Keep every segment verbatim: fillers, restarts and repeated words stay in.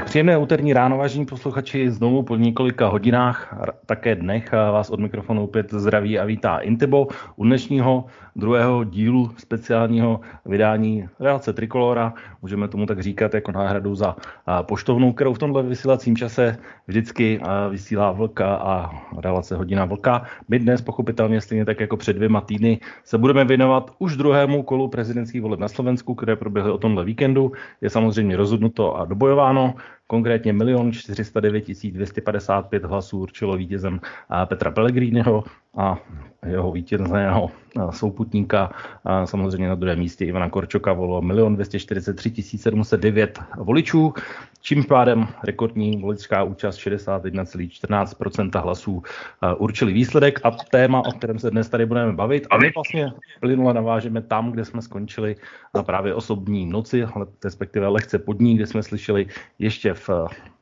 Příjemné úterní ráno, vážení posluchači, znovu po několika hodinách, také dnech vás od mikrofonu opět zdraví a vítá Intebo u dnešního druhého dílu speciálního vydání relace Trikolora. Můžeme tomu tak říkat jako náhradu za poštovnou, kterou v tomhle vysílacím čase vždycky vysílá Vlka a relace Hodina Vlka. My dnes pochopitelně stejně tak jako před dvěma týdny se budeme věnovat už druhému kolu prezidentských voleb na Slovensku, které proběhly o tomhle víkendu. Je samozřejmě rozhodnuto a dobojováno. Konkrétně milion čtyři sta devět tisíc dvě stě padesát pět hlasů určilo vítězem Petra Pellegriniho a jeho vítězného souputníka. A samozřejmě na druhém místě Ivana Korčoka volilo milion dvě stě čtyřicet tři tisíc sedm set devět voličů, čím pádem rekordní voličská účast šedesát jedna celá čtrnáct procent hlasů určili výsledek a téma, o kterém se dnes tady budeme bavit. A my vlastně plynule navážeme tam, kde jsme skončili na právě osobní noci, respektive lehce pod ní, kde jsme slyšeli ještě v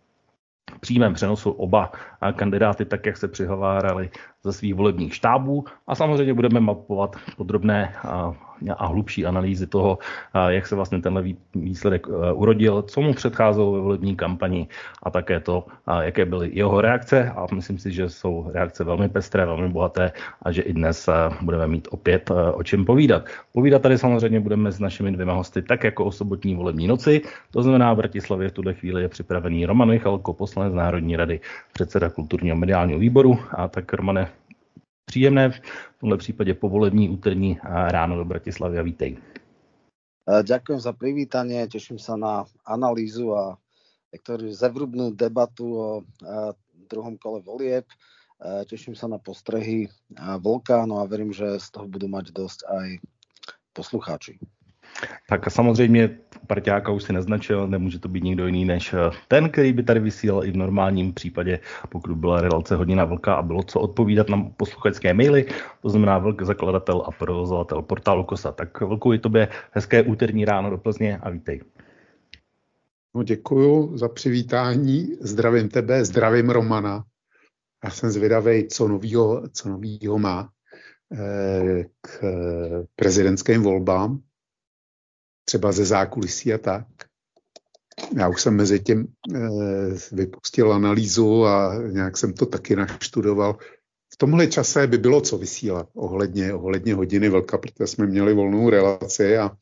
přímém přenosu oba kandidáty, tak jak se přihovárali ze svých volebních štábů, a samozřejmě budeme mapovat podrobné a hlubší analýzy toho, jak se vlastně tenhle výsledek urodil, co mu předcházelo ve volební kampani a také to, jaké byly jeho reakce, a myslím si, že jsou reakce velmi pestré, velmi bohaté a že i dnes budeme mít opět o čem povídat. Povídat tady samozřejmě budeme s našimi dvěma hosty tak jako o sobotní volební noci, to znamená v Bratislavě v tuhle chvíli je připravený Roman Michalko, poslanec Národní rady, předseda kulturního mediálního výboru. A tak Romane, příjemné v tomhle případě povolební úterní ráno do Bratislavy a vítej. Ďakujem za privítanie, teším sa na analýzu a ktorú zevrubnú debatu o druhom kole volieb. Teším sa na postrehy Vlka, no a verím, že z toho budú mať dosť aj poslucháči. Tak a samozřejmě parťáka už si naznačil, nemůže to být nikdo jiný než ten, který by tady vysílal i v normálním případě, pokud byla relace Hodina Vlka a bylo co odpovídat na posluchačské maily, to znamená Vlk, zakladatel a provozovatel portálu Kosa. Tak Vlku, i tobě hezké úterní ráno do Plzně a vítej. No, děkuju za přivítání, zdravím tebe, zdravím Romana. Já jsem zvědavej, co novýho, co novýho má k prezidentským volbám, třeba ze zákulisí a tak. Já už jsem mezi tím e, vypustil analýzu a nějak jsem to taky naštudoval. V tomhle čase by bylo co vysílat ohledně, ohledně Hodiny Vlka, protože jsme měli volnou relaci a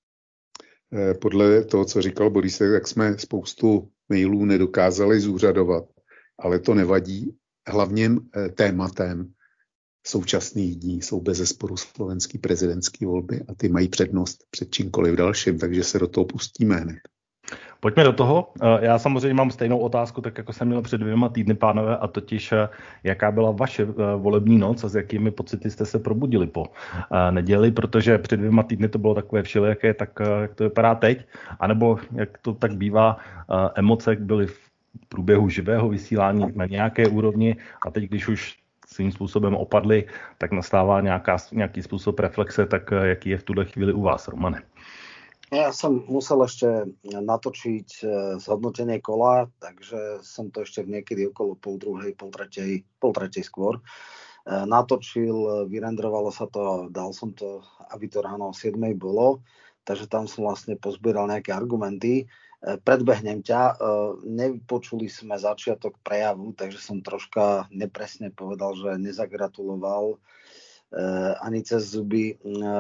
e, podle toho, co říkal Borisek, tak jsme spoustu mailů nedokázali zúřadovat, ale to nevadí. Hlavním e, tématem současných dní jsou bezesporu slovenský prezidentský volby a ty mají přednost před čímkoliv dalším, takže se do toho pustíme hned. Pojďme do toho. Já samozřejmě mám stejnou otázku, tak jako jsem měl před dvěma týdny, pánové, a totiž jaká byla vaše volební noc a s jakými pocity jste se probudili po neděli, protože před dvěma týdny to bylo takové všelijaké, tak jak to vypadá teď, anebo jak to tak bývá, emoce byly v průběhu živého vysílání na nějaké úrovni a teď, když už svým způsobem opadly, tak nastává nějaká, nějaký způsob reflexe, tak jaký je v tuhle chvíli u vás, Romane? Ja som musel ešte natočiť zhodnotenie kola, takže som to ešte niekedy okolo pol druhej, pol tretej, pol tretej skôr natočil, vyrendrovalo sa to, dal som to, aby to ráno o siedmej bolo, takže tam som vlastne pozbieral nejaké argumenty. Predbehnem ťa, nepočuli sme začiatok prejavu, takže som troška nepresne povedal, že nezagratuloval ani cez zuby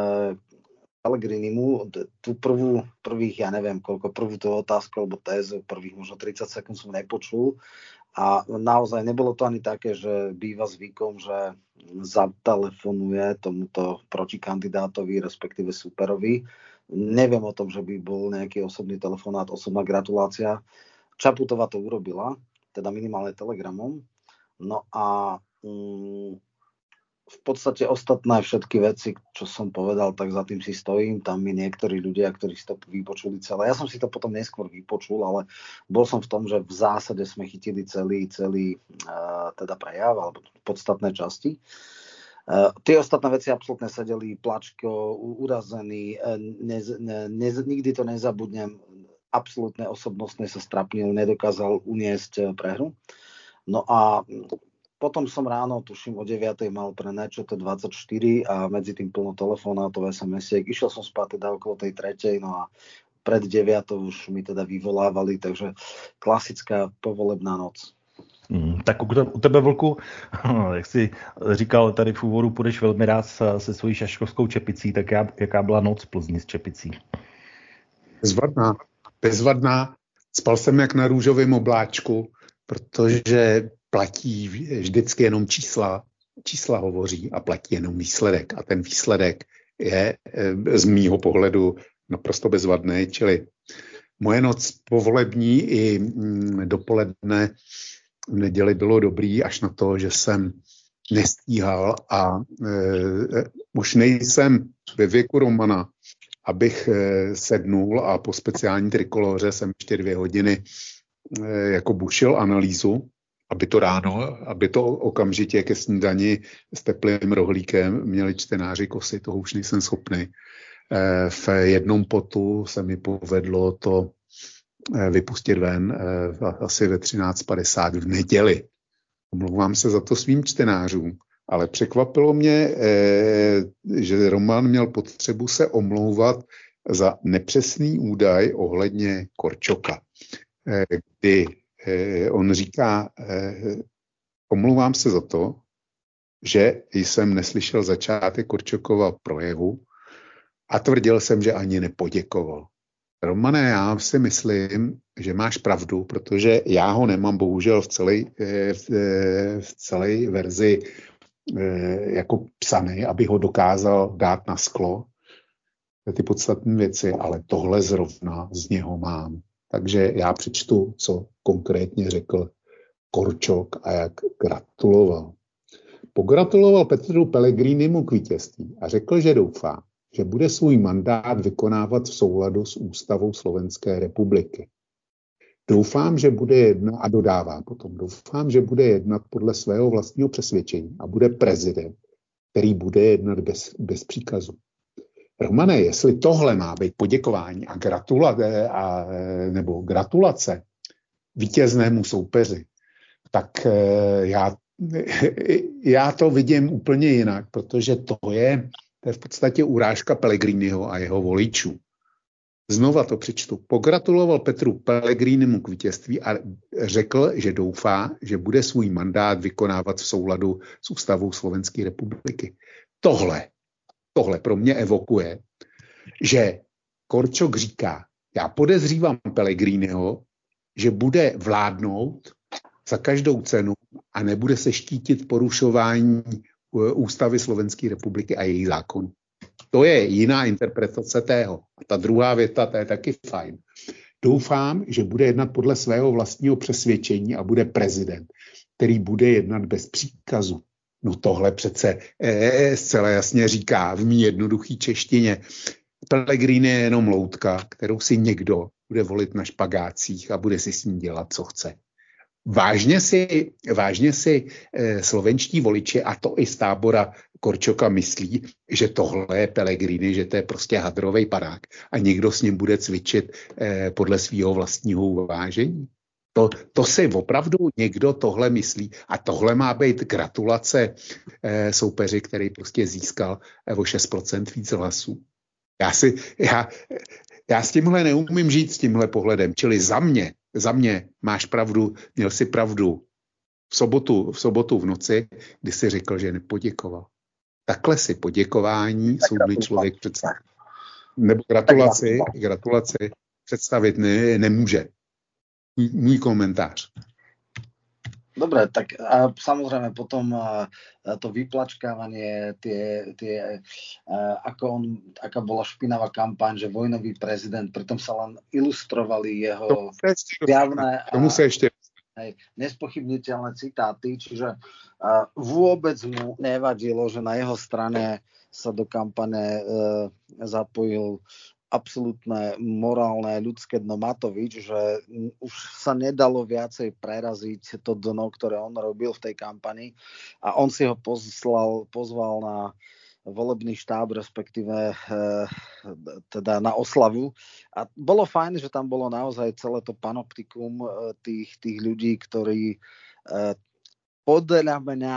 Pellegrinimu. Tú prvú, prvých, ja neviem koľko, prvú tú otázku alebo tézu, prvých možno tridsať sekúnd som nepočul a naozaj nebolo to ani také, že býva zvykom, že zatelefonuje tomuto protikandidátovi, respektíve superovi. Neviem o tom, že by bol nejaký osobný telefonát, osobná gratulácia. Čaputová to urobila, teda minimálne telegramom. No a mm, v podstate ostatné všetky veci, čo som povedal, tak za tým si stojím. Tam mi niektorí ľudia, ktorí si to vypočuli celé. Ja som si to potom neskôr vypočul, ale bol som v tom, že v zásade sme chytili celý, celý uh, teda prejav, alebo podstatné časti. Uh, tie ostatné veci absolútne sedeli, plačko, urazený, ne, ne, ne, nikdy to nezabudnem, absolútne osobnostne sa strapnil, nedokázal uniesť prehru. No a potom som ráno, tuším o deviatej mal pre Nečeto dvadsaťštyri a medzi tým plno telefonátov, es em esiek. Išiel som spať teda okolo tej tretej, no a pred deviatou už mi teda vyvolávali, takže klasická povolebná noc. Hmm, tak u tebe, Vlku, jak jsi říkal tady v úvodu, půjdeš velmi rád se svojí šaškovskou čepicí, tak já, jaká byla noc v Plzni s čepicí? Bezvadná, bezvadná. Spal jsem jak na růžovém obláčku, protože platí vždycky jenom čísla. Čísla hovoří a platí jenom výsledek. A ten výsledek je z mýho pohledu naprosto bezvadný, čili moje noc povolební i dopoledne v neděli bylo dobrý, až na to, že jsem nestíhal a e, už nejsem ve věku Romana, abych e, sednul a po speciální trikoloře jsem ještě dvě hodiny e, jako bušil analýzu, aby to ráno, aby to okamžitě ke snídani s teplým rohlíkem měli čtenáři kosy, toho už nejsem schopný. E, v jednom potu se mi povedlo to vypustit ven asi ve třináct padesát v neděli. Omlouvám se za to svým čtenářům, ale překvapilo mě, že Roman měl potřebu se omlouvat za nepřesný údaj ohledně Korčoka, kdy on říká, omlouvám se za to, že jsem neslyšel začátek Korčokova projevu a tvrdil jsem, že ani nepoděkoval. Romane, já si myslím, že máš pravdu, protože já ho nemám bohužel v celé v celé verzi jako psaný, aby ho dokázal dát na sklo, ty podstatné věci, ale tohle zrovna z něho mám. Takže já přečtu, co konkrétně řekl Korčok a jak gratuloval. Pogratuloval Petru Pellegrinimu k vítězství a řekl, že doufá, že bude svůj mandát vykonávat v souladu s ústavou Slovenské republiky. Doufám, že bude jednat, a dodává potom, doufám, že bude jednat podle svého vlastního přesvědčení a bude prezident, který bude jednat bez, bez příkazu. Romane, jestli tohle má být poděkování a gratulace, a, nebo gratulace vítěznému soupeři, tak já, já to vidím úplně jinak, protože to je To je v podstatě urážka Pellegriniho a jeho voličů. Znova to přečtu. Pogratuloval Petru Pellegrinimu k vítězství a řekl, že doufá, že bude svůj mandát vykonávat v souladu s ústavou Slovenské republiky. Tohle, tohle pro mě evokuje, že Korčok říká, já podezřívám Pellegriniho, že bude vládnout za každou cenu a nebude se štítit porušování ústavy Slovenské republiky a její zákon. To je jiná interpretace tého. A ta druhá věta, to je taky fajn. Doufám, že bude jednat podle svého vlastního přesvědčení a bude prezident, který bude jednat bez příkazu. No tohle přece eh, zcela jasně říká v mý jednoduchý češtině. Pellegrini je jenom loutka, kterou si někdo bude volit na špagácích a bude si s ní dělat, co chce. Vážně si, vážně si eh, slovenští voliči, a to i z tábora Korčoka, myslí, že tohle je Pellegrini, že to je prostě hadrovej padák a někdo s ním bude cvičit eh, podle svého vlastního uvážení. To, to si opravdu někdo tohle myslí a tohle má být gratulace eh, soupeři, který prostě získal eh, o šest procent víc hlasů. Já, si, já, já s tímhle neumím žít, s tímhle pohledem, čili za mě, za mě máš pravdu, měl jsi pravdu v sobotu, v sobotu v noci, kdy jsi řekl, že nepoděkoval. Takhle si poděkování tak soudný člověk představit. Nebo gratulaci, gratulaci představit ne, nemůže. Můj komentář. Dobre, tak a samozrejme potom a, a to vyplačkávanie, tie, tie, a, ako on, aká bola špinavá kampaň, že vojnový prezident, pritom sa len ilustrovali jeho zjavné a hej, nespochybniteľné citáty, čiže a, vôbec mu nevadilo, že na jeho strane sa do kampane e, zapojil absolútne morálne ľudské dno Matovič, že už sa nedalo viacej preraziť to dno, ktoré on robil v tej kampani a on si ho poslal, pozval na volebný štáb, respektíve e, teda na oslavu a bolo fajn, že tam bolo naozaj celé to panoptikum e, tých, tých ľudí, ktorí e, podľa mňa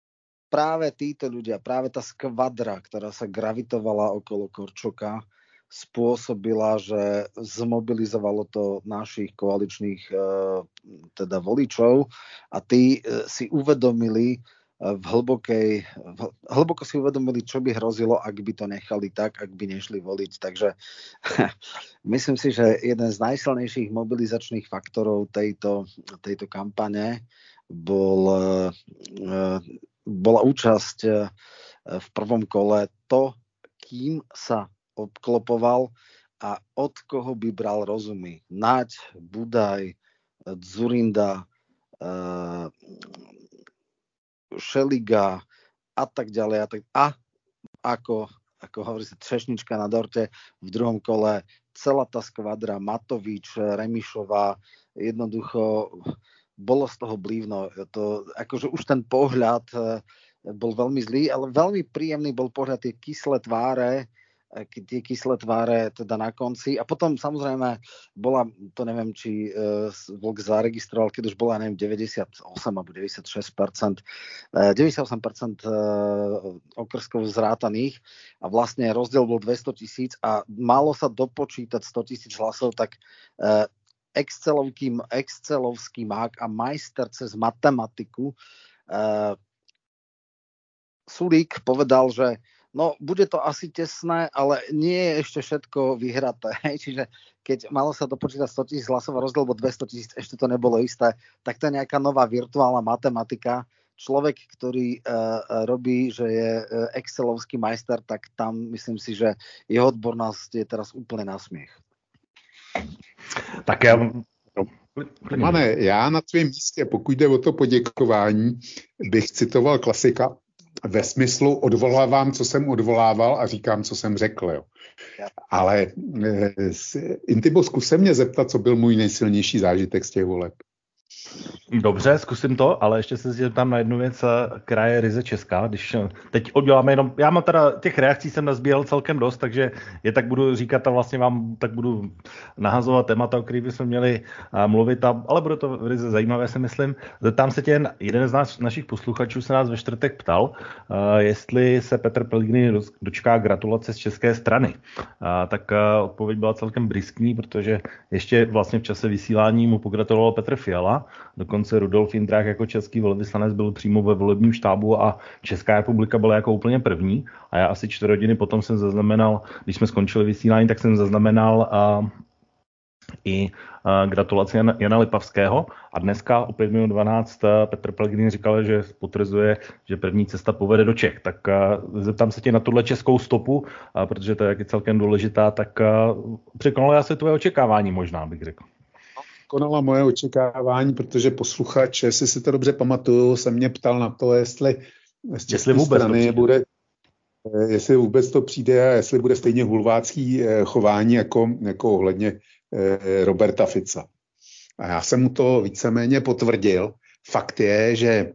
práve títo ľudia, práve tá skvadra, ktorá sa gravitovala okolo Korčoka, spôsobila, že zmobilizovalo to našich koaličných teda voličov a tí si uvedomili v hlbokej, hlboko si uvedomili, čo by hrozilo, ak by to nechali tak, ak by nešli voliť. Takže myslím si, že jeden z najsilnejších mobilizačných faktorov tejto, tejto kampane bol, bola účasť v prvom kole, to, kým sa obklopoval a od koho by bral rozumy. Naď, Budaj, Dzurinda, uh, Šeliga a tak ďalej. A, tak, a ako, ako hovorí sa třešnička na dorte, v druhom kole celá tá skvadra, Matovič, Remišová, jednoducho bolo z toho blívno. To, akože už ten pohľad bol veľmi zlý, ale veľmi príjemný bol pohľad, tie kyslé tváre, tie kyslé tváre teda na konci. A potom samozrejme bola, to neviem, či uh, Vlk zaregistroval, keď už bola, neviem, deväťdesiatosem alebo deväťdesiatšesť percent, uh, deväťdesiatosem percent uh, okrskov zrátaných a vlastne rozdiel bol dvesto tisíc a malo sa dopočítať sto tisíc hlasov, tak uh, excelovský, excelovský mák a majster cez matematiku uh, Sulík povedal, že no, bude to asi tesné, ale nie je ešte všetko vyhraté. Čiže keď malo sa dopočítať sto tisíc hlasov a rozdiel bol dvesto tisíc, ešte to nebolo isté, tak to je nejaká nová virtuálna matematika. Človek, ktorý uh, robí, že je uh, excelovský majster, tak tam myslím si, že jeho odbornosť je teraz úplne na smiech. Tak já... Romane, já na tvém místě, pokud jde o to poděkování, bych citoval klasika, ve smyslu odvolávám, co jsem odvolával a říkám, co jsem řekl. Jo. Ale e, Intibo, zkus se mě zeptat, co byl můj nejsilnější zážitek z těch voleb. Dobře, zkusím to, ale ještě se zeptám na jednu věc, která je ryze česká. Když teď uděláme jenom, já mám teda těch reakcí jsem nazbíral celkem dost, takže je tak budu říkat a vlastně vám tak budu nahazovat témata, o kterých bychom měli mluvit, a, ale bude to ryze zajímavé, si myslím. Zeptám se tě, jeden z nás, našich posluchačů se nás ve čtvrtek ptal, uh, jestli se Petr Pellegrini dočká gratulace z české strany. Uh, tak uh, odpověď byla celkem briskní, protože ještě vlastně v čase vysílání mu pogratuloval Petr Fiala. Dokonce Rudolf Jindrák jako český velvyslanec byl přímo ve volebním štábu a Česká republika byla jako úplně první. A já asi čtyři hodiny potom jsem zaznamenal, když jsme skončili vysílání, tak jsem zaznamenal uh, i uh, gratulaci Jana, Jana Lipavského. A dneska o pět minut dvanáct uh, Petr Pellegrini říkal, že potvrzuje, že první cesta povede do Čech. Tak uh, zeptám se tě na tuhle českou stopu, uh, protože to je celkem důležitá, tak uh, překonala se tvoje očekávání možná, bych řekl. Konala moje očekávání, protože posluchač, jestli si to dobře pamatuju, se mě ptal na to, jestli z české strany bude, jestli vůbec to přijde a jestli bude stejně hulvácký chování jako, jako ohledně Roberta Fica. A já jsem mu to víceméně potvrdil. Fakt je, že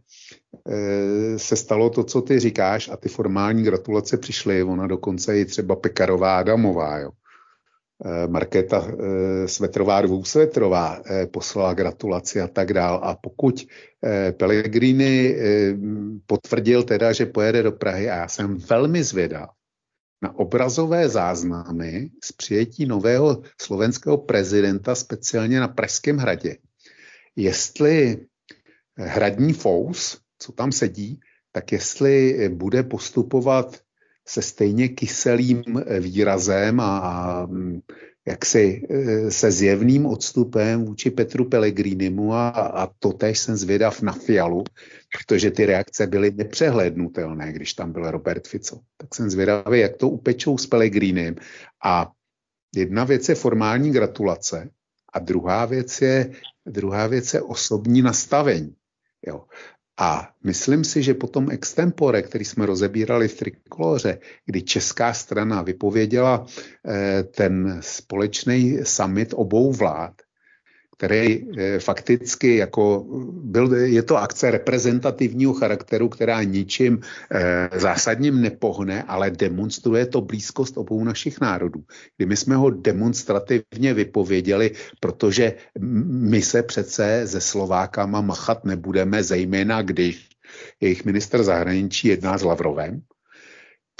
se stalo to, co ty říkáš, a ty formální gratulace přišly. Ona dokonce i třeba Pekarová Adamová, jo. Markéta Svetrová, dvousvetrová poslala gratulaci a tak dál. A pokud Pellegrini potvrdil teda, že pojede do Prahy, a já jsem velmi zvědav na obrazové záznamy z přijetí nového slovenského prezidenta, speciálně na Pražském hradě, jestli hradní fous, co tam sedí, tak jestli bude postupovat se stejně kyselým výrazem a, a jaksi se zjevným odstupem vůči Petru Pellegrinimu a, a totéž jsem zvědav na Fialu, protože ty reakce byly nepřehlédnutelné, když tam byl Robert Fico. Tak jsem zvědavý, jak to upečou s Pellegrinim. A jedna věc je formální gratulace a druhá věc je, druhá věc je osobní nastavení. Jo. A myslím si, že po tom extempore, který jsme rozebírali v Trikoloře, kdy česká strana vypověděla eh, ten společný summit obou vlád, který eh, fakticky jako byl, je to akce reprezentativního charakteru, která ničím eh, zásadním nepohne, ale demonstruje to blízkost obou našich národů. Kdy my jsme ho demonstrativně vypověděli, protože my se přece se Slovákama machat nebudeme, zejména když jejich ministr zahraničí jedná s Lavrovem, tak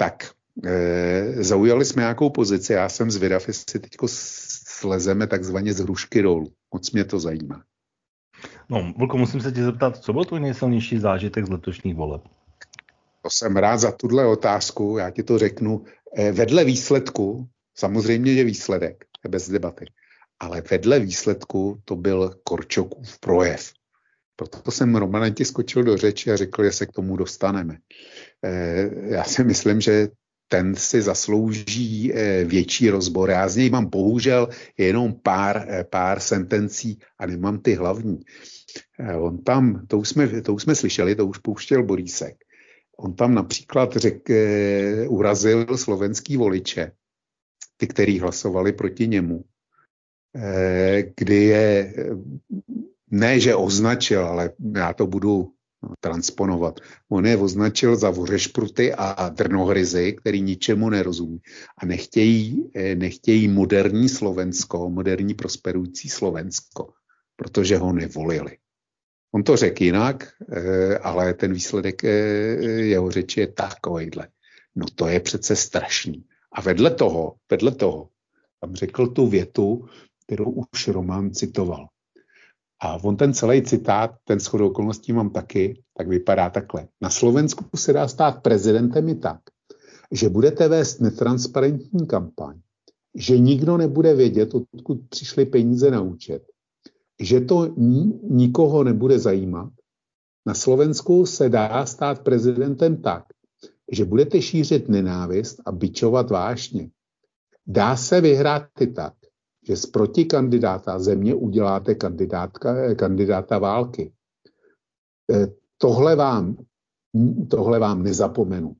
e, zaujali jsme nějakou pozici, já jsem zvědav, jestli teďko slezeme takzvaně z hrušky dolů. Moc mě to zajímá. No, Vlko, musím se tě zeptat, co byl tvůj nejsilnější zážitek z letošních voleb? To jsem rád za tuhle otázku, já ti to řeknu. E, vedle výsledku, samozřejmě je výsledek, bez debaty, ale vedle výsledku to byl Korčokův projev. Proto jsem Romanenti skočil do řeči a řekl, že se k tomu dostaneme. Já si myslím, že ten si zaslouží větší rozbor. Já z něj mám bohužel jenom pár, pár sentencí a nemám ty hlavní. On tam, to už jsme, to už jsme slyšeli, to už pouštěl Borísek. On tam například řek, urazil slovenský voliče, ty, kteří hlasovali proti němu, kdy je, ne, že označil, ale já to budu transponovat. On je označil za vořešpruty a drnohryzy, který ničemu nerozumí a nechtějí, nechtějí moderní Slovensko, moderní prosperující Slovensko, protože ho nevolili. On to řekl jinak, ale ten výsledek jeho řeči je takovejhle. No to je přece strašný. A vedle toho, vedle toho, tam řekl tu větu, kterou už Roman citoval. A on ten celý citát, ten shodou okolností mám taky, tak vypadá takhle. Na Slovensku se dá stát prezidentem i tak, že budete vést netransparentní kampaň, že nikdo nebude vědět, odkud přišly peníze na účet, že to nikoho nebude zajímat. Na Slovensku se dá stát prezidentem tak, že budete šířit nenávist a bičovat vášně. Dá se vyhrát i tak, že z protikandidáta země uděláte kandidátka, kandidáta války. Tohle vám, tohle vám nezapomenu.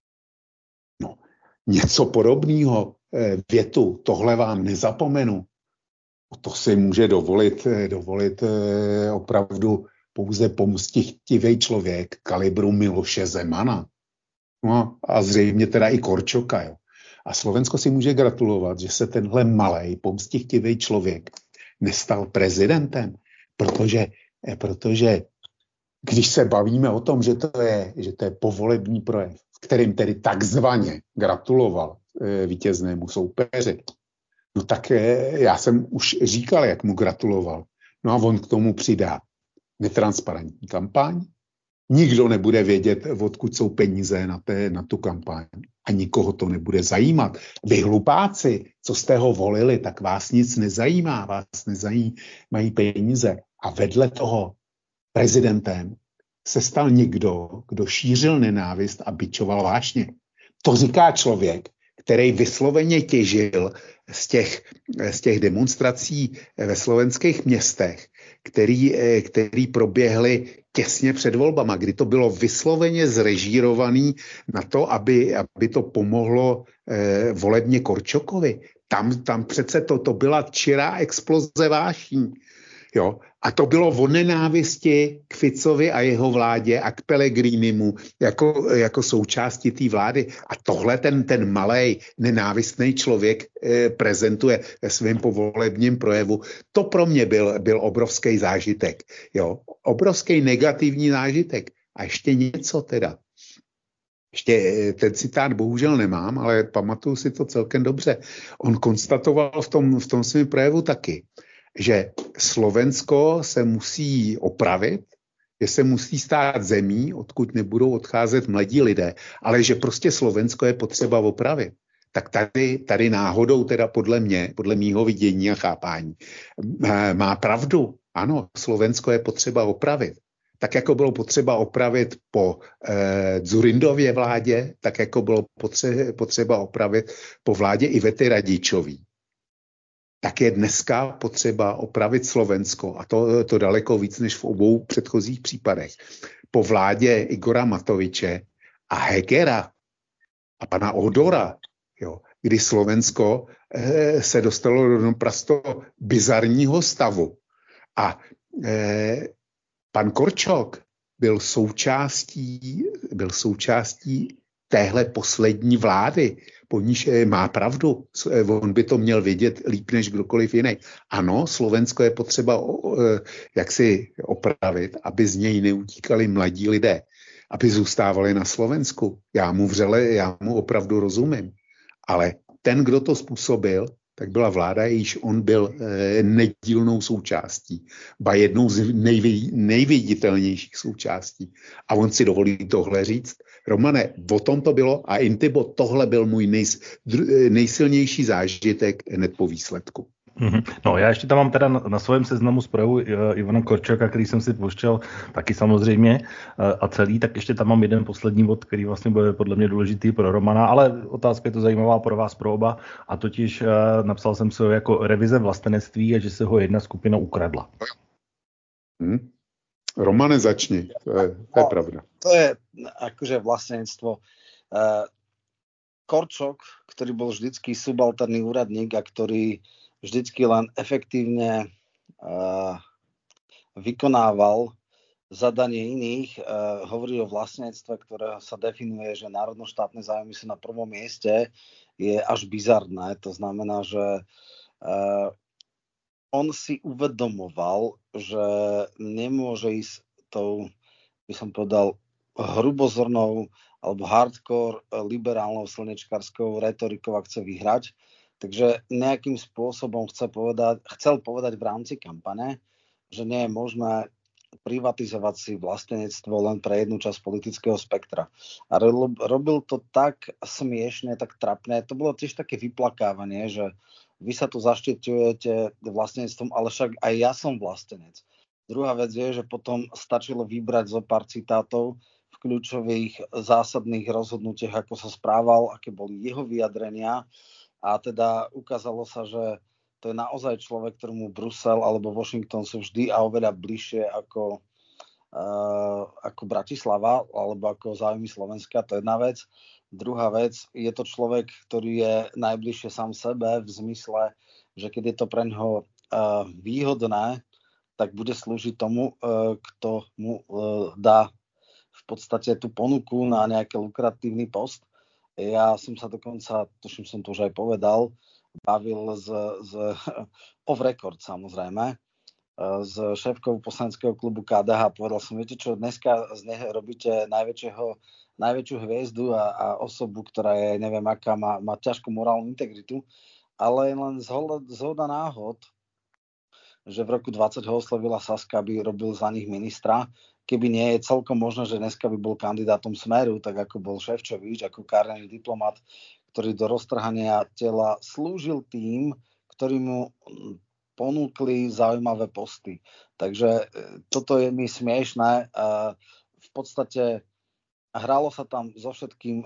No, něco podobného, větu, tohle vám nezapomenu, to si může dovolit, dovolit opravdu pouze pomstichtivý člověk kalibru Miloše Zemana. No a zřejmě teda i Korčoka, jo. A Slovensko si může gratulovat, že se tenhle malej, pomstichtivý člověk nestal prezidentem, protože, protože když se bavíme o tom, že to je, že to je povolební projev, v kterým tedy takzvaně gratuloval e, vítěznému soupeři, no tak e, já jsem už říkal, jak mu gratuloval. No a on k tomu přidá netransparentní kampaň, nikdo nebude vědět, odkud jsou peníze na, té, na tu kampaň. A nikoho to nebude zajímat. Vy hlupáci, co jste ho volili, tak vás nic nezajímá, vás nezajímají peníze. A vedle toho prezidentem se stal někdo, kdo šířil nenávist a bičoval vášně. To říká člověk, který vysloveně těžil z těch, z těch demonstrací ve slovenských městech, který, který proběhly těsně před volbama, kdy to bylo vysloveně zrežírované na to, aby, aby to pomohlo eh, volebně Korčokovi. Tam, tam přece to, to byla čirá exploze vášní. Jo? A to bylo o nenávisti k Ficovi a jeho vládě a k Pellegrinimu jako, jako součástí té vlády. A tohle ten, ten malej nenávistný člověk eh, prezentuje ve svém povolebním projevu. To pro mě byl, byl obrovský zážitek. Jo? Obrovský negativní zážitek. A ještě něco teda. Ještě ten citát bohužel nemám, ale pamatuju si to celkem dobře. On konstatoval v tom, v tom svém projevu taky, že Slovensko se musí opravit, že se musí stát zemí, odkud nebudou odcházet mladí lidé, ale že prostě Slovensko je potřeba opravit. Tak tady, tady náhodou teda podle mě, podle mýho vidění a chápání, má pravdu. Ano, Slovensko je potřeba opravit. Tak jako bylo potřeba opravit po eh, Dzurindově vládě, tak jako bylo potře- potřeba opravit po vládě Ivety Radičový. Tak je dneska potřeba opravit Slovensko, a to, to daleko víc než v obou předchozích případech, po vládě Igora Matoviče a Hegera a pana Odora, jo, kdy Slovensko eh, se dostalo do naprosto bizarního stavu. A eh, pan Korčok byl součástí, byl součástí téhle poslední vlády, po níž má pravdu. On by to měl vědět líp než kdokoliv jiný. Ano, Slovensko je potřeba jaksi opravit, aby z něj neutíkali mladí lidé. aby zůstávali na Slovensku. Já mu vřele, já mu opravdu rozumím. Ale ten, kdo to způsobil, tak byla vláda, jejíž on byl e, nedílnou součástí, ba jednou z nejvy, nejviditelnějších součástí. A on si dovolí tohle říct. Romane, o tom to bylo a Intibo, tohle byl můj nej, nejsilnější zážitek hned po výsledku. No, já ještě tam mám teda na, na svém seznamu zprávu Ivana Korčoka, který jsem si pouštěl taky samozřejmě a celý, tak ještě tam mám jeden poslední bod, který vlastně bude podle mě důležitý pro Romana, ale otázka je to zajímavá pro vás, pro oba, a totiž napsal jsem si ho jako revize vlastenectví a že se ho jedna skupina ukradla. Hmm. Romane, začni, to je, to je no, pravda. To je akože vlastenectvo. Korčok, ktorý bol vždycky subalterný úradník a ktorý vždycky len efektívne uh, vykonával zadanie iných, uh, hovorí o vlastníctve, ktoré sa definuje, že národno-štátne záujmy sú na prvom mieste, je až bizarné. To znamená, že uh, on si uvedomoval, že nemôže ísť tou, by som povedal, hrubozornou alebo hardcore liberálnou slnečkárskou retorikou a chce vyhrať. Takže nejakým spôsobom chce povedať, chcel povedať v rámci kampane, že nie je možné privatizovať si vlastenectvo len pre jednu časť politického spektra. A robil to tak smiešne, tak trapné. To bolo tiež také vyplakávanie, že vy sa tu zaštiťujete vlastenectvom, ale však aj ja som vlastenec. Druhá vec je, že potom stačilo vybrať zo pár citátov v kľúčových zásadných rozhodnutiach, ako sa správal, aké boli jeho vyjadrenia. A teda ukázalo sa, že to je naozaj človek, ktorému Brusel alebo Washington sú vždy a oveľa bližšie ako, uh, ako Bratislava alebo ako záujmy Slovenska. To je jedna vec. Druhá vec, je to človek, ktorý je najbližšie sám sebe v zmysle, že keď je to pre ňoho uh, výhodné, tak bude slúžiť tomu, uh, kto mu uh, dá v podstate tú ponuku na nejaký lukratívny post. Ja som sa dokonca, tuším som to už aj povedal, bavil z, z off record samozrejme, s šéfkou poslaneckého klubu ká dé há. Povedal som, viete čo, dneska z neho robíte najväčšieho, najväčšiu hviezdu a, a osobu, ktorá je, neviem aká, má, má ťažkú morálnu integritu, ale len zhoda náhod, že v roku dvadsať ho oslovila Saska, aby robil za nich ministra. Keby nie, je celkom možné, že dneska by bol kandidátom Smeru, tak ako bol Šefčovič, ako kárny diplomat, ktorý do roztrhania tela slúžil tým, ktorí mu ponúkli zaujímavé posty. Takže toto je mi smiešné. V podstate hralo sa tam so všetkým.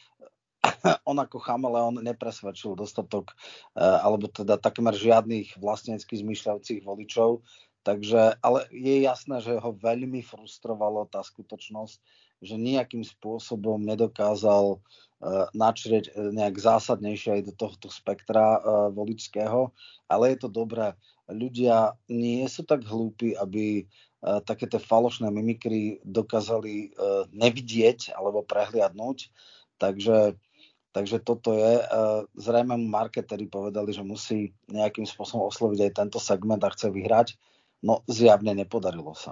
On ako chameleon nepresvedčil dostatok, alebo teda takmer žiadnych vlastenecky zmýšľajúcich voličov. Takže, ale je jasné, že ho veľmi frustrovalo tá skutočnosť, že nejakým spôsobom nedokázal uh, načrieť nejak zásadnejšie aj do tohto spektra uh, voličského. Ale je to dobré. Ľudia nie sú tak hlúpi, aby uh, také tie falošné mimikry dokázali uh, nevidieť alebo prehliadnúť. Takže, takže toto je. Uh, zrejme marketeri povedali, že musí nejakým spôsobom osloviť aj tento segment a chce vyhrať. No, zjavně nepodarilo se.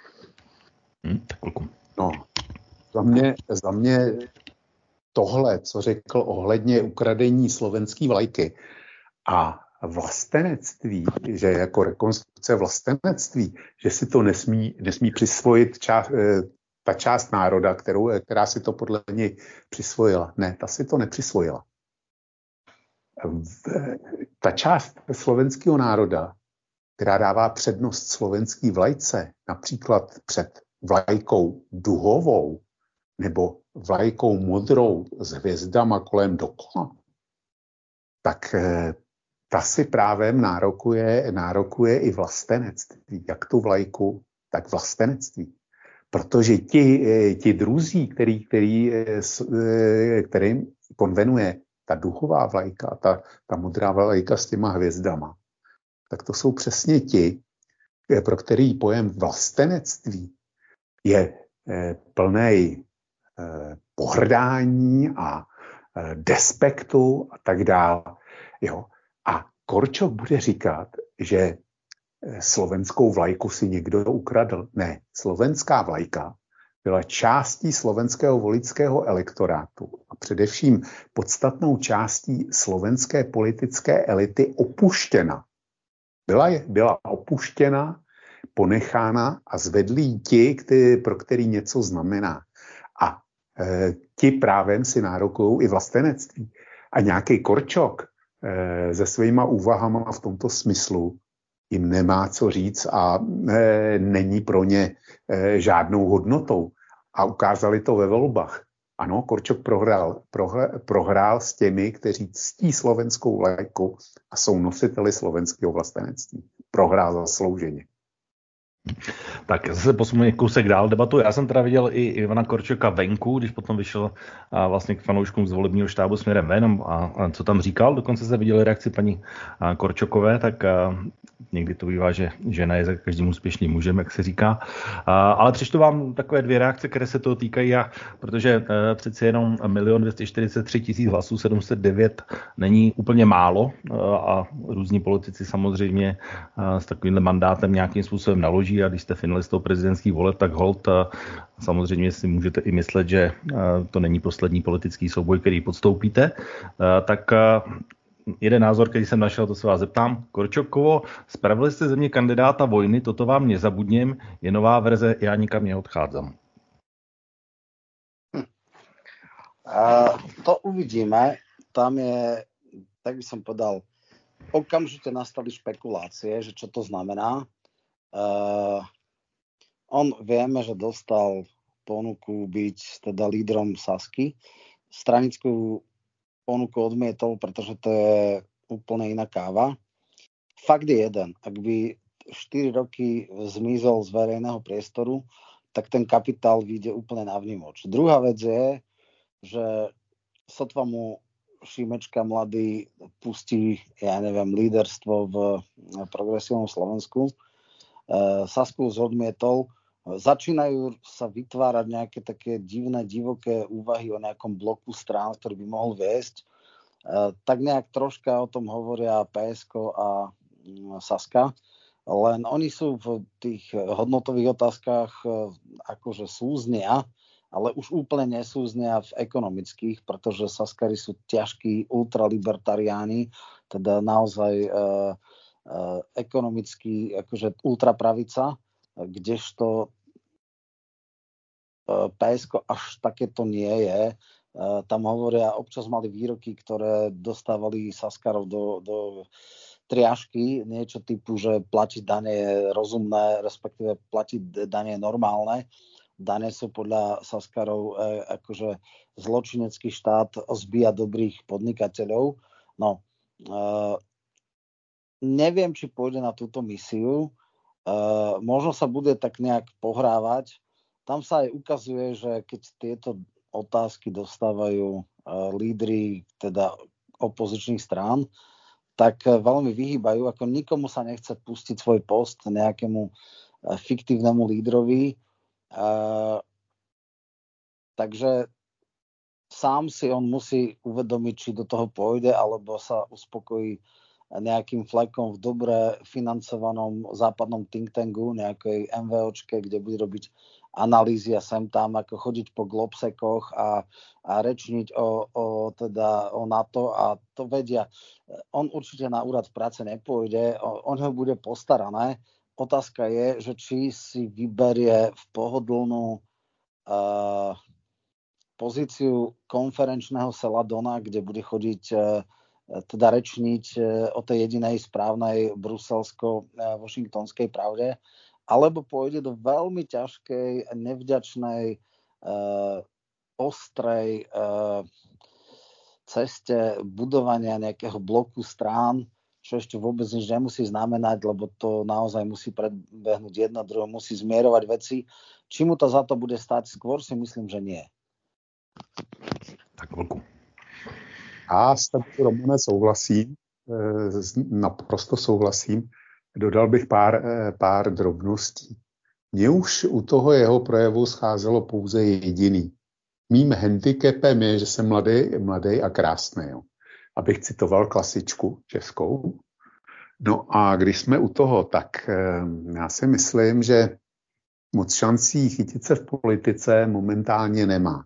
Hmm, no, za mě, za mě tohle, co řekl ohledně ukradení slovenské vlajky a vlastenectví, že jako rekonstrukce vlastenectví, že si to nesmí, nesmí přisvojit část, ta část národa, kterou, která si to podle něj přisvojila. Ne, ta si to nepřisvojila. Ta část slovenského národa, která dává přednost slovenský vlajce, například před vlajkou duhovou nebo vlajkou modrou s hvězdama kolem dokola, tak ta si právem nárokuje, nárokuje i vlastenectví, jak tu vlajku, tak vlastenectví. Protože ti, ti druzí, který, který, kterým konvenuje ta duhová vlajka, ta, ta modrá vlajka s těma hvězdama, tak to jsou přesně ti, pro který pojem vlastenectví je plný pohrdání a despektu a tak dále. Jo. A Korčok bude říkat, že slovenskou vlajku si někdo ukradl. Ne, slovenská vlajka byla částí slovenského voličského elektorátu a především podstatnou částí slovenské politické elity opuštěna. Byla, byla opuštěna, ponechána a zvedli ji ti, který, pro který něco znamená. A e, ti právem si nárokují i vlastenectví. A nějaký Korčok e, se svýma úvahama v tomto smyslu jim nemá co říct a e, není pro ně e, žádnou hodnotou. A ukázali to ve volbách. Ano, Korčok prohrál, prohrál, prohrál s těmi, kteří ctí slovenskou vlajku a jsou nositeli slovenského vlastenectví. Prohrál zaslouženě. Tak zase posuneme kousek dál debatu. Já jsem teda viděl i Ivana Korčoka venku, když potom vyšel a vlastně k fanouškům z volebního štábu směrem ven a, a co tam říkal. Dokonce se viděli reakci paní Korčokové, tak a, někdy to bývá, že žena je za každým úspěšným mužem, jak se říká. A, ale přečtu vám takové dvě reakce, které se toho týkají, a, protože a, přeci jenom milion dvě stě čtyřicet tři tisíc hlasů, sedm set devět není úplně málo a, a různí politici samozřejmě a, s takovýmhle mandátem nějakým způsobem naloží, a když jste finalistou prezidentských voleb, tak hold samozřejmě si můžete i myslet, že to není poslední politický souboj, který podstoupíte. Tak jeden názor, který jsem našel, to se vás zeptám. Korčokovo, spravili jste ze mě kandidáta vojny, toto vám nezabudním, je nová verze, já nikam neodchádzam. Hm. A to uvidíme. Tam je, tak by som povedal, okamžite nastali špekulácie, že čo to znamená. Uh, on vieme, že dostal ponuku byť teda lídrom Sasky. Stranickú ponuku odmietol, pretože to je úplne iná káva. Fakt je jeden. Ak by štyri roky zmizol z verejného priestoru, tak ten kapitál vyjde úplne navnímoč. Druhá vec je, že sotva mu Šimečka mladý pustí, ja neviem, líderstvo v progresívnom Slovensku. Sasku zodmietol. Začínajú sa vytvárať nejaké také divné, divoké úvahy o nejakom bloku strán, ktorý by mohol viesť. Tak nejak troška o tom hovoria pé es ká a Saska. Len oni sú v tých hodnotových otázkach akože súznia, ale už úplne nesúznia v ekonomických, pretože Saskari sú ťažkí ultralibertariáni, teda naozaj uh, Uh, ekonomicky akože ultrapravica, kdežto uh, pé es ká až takéto nie je. Uh, tam hovoria, občas mali výroky, ktoré dostávali Saskarov do, do triažky, niečo typu, že platiť dane je rozumné, respektíve platiť dane je normálne. Dane sú podľa Saskarov uh, akože zločinecký štát zbíja dobrých podnikateľov. No, uh, neviem, či pôjde na túto misiu. Uh, možno sa bude tak nejak pohrávať. Tam sa aj ukazuje, že keď tieto otázky dostávajú uh, lídri teda opozičných strán, tak uh, veľmi vyhýbajú. Ako nikomu sa nechce pustiť svoj post nejakému uh, fiktívnemu lídrovi. Uh, takže sám si on musí uvedomiť, či do toho pôjde, alebo sa uspokojí nejakým flekom v dobre financovanom západnom think tanku, nejakej MVOčke, kde bude robiť analýzy a sem tam, ako chodiť po globsekoch a, a rečniť o, o, teda, o NATO a to vedia. On určite na úrad práce nepôjde, o, o neho bude postarané. Otázka je, že či si vyberie v pohodlnú uh, pozíciu konferenčného seladona, kde bude chodiť uh, teda rečniť o tej jedinej správnej bruselsko-washingtonskej pravde, alebo pôjde do veľmi ťažkej, nevďačnej, uh, ostrej uh, ceste budovania nejakého bloku strán, čo ešte vôbec nič nemusí znamenať, lebo to naozaj musí predbehnúť jedno, druhé, musí zmierovať veci. Či mu to za to bude stáť, skôr si myslím, že nie. Tak veľkú. Já s tebou, Romane, souhlasím, naprosto souhlasím. Dodal bych pár, pár drobností. Mně už u toho jeho projevu scházelo pouze jediný. Mým handicapem je, že jsem mladý, mladý a krásný. Jo. Abych citoval klasičku českou. No a když jsme u toho, tak já si myslím, že moc šancí chytit se v politice momentálně nemá.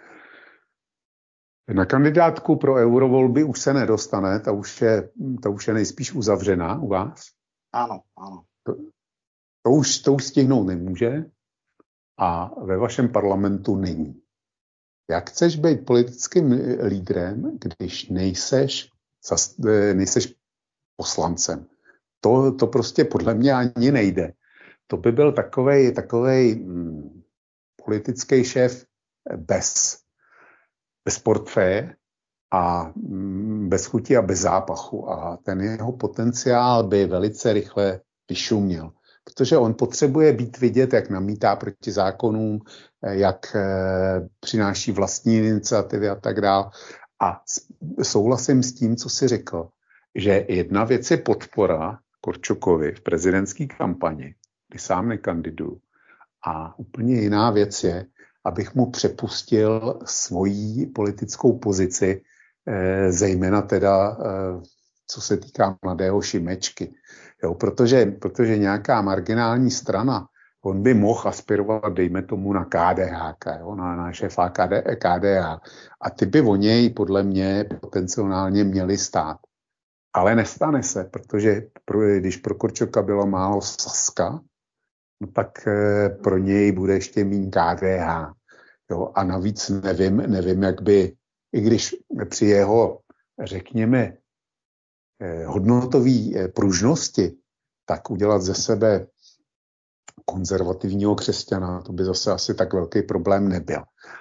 Na kandidátku pro eurovolby už se nedostane, ta už je, ta už je nejspíš uzavřená u vás. Áno, áno. To, to, už, to už stihnout nemůže a ve vašem parlamentu není. Jak chceš být politickým lídrem, když nejseš, nejseš poslancem? To, to prostě podle mě ani nejde. To by byl takovej, takovej hm, politický šéf bez, bez portfeje a hm, bez chuti a bez zápachu. A ten jeho potenciál by velice rychle vyšuměl. Protože on potřebuje být vidět, jak namítá proti zákonům, jak eh, přináší vlastní iniciativy a tak dále. A souhlasím s tím, co jsi řekl, že jedna věc je podpora Korčokovi v prezidentské kampani, kdy sám nekandiduju. A úplně jiná věc je, abych mu přepustil svoji politickou pozici, eh, zejména teda, eh, co se týká mladého Šimečky. Jo, protože, protože nějaká marginální strana, on by mohl aspirovat, dejme tomu, na K D H, jo, na, na šéfa K D H. A ty by o něj podle mě potenciálně měli stát. Ale nestane se, protože pro, když pro Korčoka bylo málo Saska, no tak eh, pro něj bude ještě míň K D H. Jo, a navíc nevím, nevím, jak by, i když při jeho, řekněme, eh, hodnotový eh, pružnosti, tak udělat ze sebe konzervativního křesťana, to by zase asi tak velký problém nebyl.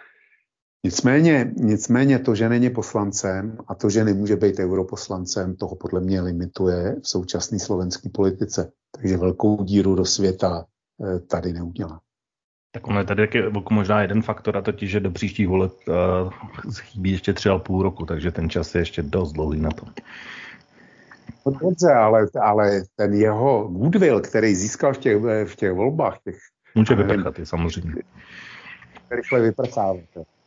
Nicméně, nicméně to, že není poslancem a to, že nemůže být europoslancem, toho podle mě limituje v současné slovenské politice. Takže velkou díru do světa eh, tady neudělá. Tak ono je tady taky možná jeden faktor, a totiž, že do příštích voleb uh, chybí ještě tři a půl roku, takže ten čas je ještě dost dlouhý na to. No dobře, ale, ale ten jeho goodwill, který získal v těch, v těch volbách, těch, může vyprchat, je samozřejmě. Rychle vyprchávat.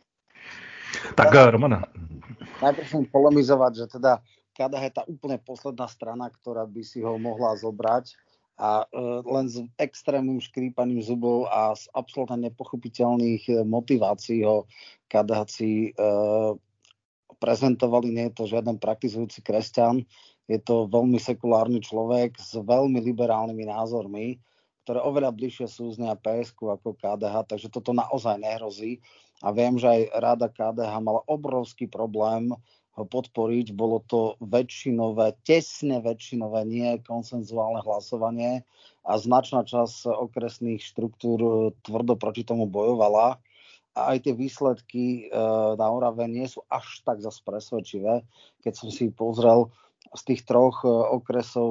Tak, ja, Romana. Najprv som polemizovať, že teda K D H je tá úplne posledná strana, ktorá by si ho mohla zobrať a uh, len s extrémnym škrípaním zubov a z absolútne nepochopiteľných motivácií ho KDHci uh, prezentovali. Nie je to žiaden praktizujúci kresťan, je to veľmi sekulárny človek s veľmi liberálnymi názormi, ktoré oveľa bližšie súznia pé esku ako K D H, takže toto naozaj nehrozí. A viem, že aj Rada K D H mala obrovský problém ho podporiť. Bolo to väčšinové, tesne väčšinové, nie konsenzuálne hlasovanie a značná časť okresných štruktúr tvrdo proti tomu bojovala. A aj tie výsledky na Orave nie sú až tak zas presvedčivé. Keď som si pozrel z tých troch okresov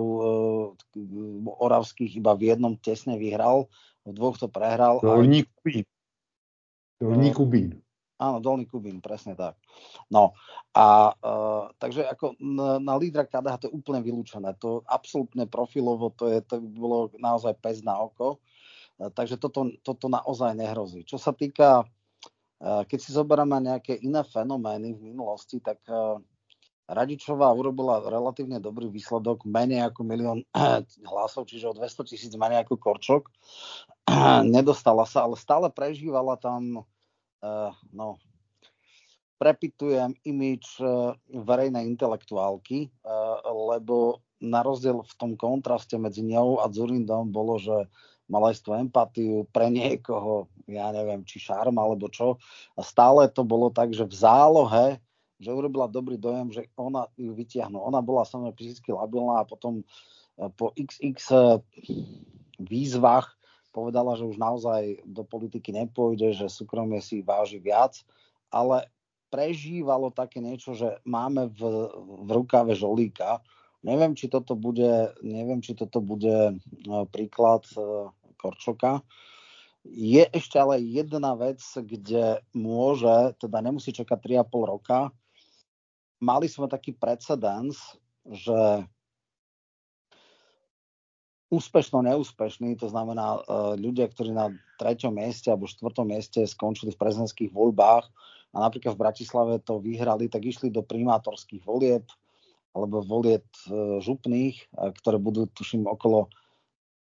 oravských iba v jednom tesne vyhral, v dvoch to prehral. Dolní Kubín. Dolní Kubín. Áno, Dolný Kubín, presne tak. No a uh, takže ako na, na lídra K D H to je úplne vylúčené. To absolútne profilovo, to, je, to by bolo naozaj pes na oko. Uh, takže toto, toto naozaj nehrozí. Čo sa týka, uh, keď si zoberieme nejaké iné fenomény v minulosti, tak uh, Radičová urobila relatívne dobrý výsledok, menej ako milión hlasov, čiže o dvesto tisíc menej ako Korčok. Nedostala sa, ale stále prežívala tam, uh, no, prepitujem imidž uh, verejnej intelektuálky, uh, lebo na rozdiel v tom kontraste medzi ňou a Dzurindom bolo, že mala istú empatiu pre niekoho, ja neviem, či šarm alebo čo. A stále to bolo tak, že v zálohe, že urobila dobrý dojem, že ona ju vytiahnu. Ona bola samozrejme fyzicky labilná a potom po iks iks výzvach povedala, že už naozaj do politiky nepôjde, že súkromie si váži viac, ale prežívalo také niečo, že máme v, v rukáve žolíka. Neviem, či toto bude, neviem, či toto bude príklad Korčoka. Je ešte ale jedna vec, kde môže, teda nemusí čakať tri a pol roka. Mali sme taký precedens, že úspešno, neúspešný, to znamená ľudia, ktorí na treťom mieste alebo štvrtom mieste skončili v prezidentských voľbách a napríklad v Bratislave to vyhrali, tak išli do primátorských volieb alebo volieb župných, ktoré budú, tuším, okolo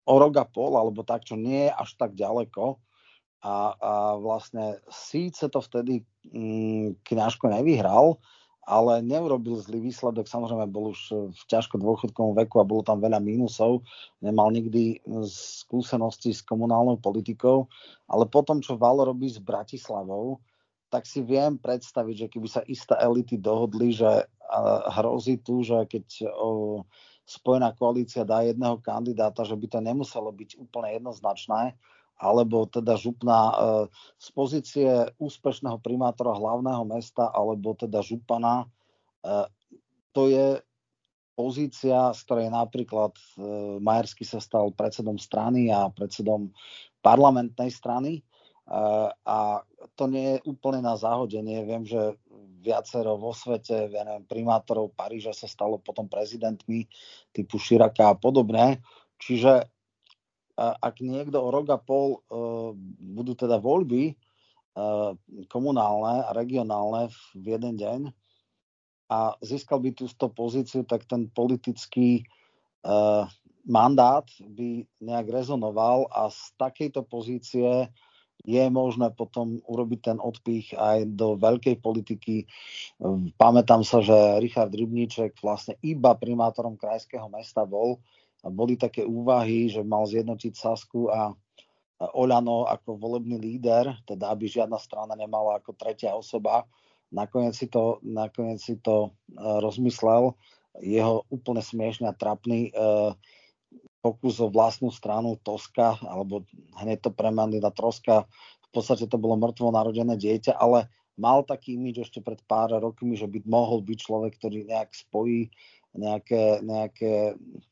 o rok a pol, alebo tak, čo nie je až tak ďaleko. A, a vlastne síce to vtedy mm, Kňažko nevyhral, ale neurobil zlý výsledok. Samozrejme, bol už v ťažko dôchodkovom veku a bolo tam veľa mínusov. Nemal nikdy skúsenosti s komunálnou politikou. Ale potom, čo Valo robí s Bratislavou, tak si viem predstaviť, že keby sa isté elity dohodli, že hrozí tu, že keď o, spojená koalícia dá jedného kandidáta, že by to nemuselo byť úplne jednoznačné, alebo teda župna e, z pozície úspešného primátora hlavného mesta, alebo teda župana. E, to je pozícia, z ktorej napríklad e, Majersky sa stal predsedom strany a predsedom parlamentnej strany. Uh, a to nie je úplne na zahodenie. Viem, že viacero vo svete, ja neviem, primátorov Paríža sa stalo potom prezidentmi typu Chiraca a podobne. Čiže uh, ak niekto o rok a pol uh, budú teda voľby uh, komunálne a regionálne v jeden deň a získal by túto pozíciu, tak ten politický uh, mandát by nejak rezonoval a z takejto pozície je možné potom urobiť ten odpich aj do veľkej politiky. Pamätám sa, že Richard Rybníček vlastne iba primátorom krajského mesta bol. A boli také úvahy, že mal zjednotiť Sasku a Oľano ako volebný líder, teda aby žiadna strana nemala ako tretia osoba. Nakoniec si to, nakoniec si to rozmyslel. Jeho úplne smiešne a trapný pokus o vlastnú stranu Toska, alebo hneď to premenili na Troska. V podstate to bolo mŕtvo narodené dieťa, ale mal taký imidž ešte pred pár rokmi, že by mohol byť človek, ktorý nejak spojí nejaké, nejaké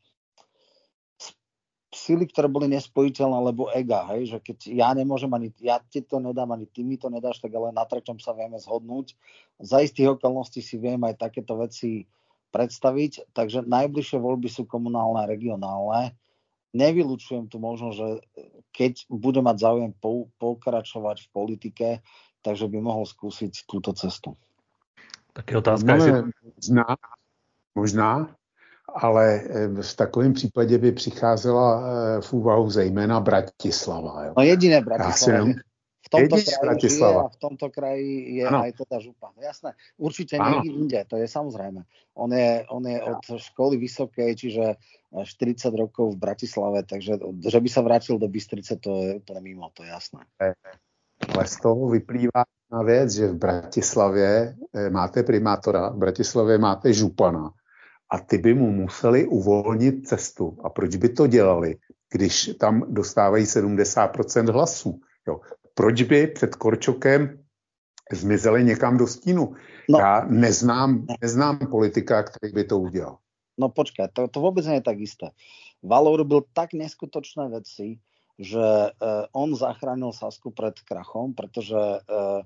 sily, ktoré boli nespojiteľné, alebo ega, hej, že keď ja nemôžem ani, ja ti to nedám, ani ty mi to nedáš, tak ale na treťom sa vieme zhodnúť. Za istých okolností si viem aj takéto veci predstaviť, takže najbližšie voľby sú komunálne a regionálne. Nevylučujem tu možno, že keď bude mať záujem pokračovať v politike, takže by mohol skúsiť túto cestu. Tak je otázka, no, jestli... Možná, možná, ale v takovém případě by přicházela v úvahu zejména Bratislava. Jo. No jediné Bratislava. V tomto kraji žije a v tomto kraji je ano. Aj teda župan. Jasné, určite nie inde, to je samozrejme. On je, on je od školy vysokej, čiže štyridsať rokov v Bratislave, takže že by sa vrátil do Bystrice, to je úplne mimo, to je jasné. Ale z toho vyplývá jedna věc, že v Bratislavě máte primátora, v Bratislavě máte župana a ty by mu museli uvolnit cestu. A proč by to dělali, když tam dostávají sedmdesát procent hlasů? Jo. Proč by před Korčokem zmizeli někam do stínu? No, já neznám, neznám politika, který by to udělal. No počkaj, to, to vôbec nie je tak isté. Valo urobil tak neskutočné veci, že uh, on zachránil Sasku pred krachom, pretože uh,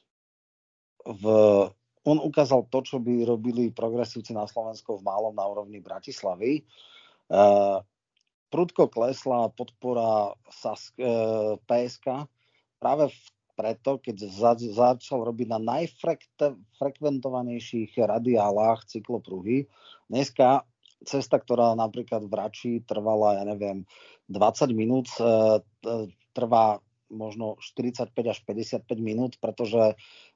v, on ukázal to, čo by robili progresívci na Slovensku v málom na úrovni Bratislavy. Uh, prudko klesla podpora Sask, uh, pé es ká práve v, preto, keď za, začal robiť na najfrekventovanejších radiálach cyklopruhy. Dneska cesta, ktorá napríklad v Rači trvala, ja neviem, dvadsať minút, trvá možno štyridsaťpäť až päťdesiatpäť minút, pretože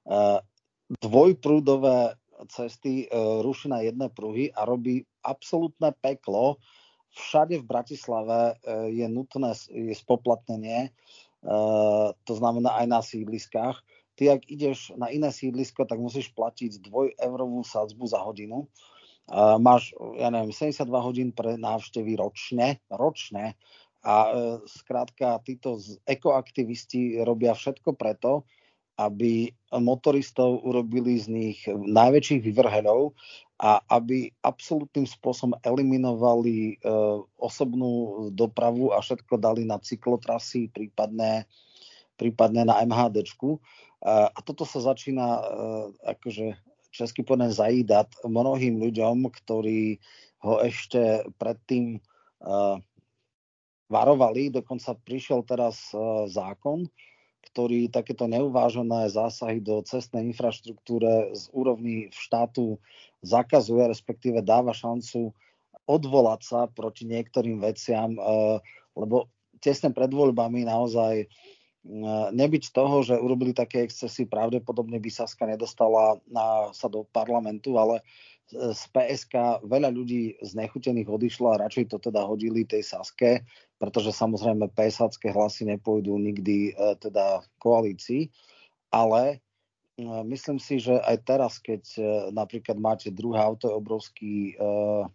dvojprúdové cesty ruší na jedné pruhy a robí absolútne peklo. Všade v Bratislave je nutné je spoplatnenie, to znamená aj na sídliskách. Ty, ak ideš na iné sídlisko, tak musíš platiť dvojeurovú sadzbu za hodinu. Uh, máš, ja neviem, sedemdesiatdva hodín pre návštevy ročne, ročne a uh, skrátka títo ekoaktivisti robia všetko preto, aby motoristov urobili z nich najväčších vyvrheľov a aby absolútnym spôsobom eliminovali uh, osobnú dopravu a všetko dali na cyklotrasy, prípadne, prípadne na em há déčku. Uh, a toto sa začína uh, akože český povedané zajídať mnohým ľuďom, ktorí ho ešte predtým uh, varovali. Dokonca prišiel teraz uh, zákon, ktorý takéto neuvážené zásahy do cestnej infraštruktúre z úrovni štátu zakazuje, respektíve dáva šancu odvolať sa proti niektorým veciam uh, lebo tesne pred voľbami naozaj nebyť toho, že urobili také excesy, pravdepodobne by Saska nedostala na, sa do parlamentu, ale z pé es ká veľa ľudí znechutených odišlo a radšej to teda hodili tej Saske, pretože samozrejme PSácké hlasy nepôjdu nikdy teda koalícii, ale myslím si, že aj teraz, keď napríklad máte druhé auto, je obrovský uh,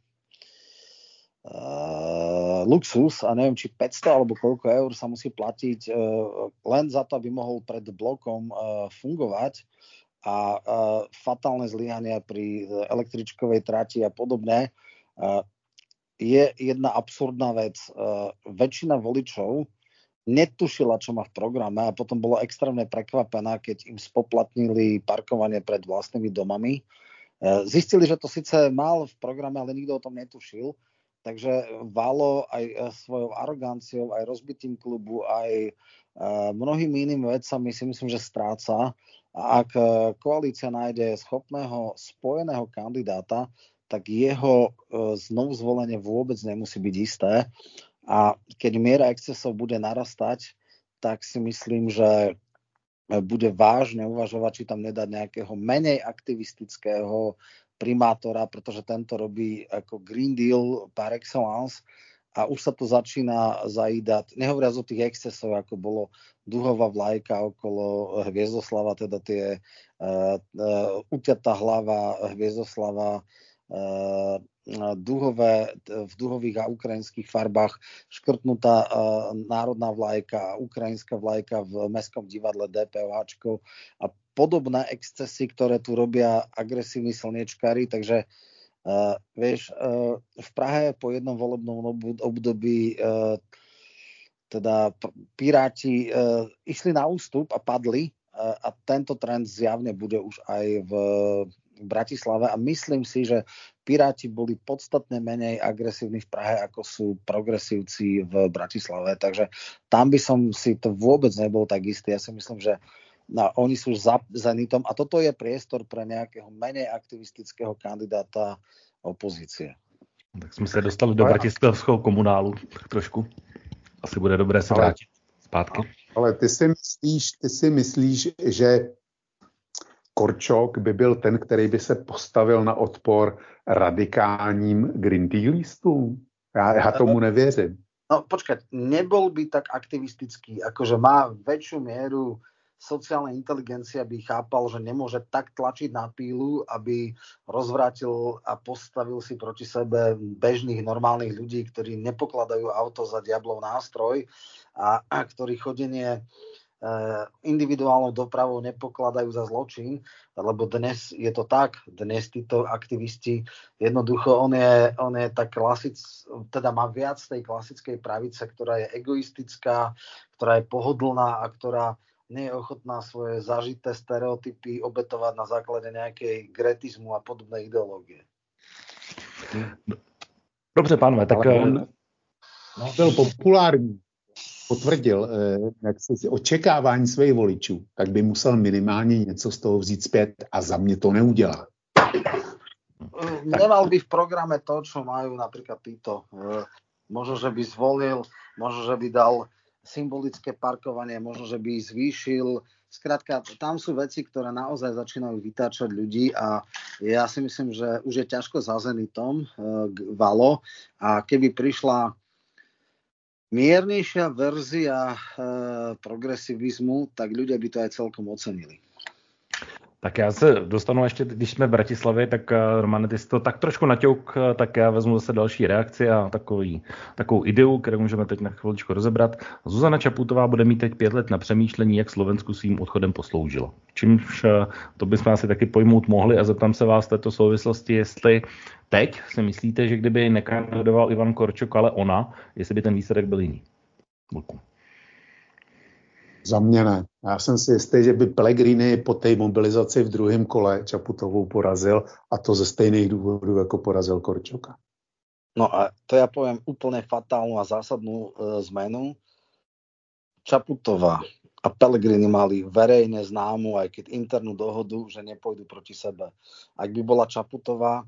Uh, luxus a neviem, či päťsto alebo koľko eur sa musí platiť uh, len za to, aby mohol pred blokom uh, fungovať a uh, fatálne zlyhania pri električkovej trati a podobné. Uh, je jedna absurdná vec. Uh, väčšina voličov netušila, čo má v programe a potom bolo extrémne prekvapená, keď im spoplatnili parkovanie pred vlastnými domami. Uh, zistili, že to síce mal v programe, ale nikto o tom netušil. Takže Valo aj svojou aroganciou, aj rozbitým klubu, aj mnohými inými vecami si myslím, že stráca. A ak koalícia nájde schopného spojeného kandidáta, tak jeho znovu zvolenie vôbec nemusí byť isté. A keď miera excesov bude narastať, tak si myslím, že bude vážne uvažovať, či tam nedať nejakého menej aktivistického primátora, pretože tento robí ako Green Deal par excellence a už sa to začína zajídať. Nehovoriac o tých excesov, ako bolo duhová vlajka okolo Hviezdoslava, teda tie uh, uh, uťatá hlava Hviezdoslava, uh, duhové, v duhových a ukrajinských farbách škrtnutá uh, národná vlajka a ukrajinská vlajka v Mestskom divadle DPOHčkou a podobné excesy, ktoré tu robia agresívni slniečkári, takže uh, vieš, uh, v Prahe po jednom volebnom období uh, teda Piráti uh, išli na ústup a padli uh, a tento trend zjavne bude už aj v, v Bratislave a myslím si, že Piráti boli podstatne menej agresívni v Prahe, ako sú progresívci v Bratislave, takže tam by som si to vôbec nebol tak istý. Ja si myslím, že no, oni sú za Zenitom a toto je priestor pre nejakého menej aktivistického kandidáta opozície. Tak jsme se dostali do bratislavského komunálu tak trošku. Asi bude dobré se vrátit zpátky. Ale ty si myslíš, ty si myslíš, že Korčok by byl ten, který by se postavil na odpor radikálním Green Dealistům? Já, já tomu nevěřím. No počkať, nebol by tak aktivistický, akože má väčšiu mieru sociálnej inteligencie, aby chápal, že nemôže tak tlačiť na pílu, aby rozvrátil a postavil si proti sebe bežných normálnych ľudí, ktorí nepokladajú auto za diablov nástroj a, a ktorí chodenie individuálnou dopravou nepokladajú za zločin, lebo dnes je to tak, dnes títo aktivisti jednoducho, on je, on je tak klasic, teda má viac tej klasickej pravice, ktorá je egoistická, ktorá je pohodlná a ktorá nie je ochotná svoje zažité stereotypy obetovať na základe nejakej gretizmu a podobnej ideológie. Dobře, pánové, tak on byl populární. Potvrdil jak se, očekávání svých voličů, tak by musel minimálně něco z toho vzít zpět a za mě to neudělá. Nemal by v programe to, čo majú napríklad títo. Možno, že by zvolil, možno, že by dal symbolické parkovanie, možno, že by zvýšil. Skrátka, tam sú veci, ktoré naozaj začínajú vytáčať ľudí a ja si myslím, že už je ťažko za Zenitom Valo a keby prišla miernejšia verzia e, progresivizmu, tak ľudia by to aj celkom ocenili. Tak já se dostanu ještě, když jsme v Bratislavě, tak Romane, ty jsi to tak trošku naťouk, tak já vezmu zase další reakci a takový, takovou ideu, kterou můžeme teď na chviličku rozebrat. Zuzana Čaputová bude mít teď pět let na přemýšlení, jak Slovensku svým odchodem posloužilo. Čímž to bychom asi taky pojmout mohli a zeptám se vás v této souvislosti, jestli teď si myslíte, že kdyby nekandidoval Ivan Korčok, ale ona, jestli by ten výsledek byl jiný. Vlku. Za mě ne. Já jsem si jistý, že by Pellegrini po té mobilizaci v druhém kole Čaputovou porazil a to ze stejných důvodů, jako porazil Korčoka. No a to ja poviem úplne fatálnu a zásadnú e, zmenu. Čaputová a Pellegrini mali verejne známu, aj keď internú dohodu, že nepôjdu proti sebe. Ak by bola Čaputová,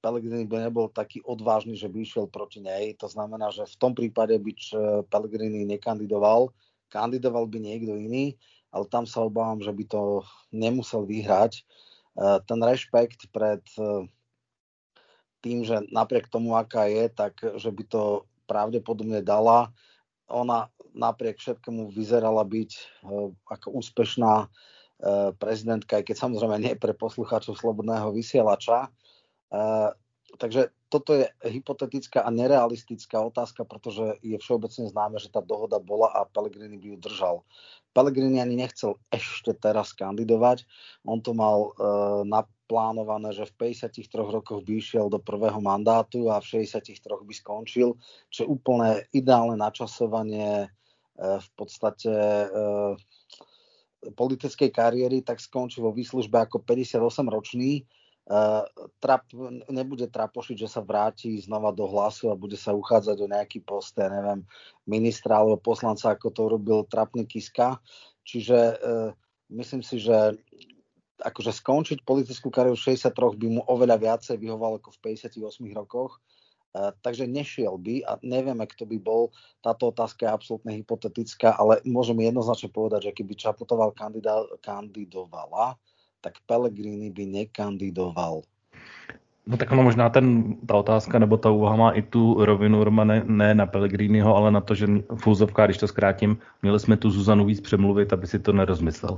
Pellegrini by nebol taký odvážny, že by išiel proti nej. To znamená, že v tom prípade by Pellegrini nekandidoval, kandidoval by niekto iný, ale tam sa obávam, že by to nemusel vyhrať. Ten rešpekt pred tým, že napriek tomu, aká je, tak že by to pravdepodobne dala. Ona napriek všetkému vyzerala byť ako úspešná prezidentka, aj keď samozrejme nie pre poslucháčov Slobodného vysielača. Uh, takže toto je hypotetická a nerealistická otázka, pretože je všeobecne známe, že tá dohoda bola a Pellegrini by ju držal. Pellegrini ani nechcel ešte teraz kandidovať. On to mal uh, naplánované, že v päťdesiatich troch rokoch by išiel do prvého mandátu a v šesťdesiatich troch by skončil, čo je úplne ideálne načasovanie uh, v podstate uh, politickej kariéry, tak skončil vo výslužbe ako päťdesiatosemročný. Uh, trap, nebude trapošiť, že sa vráti znova do Hlasu a bude sa uchádzať o nejaký post, ja neviem, ministra alebo poslanca, ako to urobil trapný Kiska. Čiže uh, myslím si, že akože skončiť politickú kariéru v šesťdesiatroch by mu oveľa viacej vyhovalo ako v päťdesiatich ôsmich rokoch. Uh, takže nešiel by a nevieme, kto by bol. Táto otázka je absolútne hypotetická, ale môžeme jednoznačne povedať, že keby Čaputová kandidá, kandidovala, tak Pellegrini by nekandidoval. No tak ono možná ten, ta otázka nebo ta úvaha má i tu rovinu, Roma, ne, ne na Pellegriniho, ale na to, že v úzovkách, když to zkrátím, měli jsme tu Zuzanu víc přemluvit, aby si to nerozmyslel.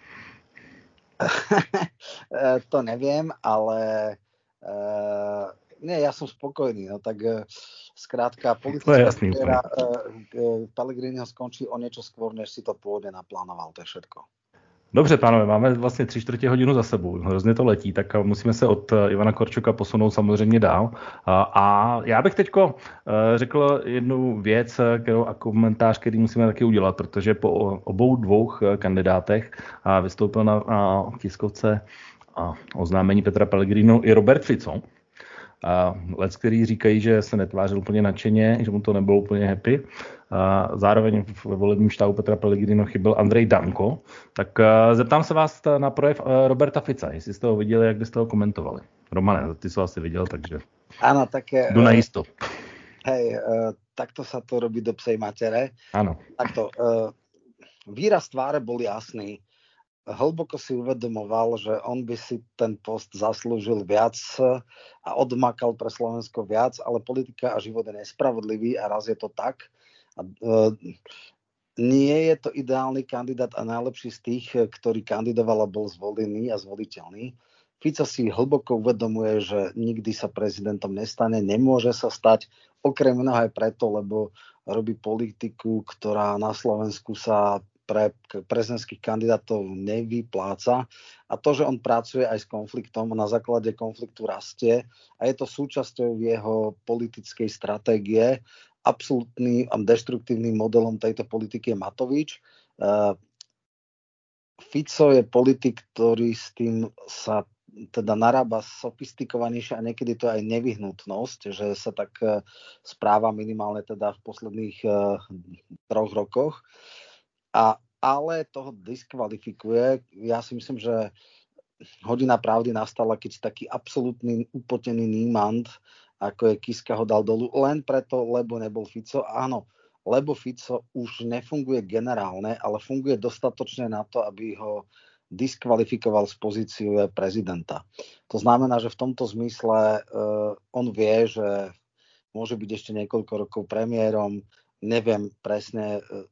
To neviem, ale uh, nie, ja som spokojný. No tak uh, skrátka, politická kariéra uh, Pellegriniho skončí o niečo skôr, než si to pôvodne naplánoval. To je všetko. Dobře, pánové, máme vlastně tři čtvrtě hodinu za sebou, hrozně to letí, tak musíme se od Ivana Korčoka posunout samozřejmě dál. A já bych teďko řekl jednu věc, kterou a komentář, který musíme taky udělat, protože po obou dvou kandidátech vystoupil na, na tiskovce a oznámení Petra Pellegriniho i Robert Fico. A lec, který říkají, že se netvářil úplně nadšeně, že mu to nebylo úplně happy. A zároveň ve volebním štábu Petra Pellegriniho chyběl Andrej Danko. Tak zeptám se vás na projev Roberta Fica, jestli jste ho viděli, jak byste ho komentovali. Romane, ty jsi ho asi viděl, takže áno, také, jdu na jisto. Hej, takto sa to robí do psej matere. Áno. Takto, výraz tváre bol jasný. Hlboko si uvedomoval, že on by si ten post zaslúžil viac a odmakal pre Slovensko viac, ale politika a život je nespravodlivý a raz je to tak. A, uh, nie je to ideálny kandidát a najlepší z tých, ktorý kandidoval a bol zvolený a zvoliteľný. Fico si hlboko uvedomuje, že nikdy sa prezidentom nestane, nemôže sa stať, okrem iného aj preto, lebo robí politiku, ktorá na Slovensku sa pre prezidentských kandidátov nevypláca a to, že on pracuje aj s konfliktom, na základe konfliktu rastie a je to súčasťou jeho politickej stratégie. Absolútnym a deštruktívnym modelom tejto politiky je Matovič. Fico je politik, ktorý s tým sa teda narába sofistikovanejšie a niekedy to aj nevyhnutnosť, že sa tak správa minimálne teda v posledných troch rokoch. A, ale toho diskvalifikuje. Ja si myslím, že hodina pravdy nastala, keď taký absolútny upotený nímant, ako je Kiska, ho dal dolu, len preto, lebo nebol Fico. Áno, lebo Fico už nefunguje generálne, ale funguje dostatočne na to, aby ho diskvalifikoval z pozície prezidenta. To znamená, že v tomto zmysle uh, on vie, že môže byť ešte niekoľko rokov premiérom. Neviem presne, uh,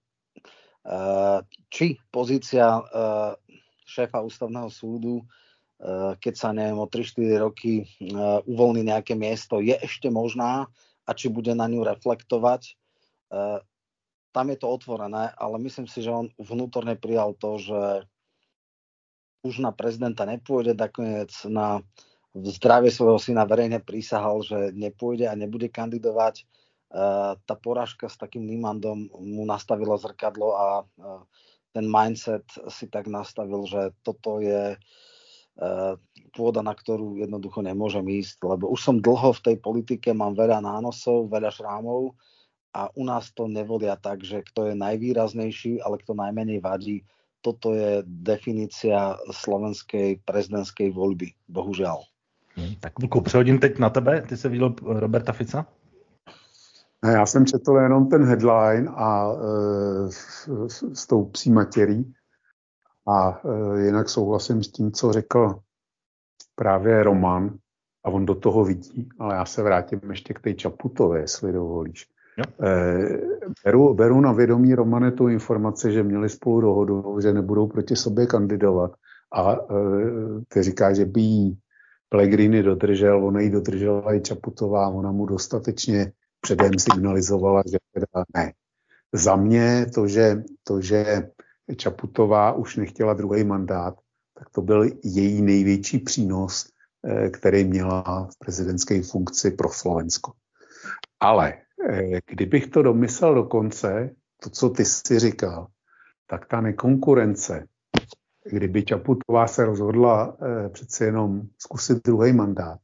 či pozícia uh, šéfa ústavného súdu, uh, keď sa neviem o tri štyri roky uh, uvoľní nejaké miesto, je ešte možná a či bude na ňu reflektovať. Uh, tam je to otvorené, ale myslím si, že on vnútorne prijal to, že už na prezidenta nepôjde, nakoniec na zdravie svojho syna verejne prísahal, že nepôjde a nebude kandidovať. Uh, tá porážka s takým Niemandom mu nastavila zrkadlo a uh, ten mindset si tak nastavil, že toto je uh, pôda, na ktorú jednoducho nemôžem ísť, lebo už som dlho v tej politike, mám veľa nánosov, veľa šrámov a u nás to nevolia tak, že kto je najvýraznejší, ale kto najmenej vadí. Toto je definícia slovenskej prezidentskej voľby, bohužiaľ. Hmm, tak Vlku, přehodím teď na tebe. Ty jsi viděl Roberta Fica? Já jsem četl jenom ten headline a e, s, s tou psí matěrí a e, jinak souhlasím s tím, co řekl právě Roman a on do toho vidí, ale já se vrátím ještě k té Čaputové, jestli dovolíš. E, beru, beru na vědomí, Romane, tu informaci, že měli spolu dohodu, že nebudou proti sobě kandidovat a e, ty říkáš, že by jí Pellegrini dodržel, ona jí dodržela i Čaputová, ona mu dostatečně předem signalizovala, že teda ne. Za mě to, že, to, že Čaputová už nechtěla druhý mandát, tak to byl její největší přínos, který měla v prezidentské funkci pro Slovensko. Ale kdybych to domyslel do konce, to, co ty jsi říkal, tak ta nekonkurence, kdyby Čaputová se rozhodla přece jenom zkusit druhý mandát.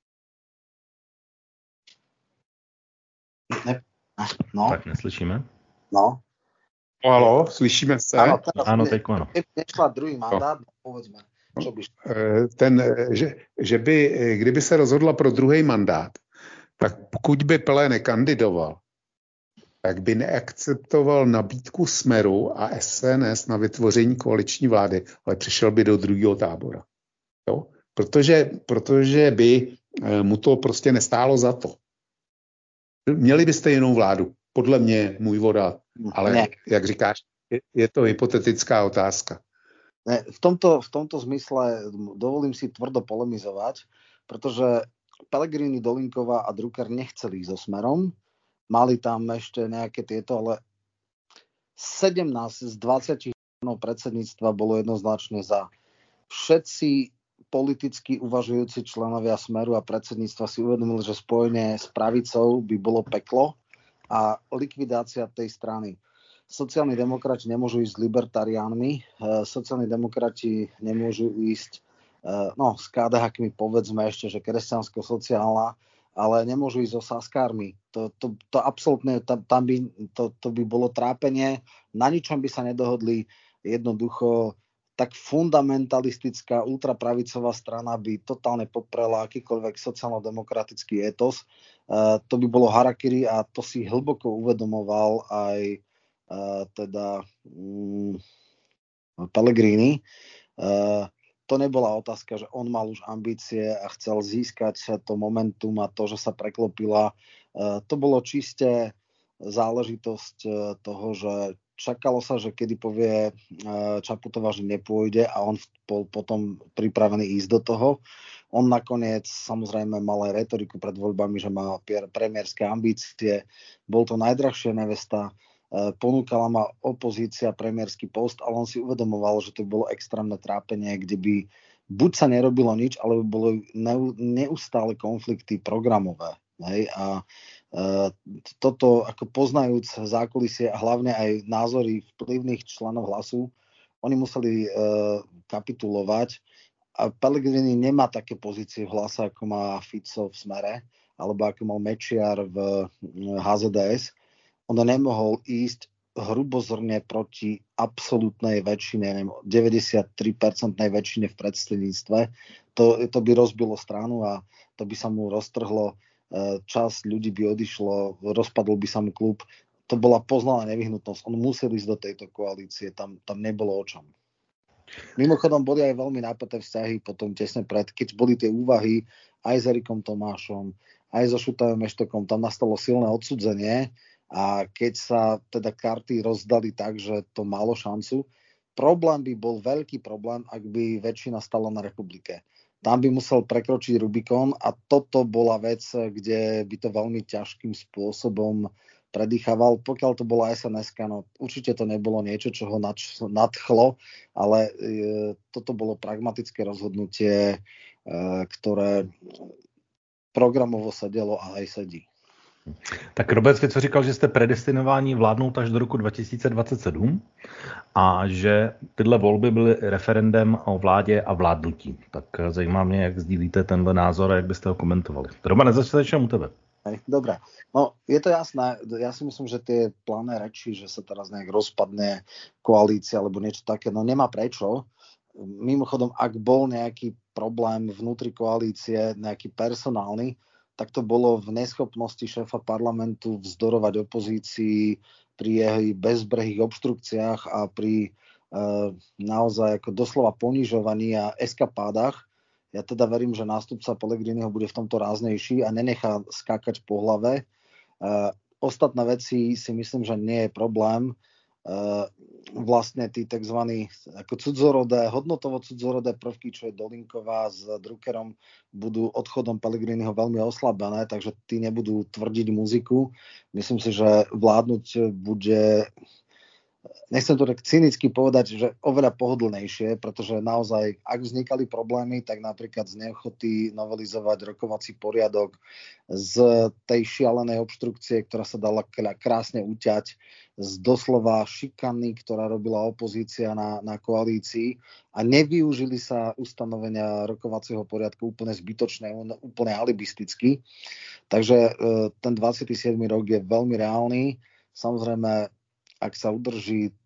Ne, no. Tak neslyšíme. No. Halo, slyšíme se? Áno, teraz áno, teď áno. Keby nešla druhý mandát, no. povedzme, čo by šlo? Ten, že, že by, kdyby se rozhodla pro druhý mandát, tak pokud by Pelé nekandidoval, tak by neakceptoval nabídku Smeru a S N S na vytvoření koaliční vlády, ale přišel by do druhého tábora. Jo? Protože, protože by mu to prostě nestálo za to. Měli byste jinou vládu, podle mě můj voda, ale ne. Jak říkáš, je, je to hypotetická otázka. Ne, v, tomto, v tomto zmysle dovolím si tvrdo polemizovať, pretože Pellegrini, Dolinková a Drucker nechceli ísť so Smerom, mali tam ešte nejaké tieto, ale sedemnásť z dvadsať členov predsedníctva bolo jednoznačne za. Všetci politicky uvažujúci členovia Smeru a predsedníctva si uvedomili, že spojenie s pravicou by bolo peklo a likvidácia tej strany. Sociálni demokrati nemôžu ísť s libertariánmi, sociálni demokrati nemôžu ísť no, s ká dé hákmi, povedzme ešte, že kresťansko-sociálna, ale nemôžu ísť so saskármi. To, to, to absolútne, tam, tam by, to, to by bolo trápenie, na ničom by sa nedohodli, jednoducho tak fundamentalistická ultrapravicová strana by totálne poprela akýkoľvek sociálno-demokratický etos. Uh, to by bolo harakiri a to si hlboko uvedomoval aj uh, teda um, Pellegrini. Uh, to nebola otázka, že on mal už ambície a chcel získať to momentum a to, že sa preklopila. Uh, to bolo čiste záležitosť uh, toho, že čakalo sa, že kedy povie Čaputová, že nepôjde a on bol potom pripravený ísť do toho. On nakoniec samozrejme mal aj retoriku pred voľbami, že má premiérske ambície. Bol to najdrahšia nevesta, ponúkala ma opozícia premiérsky post, ale on si uvedomoval, že to bolo extrémne trápenie, kde by buď sa nerobilo nič, alebo boli neustále konflikty programové. Hej, a e, toto, ako poznajúc zákulisie a hlavne aj názory vplyvných členov Hlasu, oni museli e, kapitulovať a Pellegrini nemá také pozície v Hlase, ako má Fico v Smere, alebo ako mal Mečiar v há zet dé es. On nemohol ísť hrubozorne proti absolútnej väčšine, neviem, deväťdesiattri percent väčšine v predsedníctve. To, to by rozbilo stranu a to by sa mu roztrhlo. Časť ľudí by odišlo, rozpadol by sa mu klub. To bola poznaná nevyhnutnosť. On musel ísť do tejto koalície, tam, tam nebolo o čom. Mimochodom boli aj veľmi napäté vzťahy potom tesne pred, keď boli tie úvahy aj s Erikom Tomášom, aj so Šutajom Eštokom, tam nastalo silné odsudzenie a keď sa teda karty rozdali tak, že to malo šancu, problém by bol veľký problém, ak by väčšina stala na Republike. Tam by musel prekročiť Rubikon a toto bola vec, kde by to veľmi ťažkým spôsobom predýchaval. Pokiaľ to bola es en eska, no určite to nebolo niečo, čo ho nadchlo, ale e, toto bolo pragmatické rozhodnutie, e, ktoré programovo sedelo a aj sedí. Tak Robert Fico říkal, že jste predestinováni vládnout až do roku dva tisíce dvacet sedm a že tyhle volby byly referendem o vládě a vládnutí. Tak zajímá mě, jak sdílíte tenhle názor a jak byste ho komentovali. Roman, začneme u tebe. Hej, dobre, no je to jasné, ja si myslím, že tie plané reči, že sa teraz nejak rozpadne koalícia alebo niečo také, no nemá prečo. mimochodom, ak bol nejaký problém vnútri koalície, nejaký personálny, tak to bolo v neschopnosti šéfa parlamentu vzdorovať opozícii pri jej bezbrehých obštrukciách a pri uh, naozaj ako doslova ponižovaní a eskapádach. Ja teda verím, že nástupca Pellegriniho bude v tomto ráznejší a nenechá skákať po hlave. Uh, ostatné veci si myslím, že nie je problém. Uh, vlastne tí tzv. Ako cudzorodé, hodnotovo cudzorodé prvky, čo je Dolinková s Druckerom, budú odchodom Pellegriniho veľmi oslabené, takže tí nebudú tvrdiť muziku. Myslím si, že vládnuť bude, nechcem to tak cynicky povedať, že oveľa pohodlnejšie, pretože naozaj, ak vznikali problémy, tak napríklad z neochoty novelizovať rokovací poriadok, z tej šialenej obštrukcie, ktorá sa dala krásne uťať, z doslova šikany, ktorá robila opozícia na, na koalícii a nevyužili sa ustanovenia rokovacieho poriadku úplne zbytočne, úplne alibisticky. Takže ten dvadsiaty siedmy rok je veľmi reálny. Samozrejme, ak sa udrží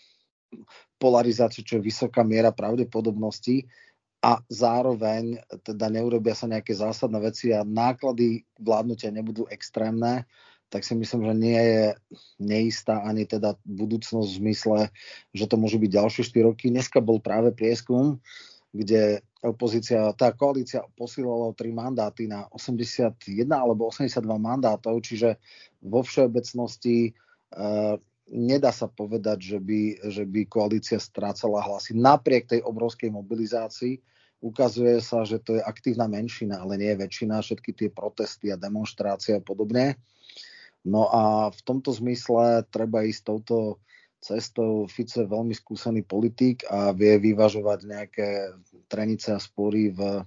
polarizáciu, čo je vysoká miera pravdepodobnosti a zároveň teda neurobia sa nejaké zásadné veci a náklady vládnutia nebudú extrémne, tak si myslím, že nie je neistá ani teda budúcnosť v zmysle, že to môžu byť ďalšie štyri roky. Dneska bol práve prieskum, kde opozícia, tá koalícia posílala tri mandáty na osemdesiatjeden alebo osemdesiatdva mandátov, čiže vo všeobecnosti uh, nedá sa povedať, že by, že by koalícia strácala hlasy. Napriek tej obrovskej mobilizácii ukazuje sa, že to je aktívna menšina, ale nie je väčšina, všetky tie protesty a demonštrácie a podobne. No a v tomto zmysle treba ísť touto cestou. Fico je veľmi skúsený politik a vie vyvažovať nejaké trenice a spory v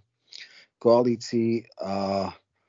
koalícii a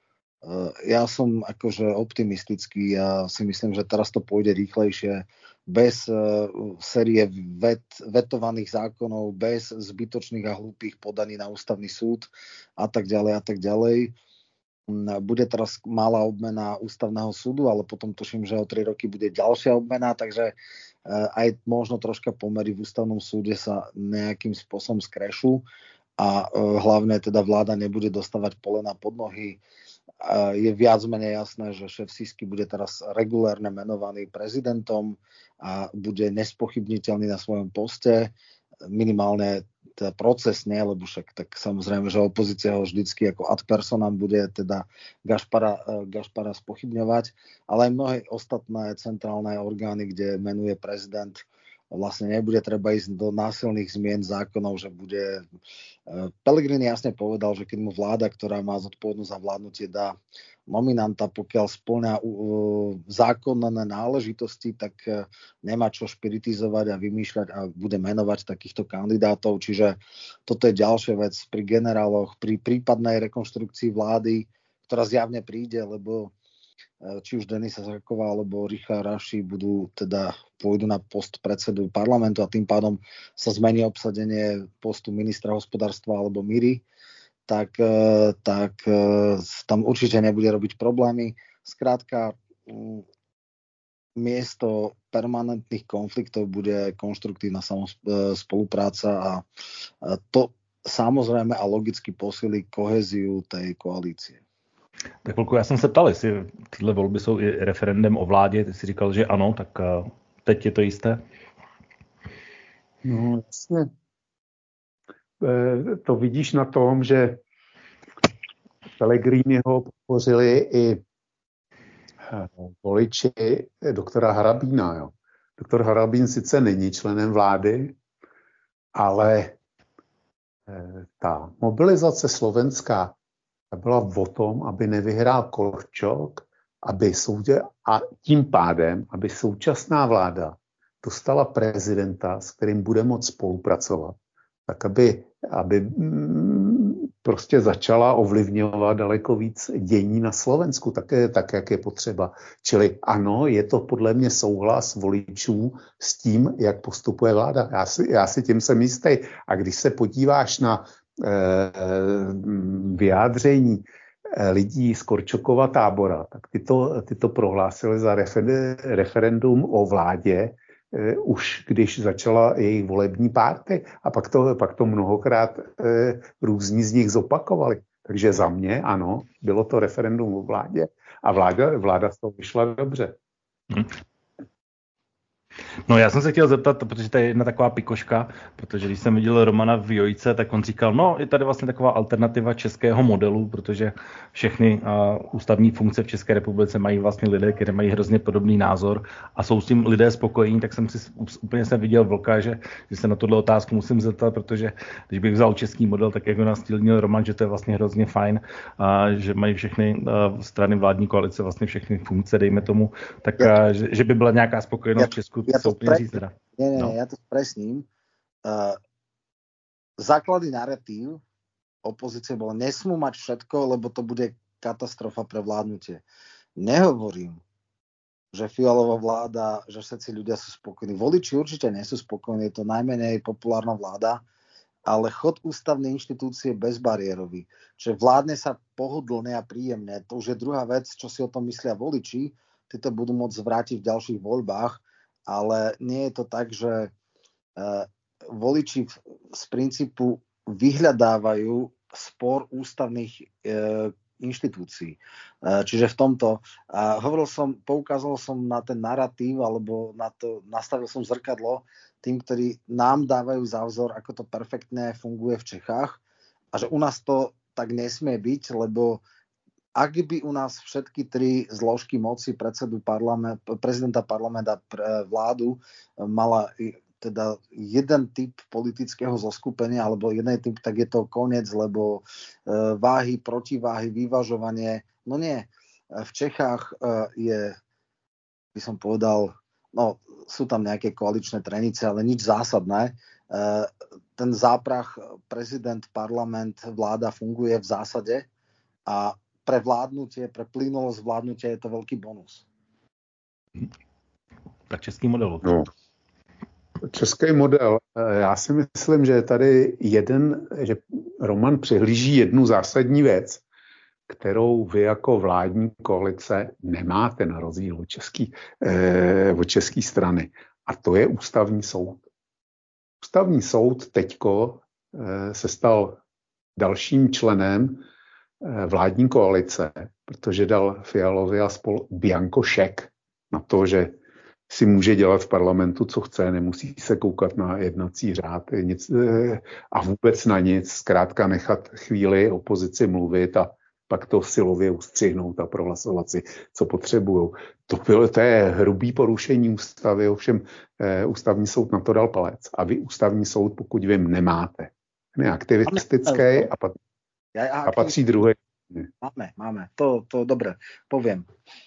ja som akože optimistický. Ja si myslím, že teraz to pôjde rýchlejšie, bez série vet, vetovaných zákonov, bez zbytočných a hlúpých podaní na ústavný súd a tak ďalej a tak ďalej. Bude teraz malá obmena ústavného súdu, ale potom tuším, že o tri roky bude ďalšia obmena, takže aj možno troška pomery v ústavnom súde sa nejakým spôsobom skrešu a hlavne teda vláda nebude dostávať polena pod nohy. Je viac menej jasné, že šéf Sisky bude teraz regulérne menovaný prezidentom a bude nespochybniteľný na svojom poste, minimálne teda procesne, lebo však tak samozrejme, že opozícia ho vždycky ako ad personam bude teda Gašpara, Gašpara spochybňovať, ale aj mnohé ostatné centrálne orgány, kde menuje prezident, vlastne nebude treba ísť do násilných zmien zákonov, že bude... Pellegrini jasne povedal, že keď mu vláda, ktorá má zodpovednosť za vládnutie, dá nominanta, pokiaľ spĺňa zákonné náležitosti, tak nemá čo špiritizovať a vymýšľať a bude menovať takýchto kandidátov. Čiže toto je ďalšia vec pri generáloch, pri prípadnej rekonštrukcii vlády, ktorá zjavne príde, lebo či už Denisa Záková alebo Richard Raši budú teda pôjdu na post predsedu parlamentu a tým pádom sa zmení obsadenie postu ministra hospodárstva alebo Miry, tak, tak tam určite nebude robiť problémy. Skrátka, miesto permanentných konfliktov bude konštruktívna spolupráca a to samozrejme a logicky posilí kohéziu tej koalície. Tak Vlku, já jsem se ptal, jestli tyhle volby jsou i referendem o vládě, ty jsi říkal, že ano, tak teď je to jisté? No jasně. E, to vidíš na tom, že Pellegriniho podpořili i voliči doktora Harabína. Jo. Doktor Harabín sice není členem vlády, ale ta mobilizace slovenská byla o tom, aby nevyhrál Korčok, aby soudě, a tím pádem, aby současná vláda dostala prezidenta, s kterým bude moct spolupracovat, tak aby, aby mm, prostě začala ovlivňovat daleko víc dění na Slovensku, také tak, jak je potřeba. Čili ano, je to podle mě souhlas voličů s tím, jak postupuje vláda. Já si, já si tím jsem jistý. A když se podíváš na vyjádření lidí z Korčokova tábora, tak ty to, ty to prohlásili za refer, referendum o vládě, už když začala jejich volební párty a pak to, pak to mnohokrát různí z nich zopakovali. Takže za mě, ano, bylo to referendum o vládě a vláda, vláda z toho vyšla dobře. Hmm. No já jsem se chtěl zeptat, protože to je jedna taková pikoška, protože když jsem viděl Romana v Jojce, tak on říkal, no je tady vlastně taková alternativa českého modelu, protože všechny uh, ústavní funkce v České republice mají vlastně lidé, kteří mají hrozně podobný názor a jsou s tím lidé spokojení, tak jsem si úplně jsem viděl vlka, že, že se na tuhle otázku musím zeptat, protože když bych vzal český model, tak jako nastínil Roman, že to je vlastně hrozně fajn, a že mají všechny uh, strany vládní koalice vlastně všechny funkce, dejme tomu, tak uh, že, že by byla nějaká spokojenost v Česku. Ja to, pre... říct, teda. nie, nie, no. ja to spresním. Uh, základný narratív opozície bol, nesmú mať všetko, lebo to bude katastrofa pre vládnutie. Nehovorím, že Fialová vláda, že všetci ľudia sú spokojní. Voliči určite nie sú spokojní, je to najmenej populárna vláda, ale chod ústavnej inštitúcie bezbariérový. Čiže vládne sa pohodlne a príjemne. To už je druhá vec, čo si o tom myslia voliči. Tí to budú môcť zvrátiť v ďalších voľbách. Ale nie je to tak, že uh, voliči v, z princípu vyhľadávajú spor ústavných uh, inštitúcií. Uh, čiže v tomto uh, hovoril som, poukázal som na ten narratív, alebo na to, nastavil som zrkadlo tým, ktorí nám dávajú za vzor, ako to perfektne funguje v Čechách a že u nás to tak nesmie byť, lebo ak by u nás všetky tri zložky moci, predsedu parlament, prezidenta parlamenta, vládu, mala teda jeden typ politického zoskupenia alebo jeden typ, tak je to koniec, lebo váhy, protiváhy, vyvažovanie, no nie. V Čechách je, by som povedal, no sú tam nejaké koaličné trenice, ale nič zásadné. Ten záprah prezident, parlament, vláda funguje v zásade a pre vládnutie, pre plynulosť vládnutia je to veľký bonus. Tak český model. No. Český model. Já si myslím, že je tady jeden, že Roman přihlíží jednu zásadní věc, kterou vy jako vládní koalice nemáte na rozdíl od český, eh, od české strany. A to je ústavní soud. Ústavní soud teďko eh, se stal dalším členem vládní koalice, protože dal Fialovi a spol bianko šek na to, že si může dělat v parlamentu, co chce, nemusí se koukat na jednací řád nic, a vůbec na nic, zkrátka nechat chvíli opozici mluvit a pak to silově ustřihnout a prohlasovat si, co potřebujou. To, bylo, to je hrubý porušení ústavy, ovšem eh, ústavní soud na to dal palec. A vy ústavní soud, pokud vím, nemáte. Ne aktivistický a pat Ja, ja, a patří druhé. Máme, máme. To, to dobre, poviem.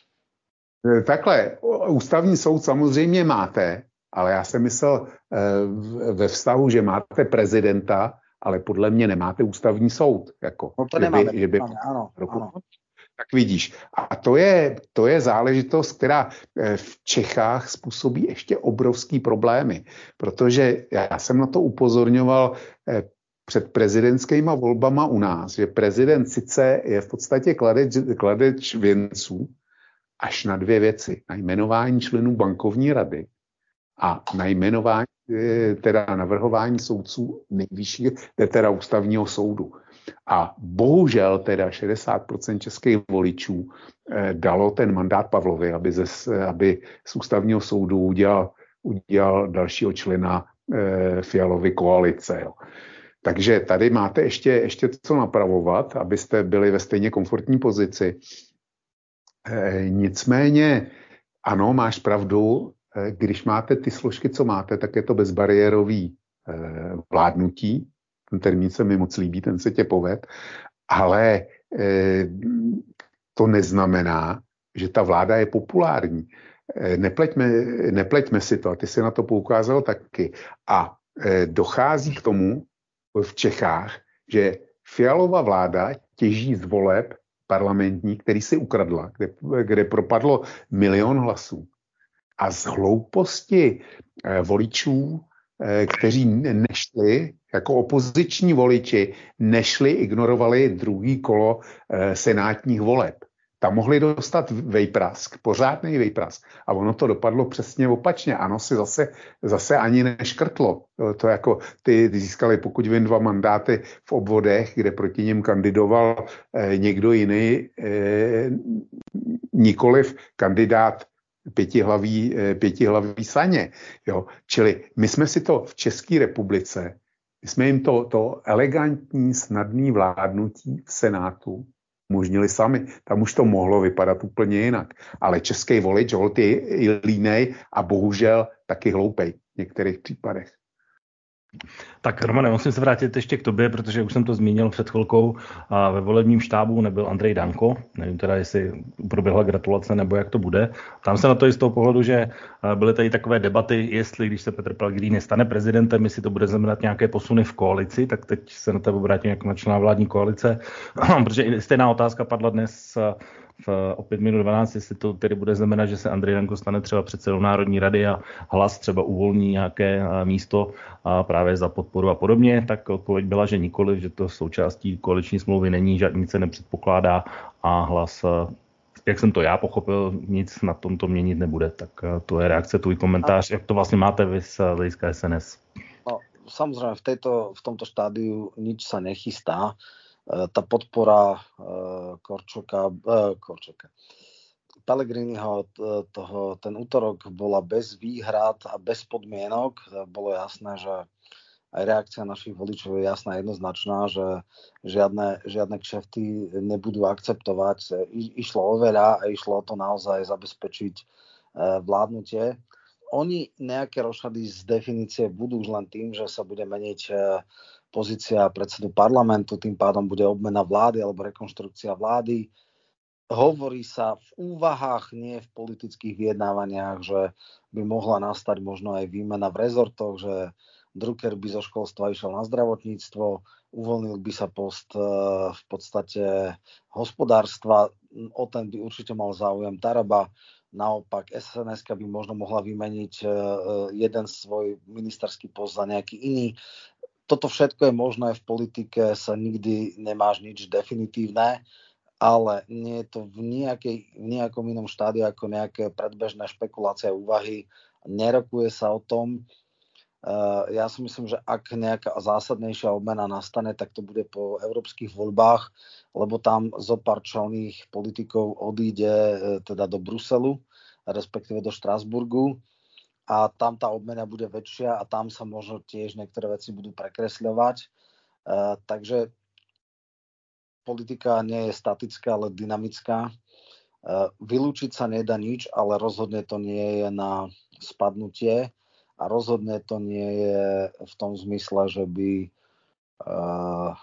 Takhle, ústavní soud samozřejmě máte, ale já jsem myslel e, ve vztahu, že máte prezidenta, ale podle mě nemáte ústavní soud. Jako, no to že nemáme, by, že by nemáme, áno, áno. Tak vidíš. A to je, to je záležitost, která v Čechách způsobí ještě obrovský problémy, protože já jsem na to upozorňoval před prezidentskýma volbama u nás, že prezident sice je v podstatě kladeč, kladeč věnců až na dvě věci. Na jmenování členů bankovní rady a na jmenování, teda navrhování soudců nejvyššího, teda ústavního soudu. A bohužel teda šedesát procent českých voličů eh, dalo ten mandát Pavlovi, aby, ze, aby z ústavního soudu udělal, udělal dalšího člena eh, Fialovy koalice. Jo. Takže tady máte ještě, ještě co napravovat, abyste byli ve stejně komfortní pozici. E, nicméně, ano, máš pravdu, e, když máte ty složky, co máte, tak je to bezbariérový e, vládnutí. Ten termín se mi moc líbí, ten se tě poved. Ale e, to neznamená, že ta vláda je populární. E, nepleťme, nepleťme si to, a ty jsi na to poukázal taky. A e, dochází k tomu, v Čechách, že Fialova vláda těží z voleb parlamentní, který si ukradla, kde, kde propadlo milion hlasů. A z hlouposti eh, voličů, eh, kteří nešli, jako opoziční voliči, nešli, ignorovali druhý kolo eh, senátních voleb. tam mohli dostat vejprask, pořádný vejprask. A ono to dopadlo přesně opačně. Ano, si zase, zase ani neškrtlo. To jako ty získali, pokud vím, dva mandáty v obvodech, kde proti něm kandidoval eh, někdo jiný, eh, nikoliv kandidát pětihlaví, eh, pětihlaví Saně. Jo. Čili my jsme si to v České republice, my jsme jim to, to elegantní, snadné vládnutí v Senátu umožnili sami. Tam už to mohlo vypadat úplně jinak. Ale český volič holt je línej a bohužel taky hloupej v některých případech. Tak Romane, musím se vrátit ještě k tobě, protože už jsem to zmínil před chvilkou. A ve volebním štábu nebyl Andrej Danko. Nevím teda, jestli proběhla gratulace nebo jak to bude. Tam se na to i z toho pohledu, že byly tady takové debaty, jestli když se Petr Pellegrini stane prezidentem, jestli to bude znamenat nějaké posuny v koalici, tak teď se na tebe obrátím jako na člena vládní koalice, protože stejná otázka padla dnes v o pět minut dvanáct, jestli to tedy bude znamenat, že se Andrej Danko stane třeba předsedou Národní rady a Hlas třeba uvolní nějaké místo a právě za podporu a podobně, tak odpověď byla, že nikoliv, že to součástí koaliční smlouvy není, že nic se nepředpokládá a Hlas, jak jsem to já pochopil, nic na tomto měnit nebude. Tak to je reakce, tvůj komentář, jak to vlastně máte vy z hlediska es en es? No, samozrejme, v, tejto, v tomto štádiu nič sa nechystá. Tá podpora uh, Korčoka, uh, Korčoka, Pellegriniho, toho, ten útorok bola bez výhrad a bez podmienok. Bolo jasné, že aj reakcia našich voličov je jasná, jednoznačná, že žiadne, žiadne kšefty nebudú akceptovať. I, išlo o veľa a išlo o to naozaj zabezpečiť uh, vládnutie. Oni nejaké rošady z definície budú už len tým, že sa bude meniť uh, pozícia predsedu parlamentu, tým pádom bude obmena vlády alebo rekonštrukcia vlády. Hovorí sa v úvahách, nie v politických vyjednávaniach, že by mohla nastať možno aj výmena v rezortoch, že Drucker by zo školstva išiel na zdravotníctvo, uvoľnil by sa post v podstate hospodárstva, o ten by určite mal záujem Taraba. Naopak es en es by možno mohla vymeniť jeden svoj ministerský post za nejaký iný. Toto všetko je možné, v politike sa nikdy nemáš nič definitívne, ale nie je to v, nejakej, v nejakom inom štádiu ako nejaké predbežné špekulácie a úvahy. Nerokuje sa o tom. Uh, ja si myslím, že ak nejaká zásadnejšia obmena nastane, tak to bude po európskych voľbách, lebo tam zo pár čelných politikov odíde teda do Bruselu, respektíve do Štrasburgu. A tam tá obmena bude väčšia a tam sa možno tiež niektoré veci budú prekresľovať. Uh, takže politika nie je statická, ale dynamická. Uh, vylúčiť sa nedá nič, ale rozhodne to nie je na spadnutie a rozhodne to nie je v tom zmysle, že by uh,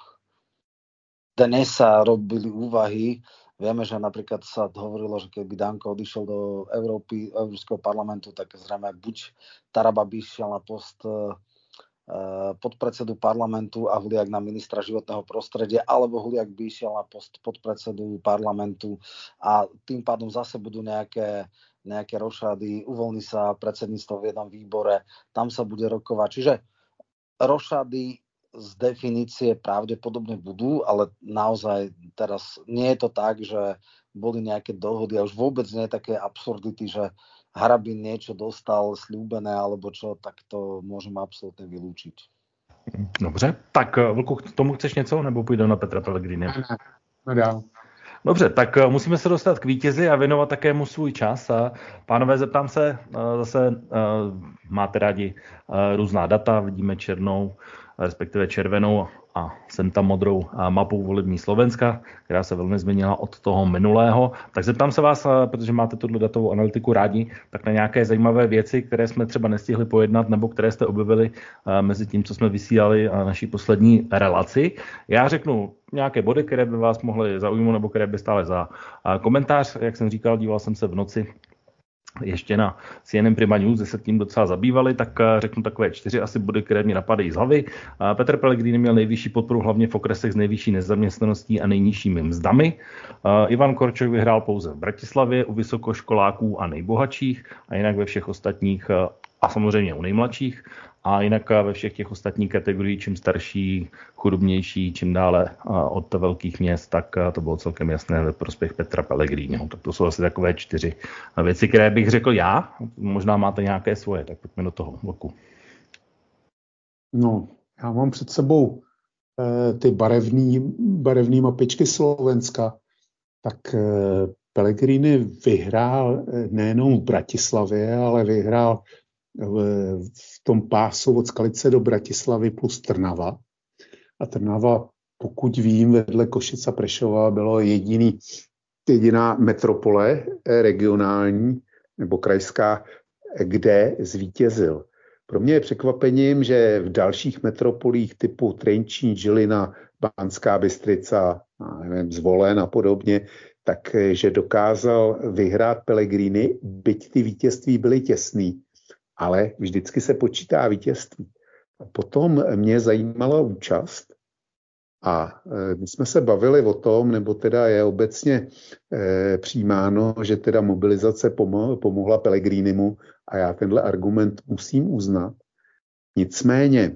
dnes sa robili úvahy. Vieme, že napríklad sa hovorilo, že keby Danko odišiel do Európy, Európskeho parlamentu, tak zrejme buď Taraba by išiel na post uh, podpredsedu parlamentu a Huliak na ministra životného prostredia, alebo Huliak by išiel na post podpredsedu parlamentu a tým pádom zase budú nejaké, nejaké rošady, uvoľní sa predsedníctvo v jednom výbore, tam sa bude rokovať. Čiže rošady z definície pravdepodobne budú, ale naozaj teraz nie je to tak, že boli nejaké dohody a už vôbec nie je také absurdity, že Harabin niečo dostal sľúbené alebo čo, tak to môžeme absolútne vylúčiť. Dobře, tak Vlku, k tomu chceš něco, nebo půjdeme na Petra Pellegrini? No dál. Dobře, tak musíme se dostat k vítězi a věnovat také mu svůj čas. Pánové, zeptám se, zase máte rádi různá data, vidíme černou, respektive červenou a sem tam modrou mapu volební Slovenska, která se velmi změnila od toho minulého. Tak zeptám se vás, protože máte tuto datovou analytiku rádi, tak na nějaké zajímavé věci, které jsme třeba nestihli pojednat nebo které jste objevili mezi tím, co jsme vysílali naší poslední relaci. Já řeknu nějaké body, které by vás mohly zaujmout nebo které by stály za komentář. Jak jsem říkal, díval jsem se v noci ještě na C N N Prima News, kde se tím docela zabývali, tak řeknu takové čtyři asi body, které mě napadají z hlavy. Petr Pellegrini měl nejvyšší podporu hlavně v okresech s nejvyšší nezaměstnaností a nejnižšími mzdami. Ivan Korčok vyhrál pouze v Bratislavě u vysokoškoláků a nejbohatších a jinak ve všech ostatních a samozřejmě u nejmladších. A jinak ve všech těch ostatních kategoriích, čím starší, chudobnější, čím dále od velkých měst, tak to bylo celkem jasné ve prospěch Petra Pellegriniho. Tak to jsou asi takové čtyři věci, které bych řekl já. Možná máte nějaké svoje, tak pojďme do toho bloku. No, já mám před sebou eh, ty barevný, barevný mapičky Slovenska. Tak eh, Pellegrini vyhrál nejenom v Bratislavě, ale vyhrál v tom pásu od Skalice do Bratislavy plus Trnava. A Trnava, pokud vím, vedle Košic a Prešova bylo jediný, jediná metropole regionální nebo krajská, kde zvítězil. Pro mě je překvapením, že v dalších metropolích typu Trenčín, Žilina, Banská Bystrica, nevím, Zvolen a podobně, takže dokázal vyhrát Pellegrini, byť ty vítězství byly těsný. Ale vždycky se počítá vítězství. A potom mě zajímala účast a my jsme se bavili o tom, nebo teda je obecně eh, přijímáno, že teda mobilizace pomo- pomohla Pellegrinimu a já tenhle argument musím uznat. Nicméně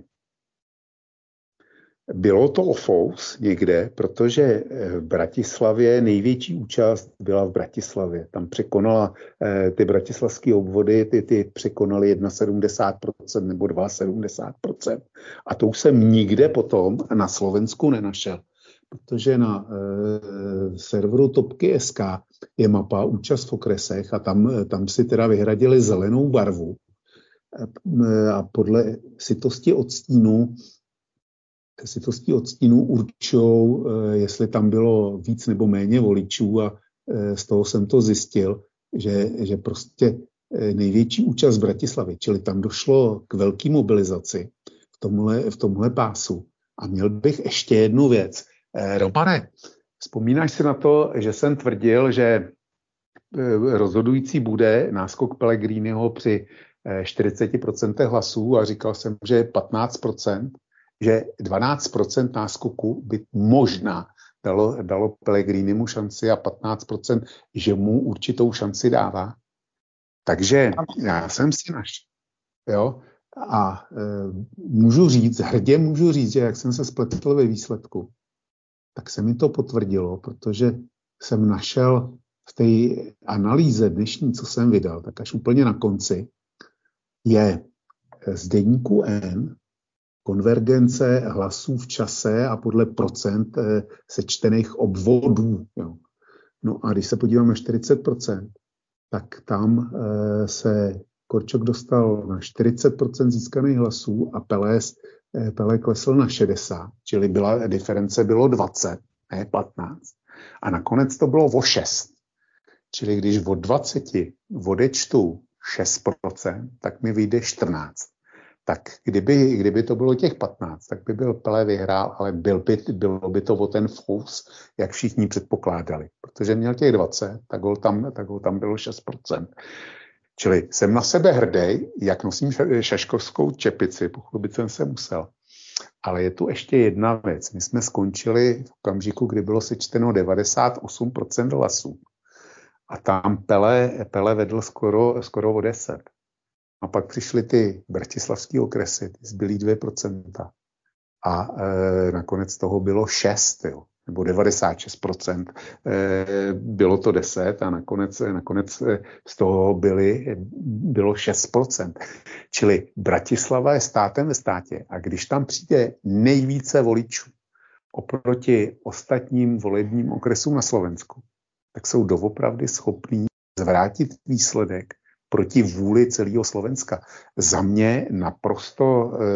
bylo to ofous někde, protože v Bratislavě největší účast byla v Bratislavě. Tam překonala eh, ty bratislavské obvody, ty, ty překonaly sedmdesát jedna procent nebo sedmdesát dva procent. A to už jsem nikde potom na Slovensku nenašel, protože na eh, serveru Topky tečka es ká je mapa účast v okresech a tam, tam si teda vyhradili zelenou barvu a podle sytosti odstínu Sytostí odstínů určují, jestli tam bylo víc nebo méně voličů a z toho jsem to zjistil, že, že prostě největší účast v Bratislavě, čili tam došlo k velké mobilizaci v tomhle, v tomhle pásu. A měl bych ještě jednu věc. Romane, vzpomínáš si na to, že jsem tvrdil, že rozhodující bude náskok Pellegriniho při čtyřicet procent hlasů a říkal jsem, že patnáct procent, že dvanáct procent náskoku by možná dalo, dalo Pellegrinimu šanci a patnáct procent, že mu určitou šanci dává. Takže já jsem si našel. Jo? A e, můžu říct, hrdě můžu říct, že jak jsem se spletl ve výsledku, tak se mi to potvrdilo, protože jsem našel v té analýze dnešní, co jsem vydal, tak až úplně na konci, je z deníku N konvergence hlasů v čase a podle procent eh, sečtených obvodů. Jo. No a když se podívám na čtyřicet procent, tak tam eh, se Korčok dostal na čtyřicet procent získaných hlasů a Pelés, eh, Pelé klesl na šedesát, čili byla, diference bylo dvacet, ne patnáct. A nakonec to bylo o šest. Čili když od dvaceti odečtu šest procent, tak mi vyjde čtrnáct. Tak kdyby, kdyby to bylo těch patnáct, tak by byl Pelé vyhrál, ale byl by, bylo by to o ten fous, jak všichni předpokládali. Protože měl těch dvacet, tak ho tam, tak ho tam bylo šest procent. Čili jsem na sebe hrdý, jak nosím šaškovskou čepici, pochlubit jsem se musel. Ale je tu ještě jedna věc. My jsme skončili v okamžiku, kdy bylo sečteno devadesát osm procent hlasů. A tam Pelé, Pelé vedl skoro, skoro o deset. A pak přišly ty bratislavské okresy, ty zbylý dvě procenta. A e, nakonec toho bylo šest, jo, nebo devadesát šest procent. E, bylo to deset a nakonec, nakonec z toho byly, bylo šest procent. Čili Bratislava je státem ve státě a když tam přijde nejvíce voličů oproti ostatním volebním okresům na Slovensku, tak jsou doopravdy schopní zvrátit výsledek proti vůli celého Slovenska. Za mě naprosto e,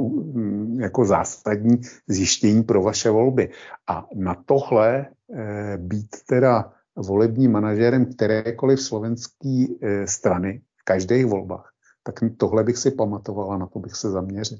jako zásadní zjištění pro vaše volby. A na tohle e, být teda volebním manažérem kterékoliv slovenské e, strany v každých volbách, tak tohle bych si pamatoval a na to bych se zaměřil.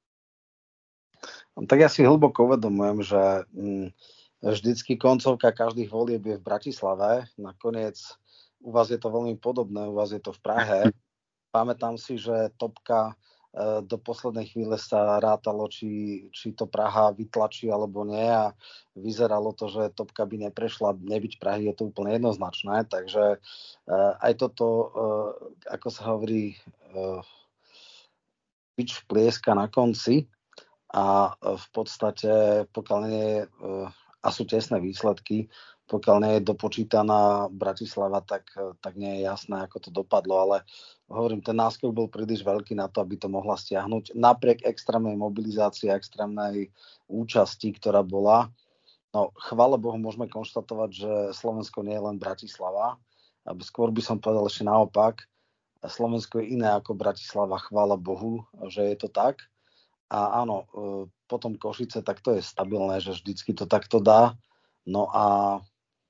Tak ja si hlboko uvedomujem, že hm, vždycky koncovka každých volieb je v Bratislave. Nakoniec u vás je to veľmi podobné, u vás je to v Prahe. Pamätám si, že Topka e, do poslednej chvíle sa rátalo, či, či to Praha vytlačí alebo nie a vyzeralo to, že Topka by neprešla, nebyť Prahy je to úplne jednoznačné, takže e, aj toto, e, ako sa hovorí, e, bič plieska na konci a v podstate, pokiaľ nie, a sú tesné výsledky, pokiaľ nie je dopočítaná Bratislava, tak, tak nie je jasné, ako to dopadlo, ale hovorím, ten náskok bol príliš veľký na to, aby to mohla stiahnuť. Napriek extrémnej mobilizácii a extrémnej účasti, ktorá bola, no chvála Bohu, môžeme konštatovať, že Slovensko nie je len Bratislava, skôr by som povedal ešte naopak, Slovensko je iné ako Bratislava, chvála Bohu, že je to tak. A áno, potom Košice, tak to je stabilné, že vždycky to takto dá. No a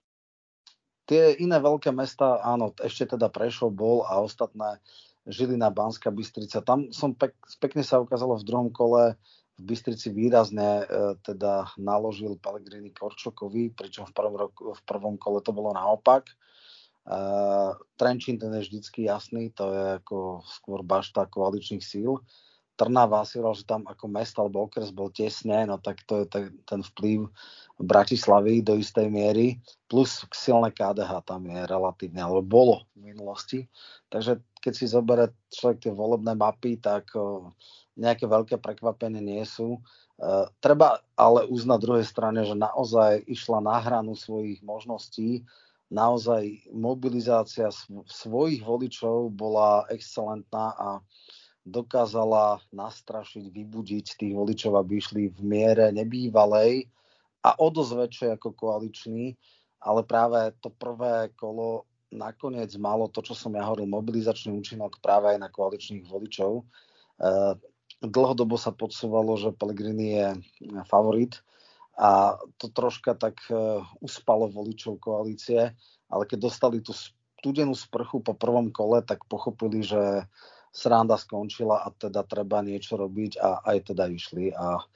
tie iné veľké mesta, áno, ešte teda Prešov bol a ostatné Žilina, Banská Bystrica. Tam som pek, pekne sa ukázalo v druhom kole, v Bystrici výrazne e, teda naložil Pellegrini Korčokovi, pričom v prvom, roku, v prvom kole to bolo naopak. E, Trenčín, ten je vždycky jasný, to je ako skôr bašta koaličných síl. Trnava si hovoril, že tam ako mesto alebo okres bol tesne, no tak to je ten vplyv Bratislavy do istej miery, plus silné ká dé há tam je relatívne, alebo bolo v minulosti. Takže keď si zoberie človek tie volebné mapy, tak o, nejaké veľké prekvapenie nie sú. E, treba ale uznať na druhej strane, že naozaj išla na hranu svojich možností, naozaj mobilizácia sv- svojich voličov bola excelentná a dokázala nastrašiť, vybudiť tých voličov, aby išli v miere nebývalej a o dosť väčšej ako koaličný, ale práve to prvé kolo nakoniec malo to, čo som ja hovoril, mobilizačný účinok práve aj na koaličných voličov. E, dlhodobo sa podsúvalo, že Pellegrini je favorit a to troška tak e, uspalo voličov koalície, ale keď dostali tú studenú sprchu po prvom kole, tak pochopili, že sranda skončila a teda treba niečo robiť a aj teda išli a e,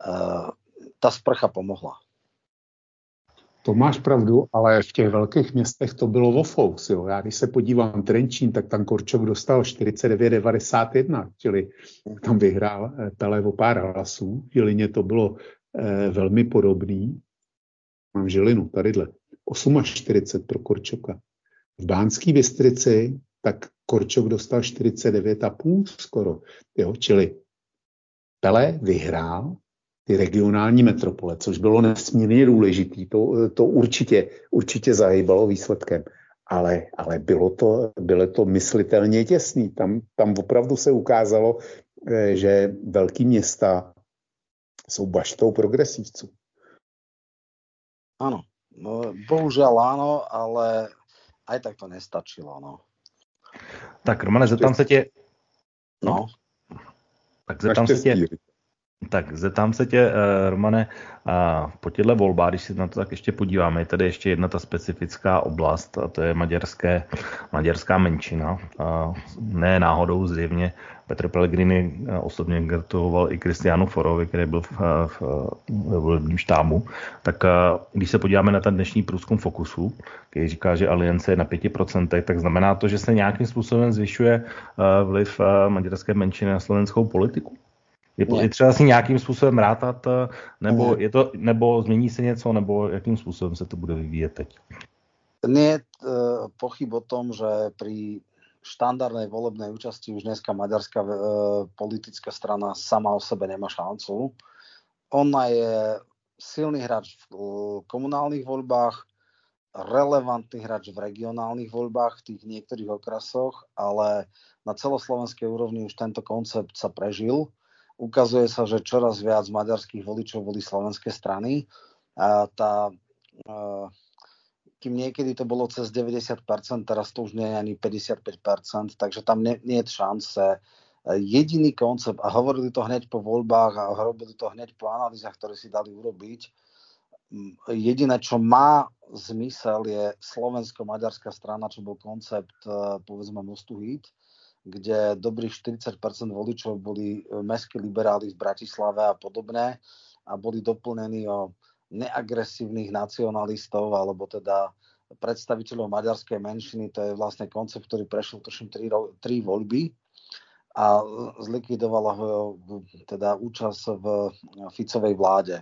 tá sprcha pomohla. To máš pravdu, ale v těch velkých městech to bylo vofous. Jo. Já když se podívám Trenčín, tak tam Korčok dostal čtyřicet devět devadesát jedna, čili tam vyhrál Pele o pár hlasů. V Žilině to bylo eh, velmi podobný. Mám Žilinu, tadyhle. čtyřicet osm pro Korčoka. V Bánské Bystrici tak Korčok dostal čtyřicet devět a půl skoro. Jo, čili Pele vyhrál ty regionální metropole, což bylo nesmírně důležitý. To, to určitě, určitě zahýbalo výsledkem. Ale, ale bylo, to, bylo to myslitelně těsný. Tam, tam opravdu se ukázalo, že velký města jsou baštou progresívců. Áno, no, bohužiaľ áno, ale aj tak to nestačilo, no. Tak Romane, zeptám se tě... No. Tak zeptám se tě... Tak zeptám se tě, Romane, po těchto volbách, když si na to tak ještě podíváme, je tady ještě jedna ta specifická oblast, a to je maďarské, maďarská menšina. Ne náhodou zjevně Petr Pellegrini osobně gratuloval i Kristiánu Forovi, který byl v, v, ve volebním štábu. Tak když se podíváme na ten dnešní průzkum Fokusu, který říká, že aliance je na pět procent, tak znamená to, že se nějakým způsobem zvyšuje vliv maďarské menšiny na slovenskou politiku? Je, je třeba si nějakým způsobem rátat, nebo, je to, nebo změní se něco, nebo jakým způsobem se to bude vyvíjet teď? Nie je pochyb o tom, že pri štandardnej volebnej účasti už dneska maďarská e, politická strana sama o sebe nemá šancu. Ona je silný hráč v komunálnych voľbách, relevantný hráč v regionálnych voľbách v tých niektorých okresoch, ale na celoslovenskej úrovni už tento koncept sa prežil. Ukazuje sa, že čoraz viac maďarských voličov volí slovenské strany. A tá, kým niekedy to bolo cez deväťdesiat percent, teraz to už nie je ani päťdesiatpäť percent, takže tam nie, nie je šance. Jediný koncept, a hovorili to hneď po voľbách a hovorili to hneď po analýzach, ktoré si dali urobiť, jediné, čo má zmysel, je slovensko-maďarská strana, čo bol koncept, povedzme, Mostu Híd, kde dobrých štyridsať percent voličov boli mestskí liberáli v Bratislave a podobné a boli doplnení o neagresívnych nacionalistov alebo teda predstaviteľov maďarskej menšiny. To je vlastne koncept, ktorý prešiel tuším tri, tri voľby a zlikvidovala ho teda účasť v Ficovej vláde.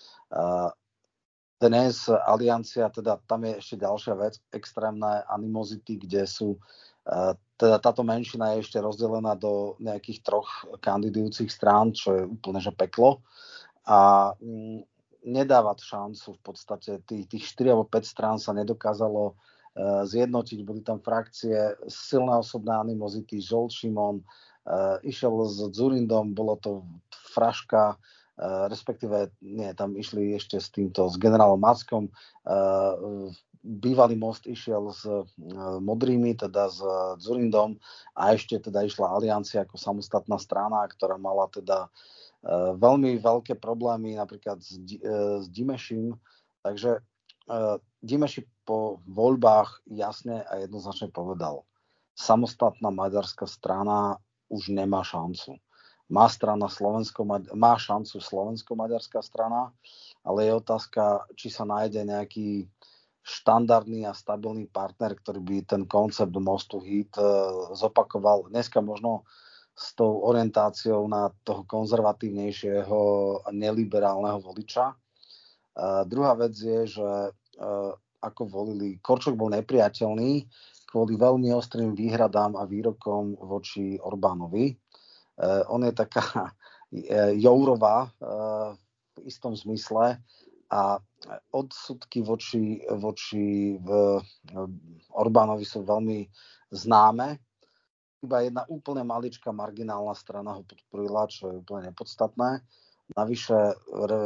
Dnes aliancia, teda tam je ešte ďalšia vec, extrémne animozity, kde sú teda táto menšina je ešte rozdelená do nejakých troch kandidujúcich strán, čo je úplne že peklo. A mm, nedáva šancu v podstate. Tých, tých štyri alebo päť strán sa nedokázalo uh, zjednotiť. Boli tam frakcie, silné osobné animozity, Žolt Šimon, uh, išiel s Dzurindom, bolo to fraška, uh, respektíve nie, tam išli ešte s týmto, s generálom Mackom. Uh, Bývalý Most išiel s uh, Modrými, teda s uh, Dzurindom a ešte teda išla Aliancia ako samostatná strana, ktorá mala teda uh, veľmi veľké problémy napríklad s, uh, s Dimešim. Takže uh, Dimeši po voľbách jasne a jednoznačne povedal, samostatná maďarská strana už nemá šancu. Má, strana Slovensko, má šancu slovensko-maďarská strana, ale je otázka, či sa nájde nejaký štandardný a stabilný partner, ktorý by ten koncept Mostu hit zopakoval. Dneska možno s tou orientáciou na toho konzervatívnejšieho a neliberálneho voliča. Uh, druhá vec je, že uh, ako volili, Korčok bol nepriateľný kvôli veľmi ostrým výhradám a výrokom voči Orbánovi. Uh, on je taká uh, Jourová uh, v istom zmysle, a odsudky voči, voči v, Orbánovi sú veľmi známe. Iba jedna úplne maličká marginálna strana ho podporila, čo je úplne nepodstatné. Navyše re,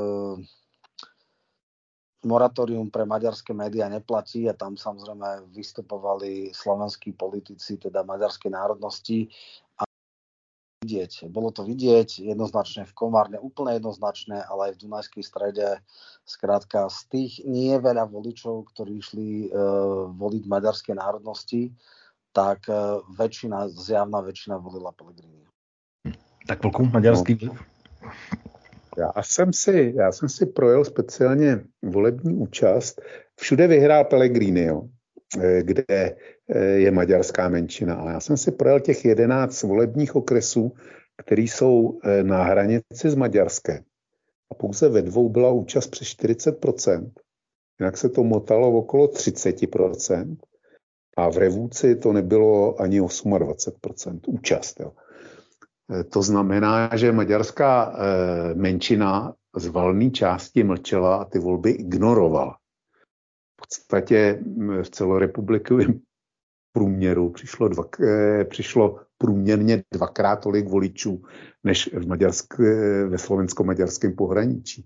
moratórium pre maďarské médiá neplatí a tam samozrejme vystupovali slovenskí politici, teda maďarskej národnosti. Vidieť. Bolo to vidieť jednoznačne v Komárne, úplne jednoznačné, ale aj v Dunajskej Strede. Skrátka, z tých nie je veľa voličov, ktorí išli e, voliť maďarskej národnosti, tak e, väčšina, zjavná väčšina volila Pellegrini. Tak Vlku, maďarský vliv? Já jsem si, já jsem si projel speciálně volební účast. Všude vyhrál Pellegrini, jo, kde je maďarská menšina. Ale já jsem si projel těch jedenáct volebních okresů, které jsou na hranici s Maďarskem. A pouze ve dvou byla účast přes čtyřicet procent. Jinak se to motalo okolo třicet procent. A v Revúci to nebylo ani dvacet osm procent účast. Jo. To znamená, že maďarská menšina z valné části mlčela a ty volby ignorovala. V podstatě v celorepublikovém průměru přišlo, dva, přišlo průměrně dvakrát tolik voličů, než v Maďarsk, ve slovensko-maďarském pohraničí.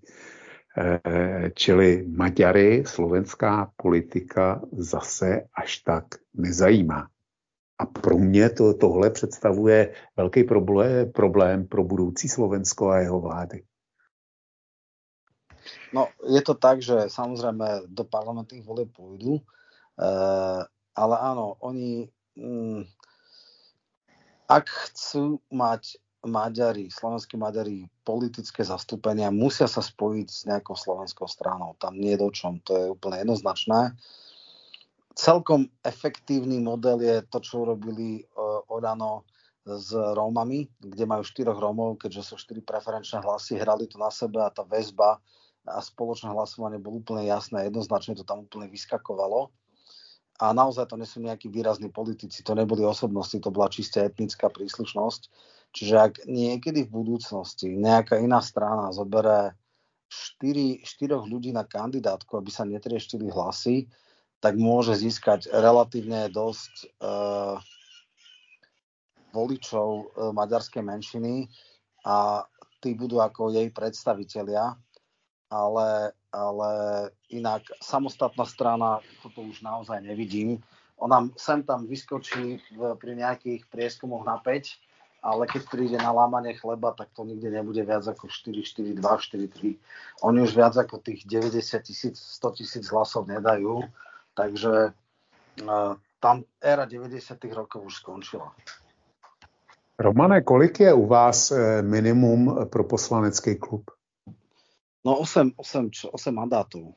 Čili Maďary slovenská politika zase až tak nezajímá. A pro mě to, tohle představuje velký problém, problém pro budoucí Slovensko a jeho vlády. No, je to tak, že samozrejme do parlamentných volieb pôjdu, e, ale áno, oni, mm, ak chcú mať Maďari, slovenskí Maďari politické zastúpenia, musia sa spojiť s nejakou slovenskou stranou. Tam nie je do čom, to je úplne jednoznačné. Celkom efektívny model je to, čo urobili uh, Oľano s Rómami, kde majú štyroch Rómov, keďže sú štyri preferenčné hlasy, hrali to na sebe a tá väzba a spoločné hlasovanie bolo úplne jasné, jednoznačne to tam úplne vyskakovalo. A naozaj to nie sú nejakí výrazní politici, to neboli osobnosti, to bola čiste etnická príslušnosť. Čiže ak niekedy v budúcnosti nejaká iná strana zoberie štyri, štyroch ľudí na kandidátku, aby sa netrieštili hlasy, tak môže získať relatívne dosť uh, voličov uh, maďarskej menšiny a tí budú ako jej predstavitelia. Ale, ale inak samostatná strana, toto už naozaj nevidím. Ona sem tam vyskočí v, pri nejakých prieskumoch na päť, ale keď príde na lámanie chleba, tak to nikdy nebude viac ako štyri štyri dva, štyri tri. Oni už viac ako tých deväťdesiat tisíc, sto tisíc hlasov nedajú, takže uh, tam éra deväťdesiatych rokov už skončila. Romane, kolik je u vás minimum pro poslanecký klub? No osem, osem, osem mandátů.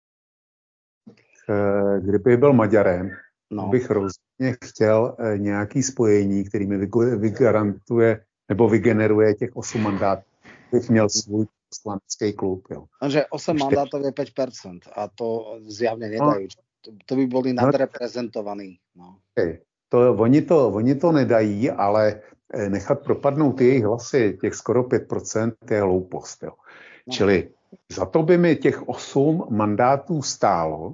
Kdyby byl Maďarem, no. bych rozhodně chtěl nějaký spojení, který mi vygarantuje nebo vygeneruje těch osm mandátů. Bych měl svůj poslanecký klub. Jo. Takže osem Ještě... mandátov je päť percent a to zjavne nedajú. No. To by boli nadreprezentovaní. No. Okay. to, oni, to, oni to nedají, ale nechat propadnout jejich hlasy, těch skoro pět procent, je hloupost. Jo. No. Čili za to by mi těch osm mandátů stálo,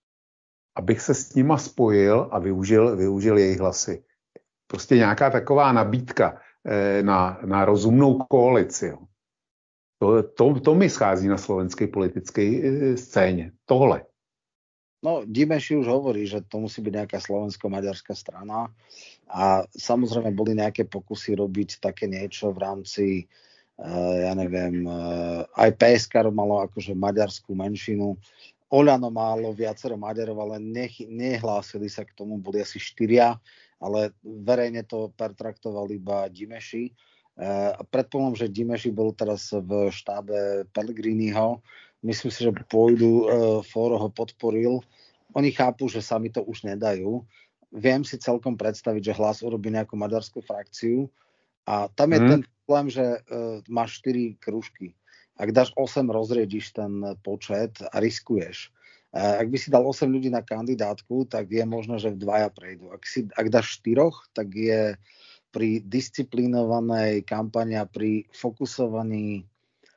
abych se s nima spojil a využil, využil jejich hlasy. Prostě nějaká taková nabídka eh, na, na rozumnou koalici. Jo. To, to, to mi schází na slovenské politické eh, scéně. Tohle. No, Dimeši už hovorí, že to musí byť nejaká slovensko-maďarská strana a samozrejme boli nejaké pokusy robiť také niečo v rámci, uh, ja neviem, uh, aj pé es ká malo akože maďarskú menšinu, Oľano málo viacero Maďarov, ale nech, nehlásili sa k tomu, boli asi štyria, ale verejne to pertraktovali iba Dimeši. Uh, predpokladám, že Dimeši bol teraz v štábe Pellegriniho. Myslím si, že pôjdu, uh, Fóro ho podporil. Oni chápu, že sami to už nedajú. Viem si celkom predstaviť, že Hlas urobí nejakú maďarskú frakciu a tam je hmm. ten problém, že uh, máš štyri kružky. Ak dáš osem, rozriediš ten počet a riskuješ. Uh, ak by si dal osem ľudí na kandidátku, tak je možné, že v dvaja prejdú. Ak, si, ak dáš štyroch, tak je pri disciplinovanej kampani a pri fokusovaní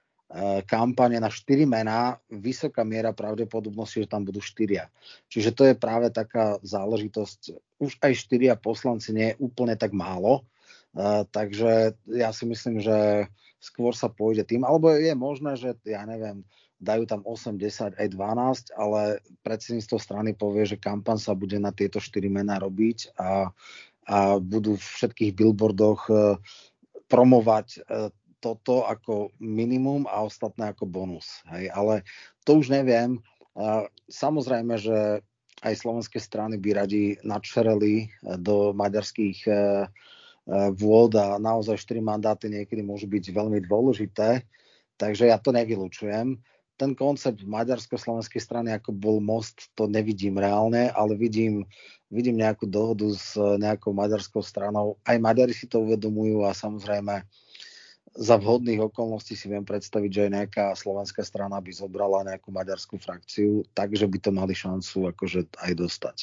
kampane na štyri mená, vysoká miera pravdepodobnosti, že tam budú štyria. Čiže to je práve taká záležitosť. Už aj štyria poslanci nie je úplne tak málo, uh, takže ja si myslím, že skôr sa pôjde tým, alebo je možné, že ja neviem, dajú tam osem, desať, aj dvanásť, ale predsedníctvo strany povie, že kampaň sa bude na tieto štyri mená robiť a, a budú v všetkých billboardoch uh, promovať uh, toto ako minimum a ostatné ako bonus. Hej. Ale to už neviem. Samozrejme, že aj slovenské strany by radi načereli do maďarských vôd a naozaj štyri mandáty niekedy môžu byť veľmi dôležité, takže ja to nevylučujem. Ten koncept maďarsko-slovenskej strany, ako bol most, to nevidím reálne, ale vidím, vidím nejakú dohodu s nejakou maďarskou stranou. Aj Maďari si to uvedomujú a samozrejme za vhodných okolností si viem predstaviť, že aj nejaká slovenská strana by zobrala nejakú maďarskú frakciu, takže by to mali šancu akože aj dostať.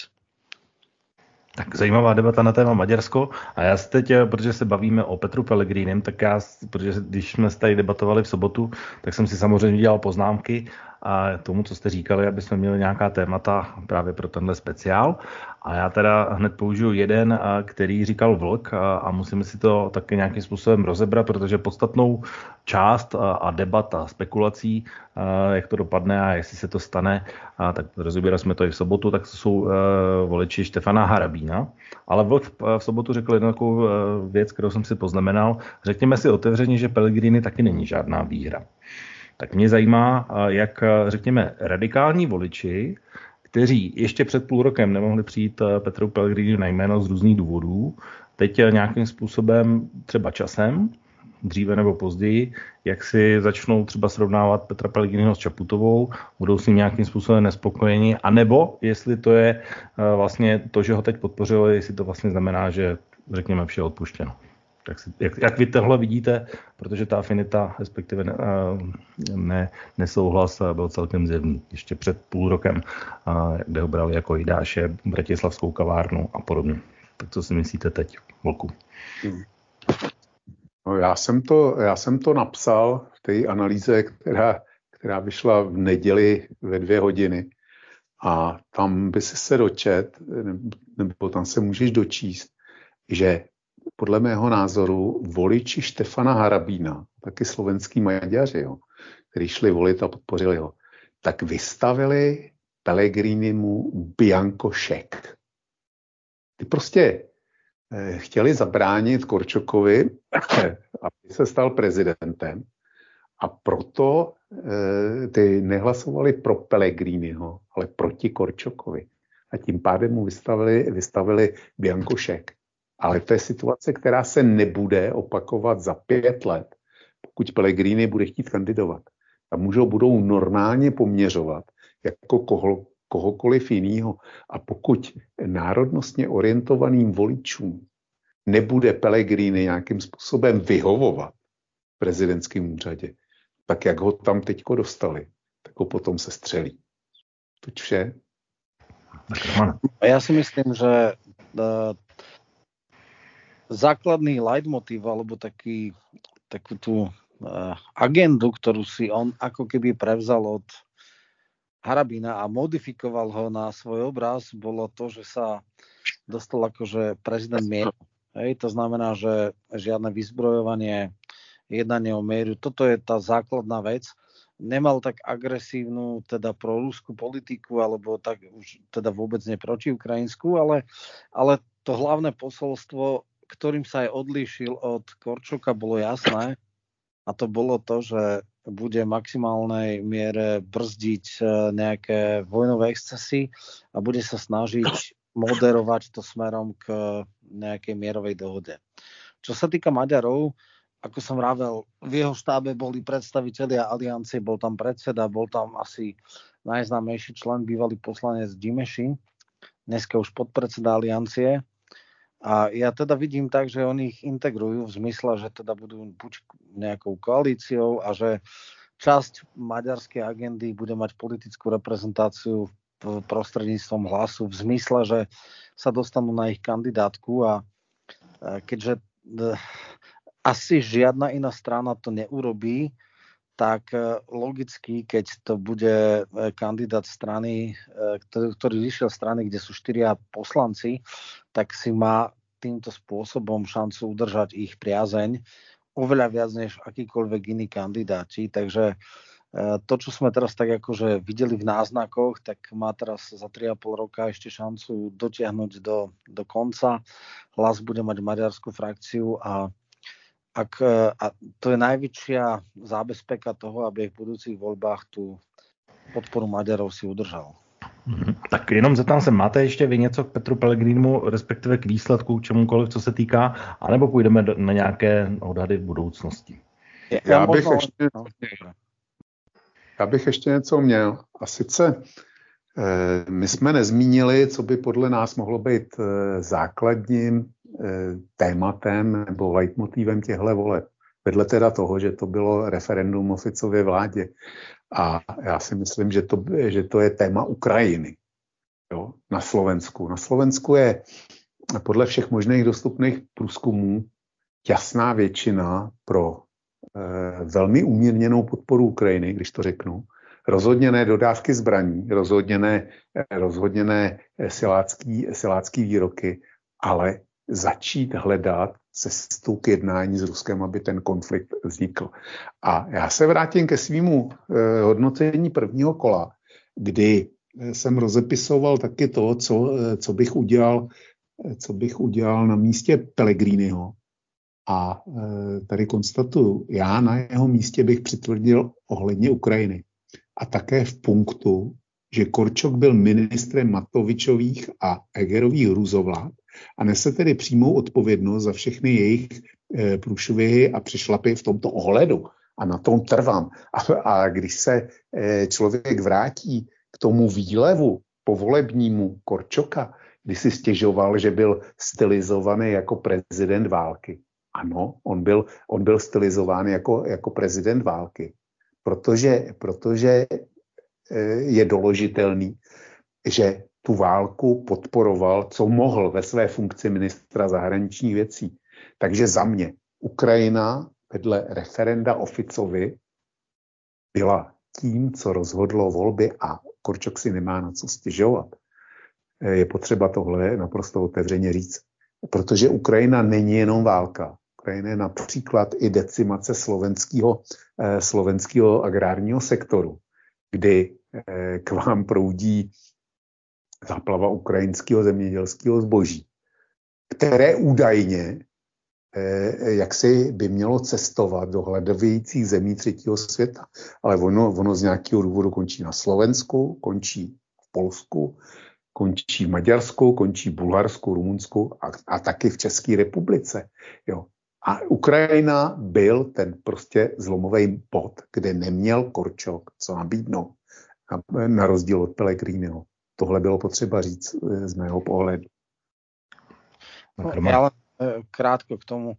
Tak zajímavá debata na téma Maďarsko. A já se teď, protože se bavíme o Petru Pellegrinem, tak já, protože když jsme tady debatovali v sobotu, tak jsem si samozřejmě dělal poznámky a tomu, co jste říkali, aby jsme měli nějaká témata právě pro tenhle speciál. A já teda hned použiju jeden, který říkal Vlk a, a musíme si to taky nějakým způsobem rozebrat, protože podstatnou část a, a debat a spekulací, a jak to dopadne a jestli se to stane, a tak rozebírali jsme to i v sobotu, tak to jsou a, voliči Štefana Harabína. Ale Vlk v sobotu řekl jednu takovou věc, kterou jsem si poznamenal. Řekněme si otevřeně, že Pellegrini taky není žádná výhra. Tak mě zajímá, jak, řekněme, radikální voliči, kteří ještě před půl rokem nemohli přijít Petru Pellegriniu na jméno z různých důvodů, teď nějakým způsobem, třeba časem, dříve nebo později, jak si začnou třeba srovnávat Petra Pellegriniho s Čaputovou, budou s ním nějakým způsobem nespokojeni, anebo jestli to je vlastně to, že ho teď podpořili, jestli to vlastně znamená, že řekněme vše je odpuštěno. Tak si, jak, jak vy tohle vidíte, protože ta afinita, respektive ne, ne, nesouhlas byl celkem zjevný ještě před půl rokem, kde ho brali jako Jidáše, Bratislavskou kavárnu a podobně. Tak co si myslíte teď, Volku? No, já, jsem to, já jsem to napsal v té analýze, která, která vyšla v neděli ve dvě hodiny. A tam by si se dočet, nebo tam se můžeš dočíst, že podle mého názoru voliči Štefana Harabína, taky slovenský Maďaři, jo, kteří šli volit a podpořili ho, tak vystavili Pellegrinimu bianko šek. Ty prostě eh, chtěli zabránit Korčokovi, aby se stal prezidentem, a proto eh, ty nehlasovali pro Pellegriniho, ale proti Korčokovi. A tím pádem mu vystavili, vystavili bianko šek. Ale to je situace, která se nebude opakovat za pět let, pokud Pellegrini bude chtít kandidovat. Tam můžou, budou normálně poměřovat jako koho, kohokoliv jinýho. A pokud národnostně orientovaným voličům nebude Pellegrini nějakým způsobem vyhovovat v prezidentském úřadě, tak jak ho tam teďko dostali, tak ho potom se střelí. Toť vše. A já si myslím, že základný leitmotív, alebo taký, takú tú uh, agendu, ktorú si on ako keby prevzal od Harabina a modifikoval ho na svoj obraz, bolo to, že sa dostal akože prezident mieru. Hej, to znamená, že žiadne vyzbrojovanie, jednanie o mieru, toto je tá základná vec. Nemal tak agresívnu, teda proruskú politiku, alebo tak už teda vôbec nie protiukrajinskú, ale, ale to hlavné posolstvo, ktorým sa aj odlíšil od Korčoka, bolo jasné. A to bolo to, že bude v maximálnej miere brzdiť nejaké vojnové excesy a bude sa snažiť moderovať to smerom k nejakej mierovej dohode. Čo sa týka Maďarov, ako som vravel, v jeho štábe boli predstavitelia aliancie, bol tam predseda, bol tam asi najznámejší člen, bývalý poslanec Dimeši, dneska už podpredseda aliancie. A ja teda vidím tak, že oni ich integrujú v zmysle, že teda budú buď nejakou koalíciou a že časť maďarskej agendy bude mať politickú reprezentáciu prostredníctvom Hlasu v zmysle, že sa dostanú na ich kandidátku a keďže asi žiadna iná strana to neurobí, tak logicky, keď to bude kandidát strany, ktorý, ktorý vyšiel strany, kde sú štyria poslanci, tak si má týmto spôsobom šancu udržať ich priazeň oveľa viac než akýkoľvek iní kandidáti. Takže to, čo sme teraz tak akože videli v náznakoch, tak má teraz za tri a pol roka ešte šancu dotiahnuť do, do konca. Hlas bude mať maďarskú frakciu a Ak, a to je najväčšia zábezpeka toho, aby v budúcich voľbách tú podporu Maďarov si udržal. Tak jenom zeptám se, máte ještě vy něco k Petru Pellegrinimu, respektive k výsledku, k čemukoliv, co se týká, anebo půjdeme na nějaké odhady v budoucnosti? Já, já, bych, ještě, já bych ještě něco měl. A sice eh, my jsme nezmínili, co by podle nás mohlo být eh, základním tématem nebo leitmotivem těchto voleb. Vedle teda toho, že to bylo referendum o Ficově vládě. A já si myslím, že to, že to je téma Ukrajiny. Jo? Na Slovensku. Na Slovensku je podle všech možných dostupných průzkumů jasná většina pro eh, velmi umírněnou podporu Ukrajiny, když to řeknu. Rozhodně ne dodávky zbraní, rozhodně ne, rozhodně ne silácký, silácký výroky, ale začít hledat cestu k jednání s Ruskem, aby ten konflikt vznikl. A já se vrátím ke svýmu eh, hodnocení prvního kola, kdy jsem rozepisoval taky to, co, co bych udělal, co bych udělal na místě Pellegriniho. A eh, tady konstatuju, já na jeho místě bych přitvrdil ohledně Ukrajiny. A také v punktu, že Korčok byl ministrem Matovičových a Hegerových hrůzovlád a nese tedy přímou odpovědnost za všechny jejich e, průšvihy a přešlapy v tomto ohledu. A na tom trvám. A, a když se e, člověk vrátí k tomu výlevu povolebnímu Korčoka, kdy si stěžoval, že byl stylizovaný jako prezident války. Ano, on byl, on byl stylizován jako, jako prezident války. Protože, protože je doložitelný, že tu válku podporoval, co mohl ve své funkci ministra zahraničních věcí. Takže za mě Ukrajina vedle referenda o Ficovi byla tím, co rozhodlo volby a Korčok si nemá na co stěžovat. Je potřeba tohle naprosto otevřeně říct. Protože Ukrajina není jenom válka. Ukrajina je například i decimace slovenského, eh, slovenského agrárního sektoru, kdy eh, k vám proudí záplava ukrajinského zemědělského zboží, které údajně eh, jaksi by mělo cestovat do hladovějících zemí třetího světa. Ale ono, ono z nějakého důvodu končí na Slovensku, končí v Polsku, končí v Maďarsku, končí v Bulharsku, Rumunsku a, a taky v České republice. Jo. A Ukrajina byl ten prostě zlomový bod, kde neměl Korčok co nabídnout, na, na rozdíl od Pellegriniho. Tohle bylo potřeba říct z mého pohledu. No, ja len krátko k tomu.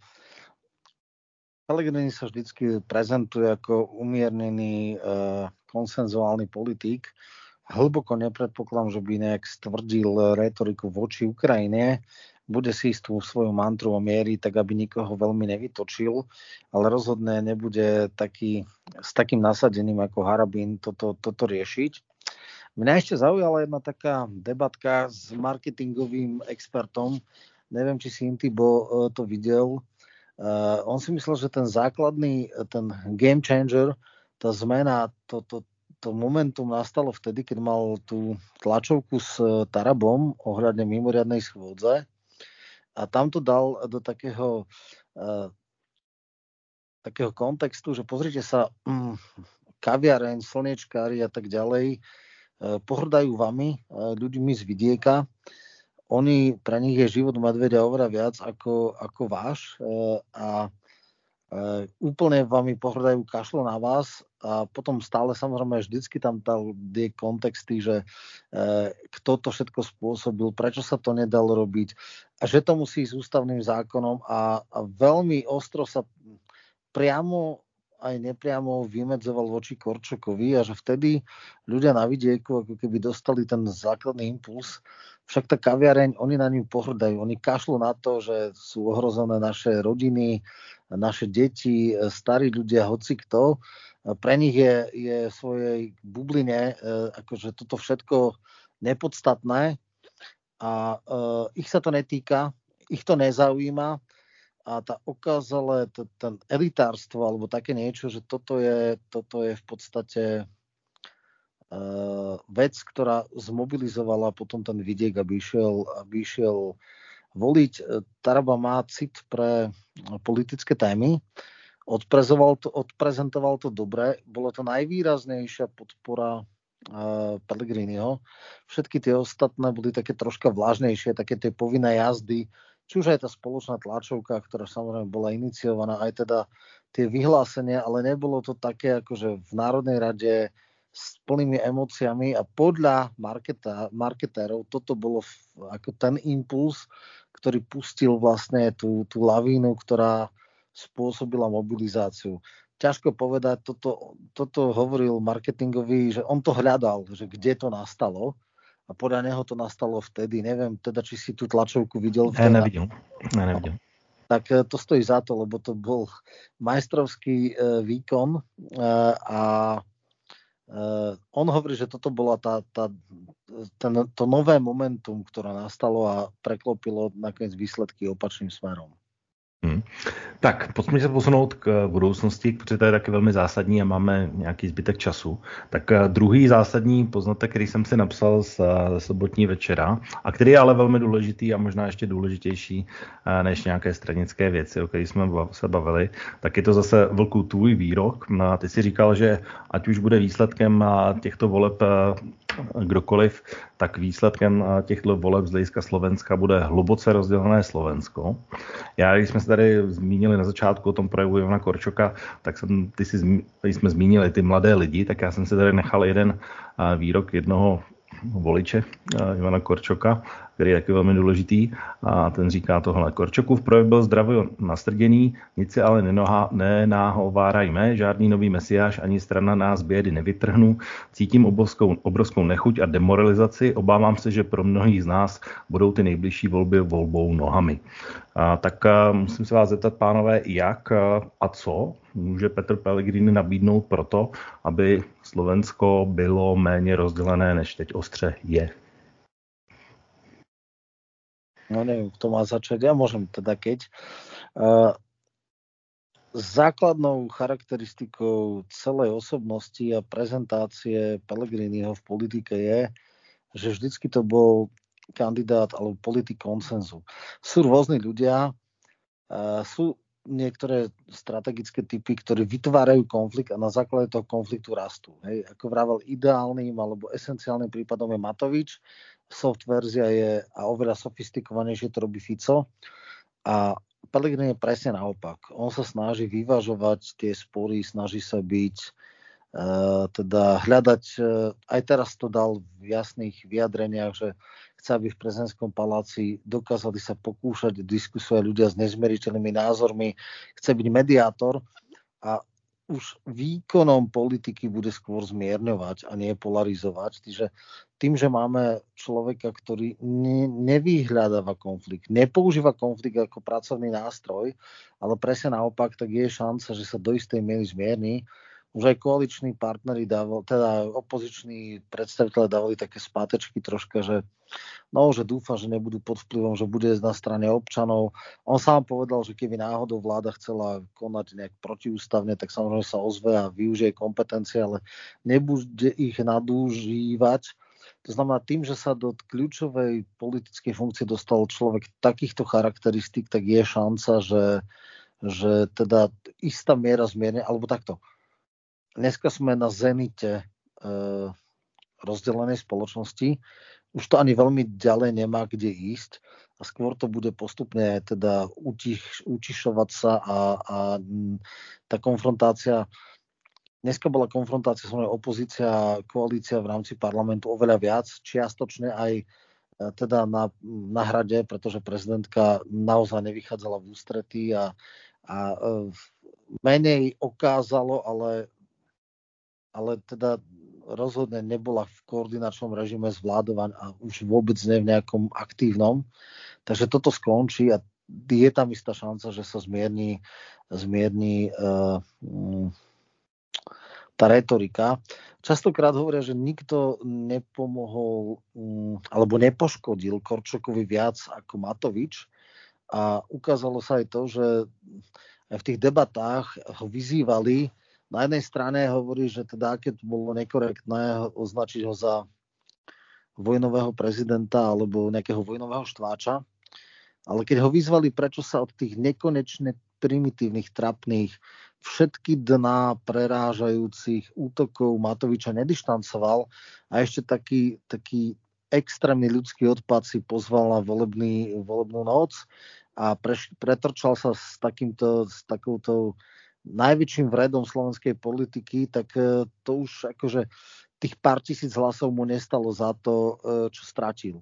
Pellegrini sa vždycky prezentuje ako umiernený, uh, konsenzuálny politik. Hlboko nepredpokladám, že by nejak stvrdil retoriku voči Ukrajine, bude si istú svoju mantru o miery, tak aby nikoho veľmi nevytočil, ale rozhodne nebude taký, s takým nasadením ako Harabín toto, toto riešiť. Mňa ešte zaujala jedna taká debatka s marketingovým expertom. Neviem, či si Intibo to videl. Uh, on si myslel, že ten základný, ten game changer, tá zmena, to, to, to momentum nastalo vtedy, keď mal tú tlačovku s Tarabom ohľadne mimoriadnej schôdze a tam to dal do takého, uh, takého kontextu, že pozrite sa, um, kaviareň, slniečkári a tak ďalej uh, pohrdajú vami, uh, ľuďmi z vidieka. Oni, pre nich je život medveďa oveľa viac ako, ako váš uh, a Uh, úplne vami pohrdajú, kašlo na vás a potom stále samozrejme vždycky tam dal tie kontexty, že uh, kto to všetko spôsobil, prečo sa to nedalo robiť a že to musí s ústavným zákonom a, a veľmi ostro sa priamo aj nepriamo vymedzoval voči Korčokovi a že vtedy ľudia na vidieku ako keby dostali ten základný impuls. Však tá kaviareň, oni na ním pohrdajú, oni kašľú na to, že sú ohrozené naše rodiny, naše deti, starí ľudia, hoci kto. Pre nich je, je v svojej bubline akože toto všetko nepodstatné a uh, ich sa to netýka, ich to nezaujíma a tá ukázala ten elitárstvo alebo také niečo, že toto je, toto je v podstate uh, vec, ktorá zmobilizovala potom ten vidiek, aby išiel, aby išiel voliť. Taraba má cit pre politické témy, odprezentoval to, odprezentoval to dobre, bola to najvýraznejšia podpora uh, Pellegriniho. Všetky tie ostatné boli také troška vlážnejšie, také tie povinné jazdy, či už aj tá spoločná tlačovka, ktorá samozrejme bola iniciovaná, aj teda tie vyhlásenia, ale nebolo to také, akože v Národnej rade s plnými emóciami a podľa marketa, marketérov toto bolo ako ten impuls, ktorý pustil vlastne tú, tú lavínu, ktorá spôsobila mobilizáciu. Ťažko povedať, toto, toto hovoril marketingový, že on to hľadal, že kde to nastalo a podľa neho to nastalo vtedy. Neviem teda, či si tú tlačovku videl. Ne, nevidel. Ne, nevidel. Tak to stojí za to, lebo to bol majstrovský výkon a Uh, on hovorí, že toto bola tá, tá, ten, to nové momentum, ktoré nastalo a preklopilo nakoniec výsledky opačným smerom. Hmm. Tak, pojďme se posunout k budoucnosti, protože to je taky velmi zásadní a máme nějaký zbytek času. Tak druhý zásadní poznatek, který jsem si napsal z, z sobotní večera a který je ale velmi důležitý a možná ještě důležitější než nějaké stranické věci, o kterých jsme se bavili, tak je to zase Vlku tvůj výrok. A ty si říkal, že ať už bude výsledkem těchto voleb kdokoliv, tak výsledkem těchto voleb z hlediska Slovenska bude hluboce rozdělené Slovensko. Já, když jsme se tady zmínili na začátku o tom projevu Ivana Korčoka, tak jsem, ty si, když jsme zmínili ty mladé lidi, tak já jsem si tady nechal jeden výrok jednoho voliče Ivana Korčoka, který je taky velmi důležitý, a ten říká tohle. Korčokův projev byl zdravě nastrděný, nic si ale nenáhovárajme, žádný nový mesiáš ani strana nás bědy nevytrhnu, cítím obrovskou, obrovskou nechuť a demoralizaci, obávám se, že pro mnohých z nás budou ty nejbližší volby volbou nohami. A tak a, musím se vás zeptat, pánové, jak a co může Petr Pellegrini nabídnout proto, aby Slovensko bylo méně rozdělené, než teď ostře je? No neviem, kto má začať. Ja môžem teda keď. Uh, základnou charakteristikou celej osobnosti a prezentácie Pellegriniho v politike je, že vždycky to bol kandidát alebo politik konsenzu. Sú rôzni ľudia, uh, sú niektoré strategické typy, ktorí vytvárajú konflikt a na základe toho konfliktu rastú. Hej. Ako vravel, ideálnym alebo esenciálnym prípadom je Matovič, soft verzia je a oveľa sofistikovanejšie to robí Fico a Pellegrini je presne naopak. On sa snaží vyvažovať tie spory, snaží sa byť uh, teda hľadať, uh, aj teraz to dal v jasných vyjadreniach, že chce, aby v prezidentskom paláci dokázali sa pokúšať diskusiovať ľudia s nezmeriteľnými názormi, chce byť mediátor a už výkonom politiky bude skôr zmierňovať a nie polarizovať. Čiže tým, že máme človeka, ktorý ne, nevyhľadáva konflikt, nepoužíva konflikt ako pracovný nástroj, ale presne naopak, tak je šanca, že sa do istej miery zmierni. Už aj koaliční partneri dávali, teda opoziční predstaviteľe dávali také spátečky troška, že no, že dúfa, že nebudú pod vplyvom, že bude na strane občanov. On sám povedal, že keby náhodou vláda chcela konať nejak protiústavne, tak samozrejme sa ozve a využije kompetencie, ale nebude ich nadúžívať. To znamená, tým, že sa do kľúčovej politickej funkcie dostal človek takýchto charakteristík, tak je šanca, že, že teda istá miera zmierne, alebo takto. Dneska sme na zenite e, rozdelenej spoločnosti. Už to ani veľmi ďalej nemá kde ísť a skôr to bude postupne teda utich, utišovať sa a, a tá konfrontácia, dneska bola konfrontácia s mojou opozícia a koalícia v rámci parlamentu oveľa viac, čiastočne aj teda na, na hrade, pretože prezidentka naozaj nevychádzala v ústretí a, a menej okázalo, ale ale teda rozhodne nebola v koordinačnom režime s vládou a už vôbec ne v nejakom aktívnom. Takže toto skončí a je tam istá šanca, že sa zmierni, zmierni uh, um, tá retorika. Častokrát hovoria, že nikto nepomohol um, alebo nepoškodil Korčokovi viac ako Matovič a ukázalo sa aj to, že v tých debatách ho vyzývali. Na jednej strane hovorí, že teda aké to bolo nekorektné označiť ho za vojnového prezidenta alebo nejakého vojnového štváča, ale keď ho vyzvali, prečo sa od tých nekonečne primitívnych, trapných, všetky dná prerážajúcich útokov Matoviča nedištancoval a ešte taký, taký extrémny ľudský odpad si pozval na volebný, volebnú noc a pre, pretrčal sa s takýmto, s takouto najväčším vredom slovenskej politiky, tak to už akože tých pár tisíc hlasov mu nestalo za to, čo stratil.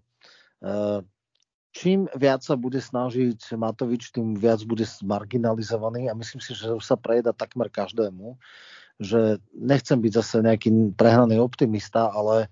Čím viac sa bude snažiť Matovič, tým viac bude marginalizovaný a myslím si, že už sa prejeda takmer každému, že nechcem byť zase nejaký prehnaný optimista, ale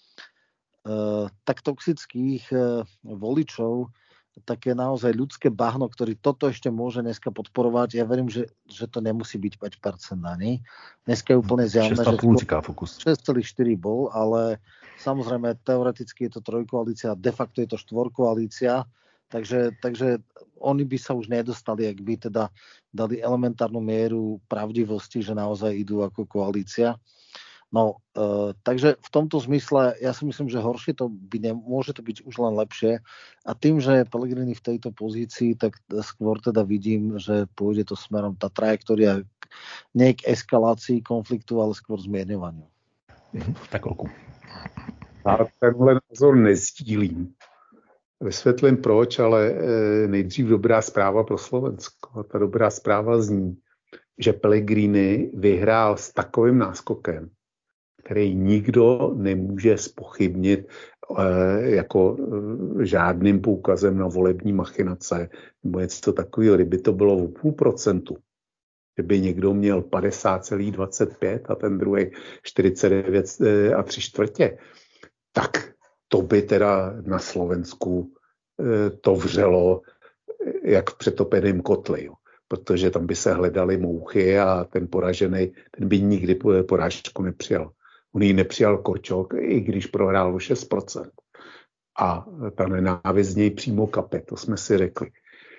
tak toxických voličov, také naozaj ľudské bahno, ktorý toto ešte môže dneska podporovať. Ja verím, že, že to nemusí byť päť percent ani. Dneska je úplne zjavné, že šesť celá štyri bol, ale samozrejme teoreticky je to trojkoalícia, de facto je to štvorkoalícia, takže, takže oni by sa už nedostali, ak by teda dali elementárnu mieru pravdivosti, že naozaj idú ako koalícia. No, e, takže v tomto zmysle ja si myslím, že horšie to by ne, môže to byť už len lepšie a tým, že je Pellegrini v tejto pozícii, tak skôr teda vidím, že pôjde to smerom tá trajektória nie k eskalácii konfliktu, ale skôr zmierňovaniu. Tak oku. Já tenhle názor nezdílím. Vysvětlím proč, ale nejdřív dobrá zpráva pro Slovensko. A ta dobrá zpráva zní, že Pellegrini vyhrál s takovým náskokem, který nikdo nemůže zpochybnit eh, jako eh, žádným poukazem na volební machinace nebo něco takového. Kdyby to bylo o půl procentu, kdyby někdo měl padesát celá dvacet pět a ten druhý čtyřicet devět eh, a tři čtvrtě, tak to by teda na Slovensku eh, to vřelo eh, jak v přetopeném kotli. Jo. Protože tam by se hledaly mouchy a ten poražený, ten by nikdy porážku nepřijal. On ji nepřijal Korčok, i když prohrál o šest procent. A ta nenávist z něj přímo kape, to jsme si řekli.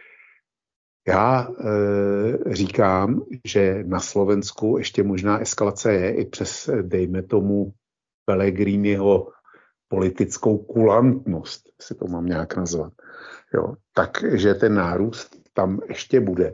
Já e, říkám, že na Slovensku ještě možná eskalace je i přes, dejme tomu, Pellegriniho politickou kulantnost, si to mám nějak nazvat. Jo, takže ten nárůst tam ještě bude.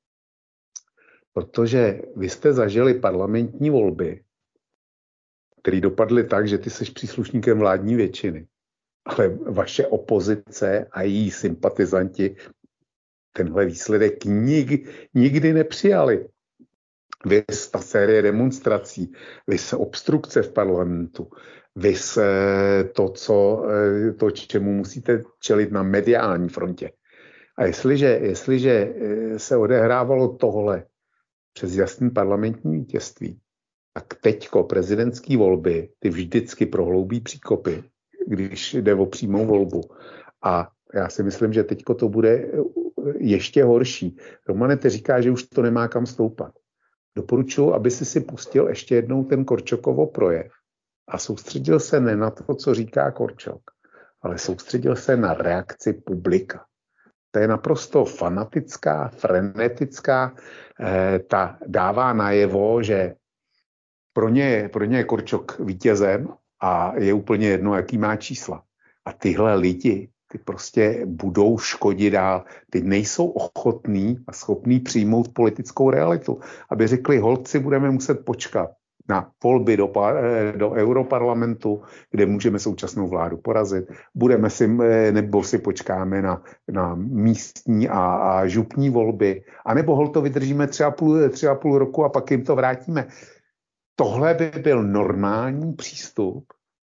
Protože vy jste zažili parlamentní volby, které dopadly tak, že ty jsi příslušníkem vládní většiny. Ale vaše opozice a její sympatizanti tenhle výsledek nikdy, nikdy nepřijali. Vys ta série demonstrací, vys obstrukce v parlamentu, vys to, co, to, čemu musíte čelit na mediální frontě. A jestliže, jestliže se odehrávalo tohle přes jasný parlamentní vítězství, tak teďko prezidentské volby ty vždycky prohloubí příkopy, když jde o přímou volbu. A já si myslím, že teďko to bude ještě horší. Romane, ty říká, že už to nemá kam stoupat. Doporučuji, aby si si pustil ještě jednou ten Korčokovo projev a soustředil se ne na to, co říká Korčok, ale soustředil se na reakci publika. To je naprosto fanatická, frenetická, eh, ta dává najevo, že pro ně, pro ně je Korčok vítězem a je úplně jedno, jaký má čísla. A tyhle lidi, ty prostě budou škodit dál. Ty nejsou ochotní a schopní přijmout politickou realitu. Aby řekli, holci, budeme muset počkat na volby do, do Europarlamentu, kde můžeme současnou vládu porazit. Budeme si, nebo si počkáme na, na místní a, a župní volby. A nebo hol to vydržíme tři a, půl, tři a půl roku a pak jim to vrátíme. Tohle by byl normální přístup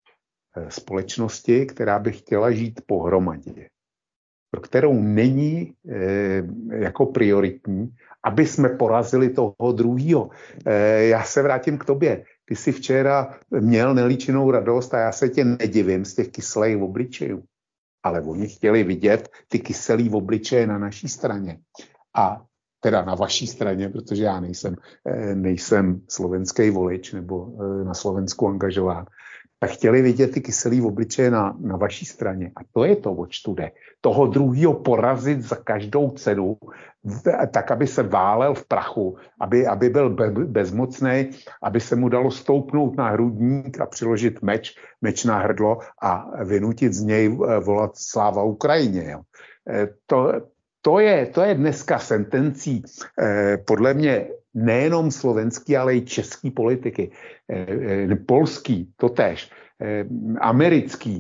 společnosti, která by chtěla žít pohromadě, pro kterou není e, jako prioritní, aby jsme porazili toho druhýho. E, já se vrátím k tobě. Ty jsi včera měl nelíčenou radost a já se tě nedivím z těch kyselých obličejů. Ale oni chtěli vidět ty kyselý obličeje na naší straně. A teda na vaší straně, protože já nejsem, nejsem slovenský volič nebo na Slovensku angažován, tak chtěli vidět ty kyselý obličeje na, na vaší straně. A to je to, oč tu jde. Toho druhýho porazit za každou cenu, tak, aby se válel v prachu, aby, aby byl be, bezmocný, aby se mu dalo stoupnout na hrudník a přiložit meč, meč na hrdlo a vynutit z něj volat sláva Ukrajině. Jo. To, to, je, to je dneska sentencí eh, podle mě nejenom slovenský, ale i český politiky. Eh, polský, totéž, eh, americký.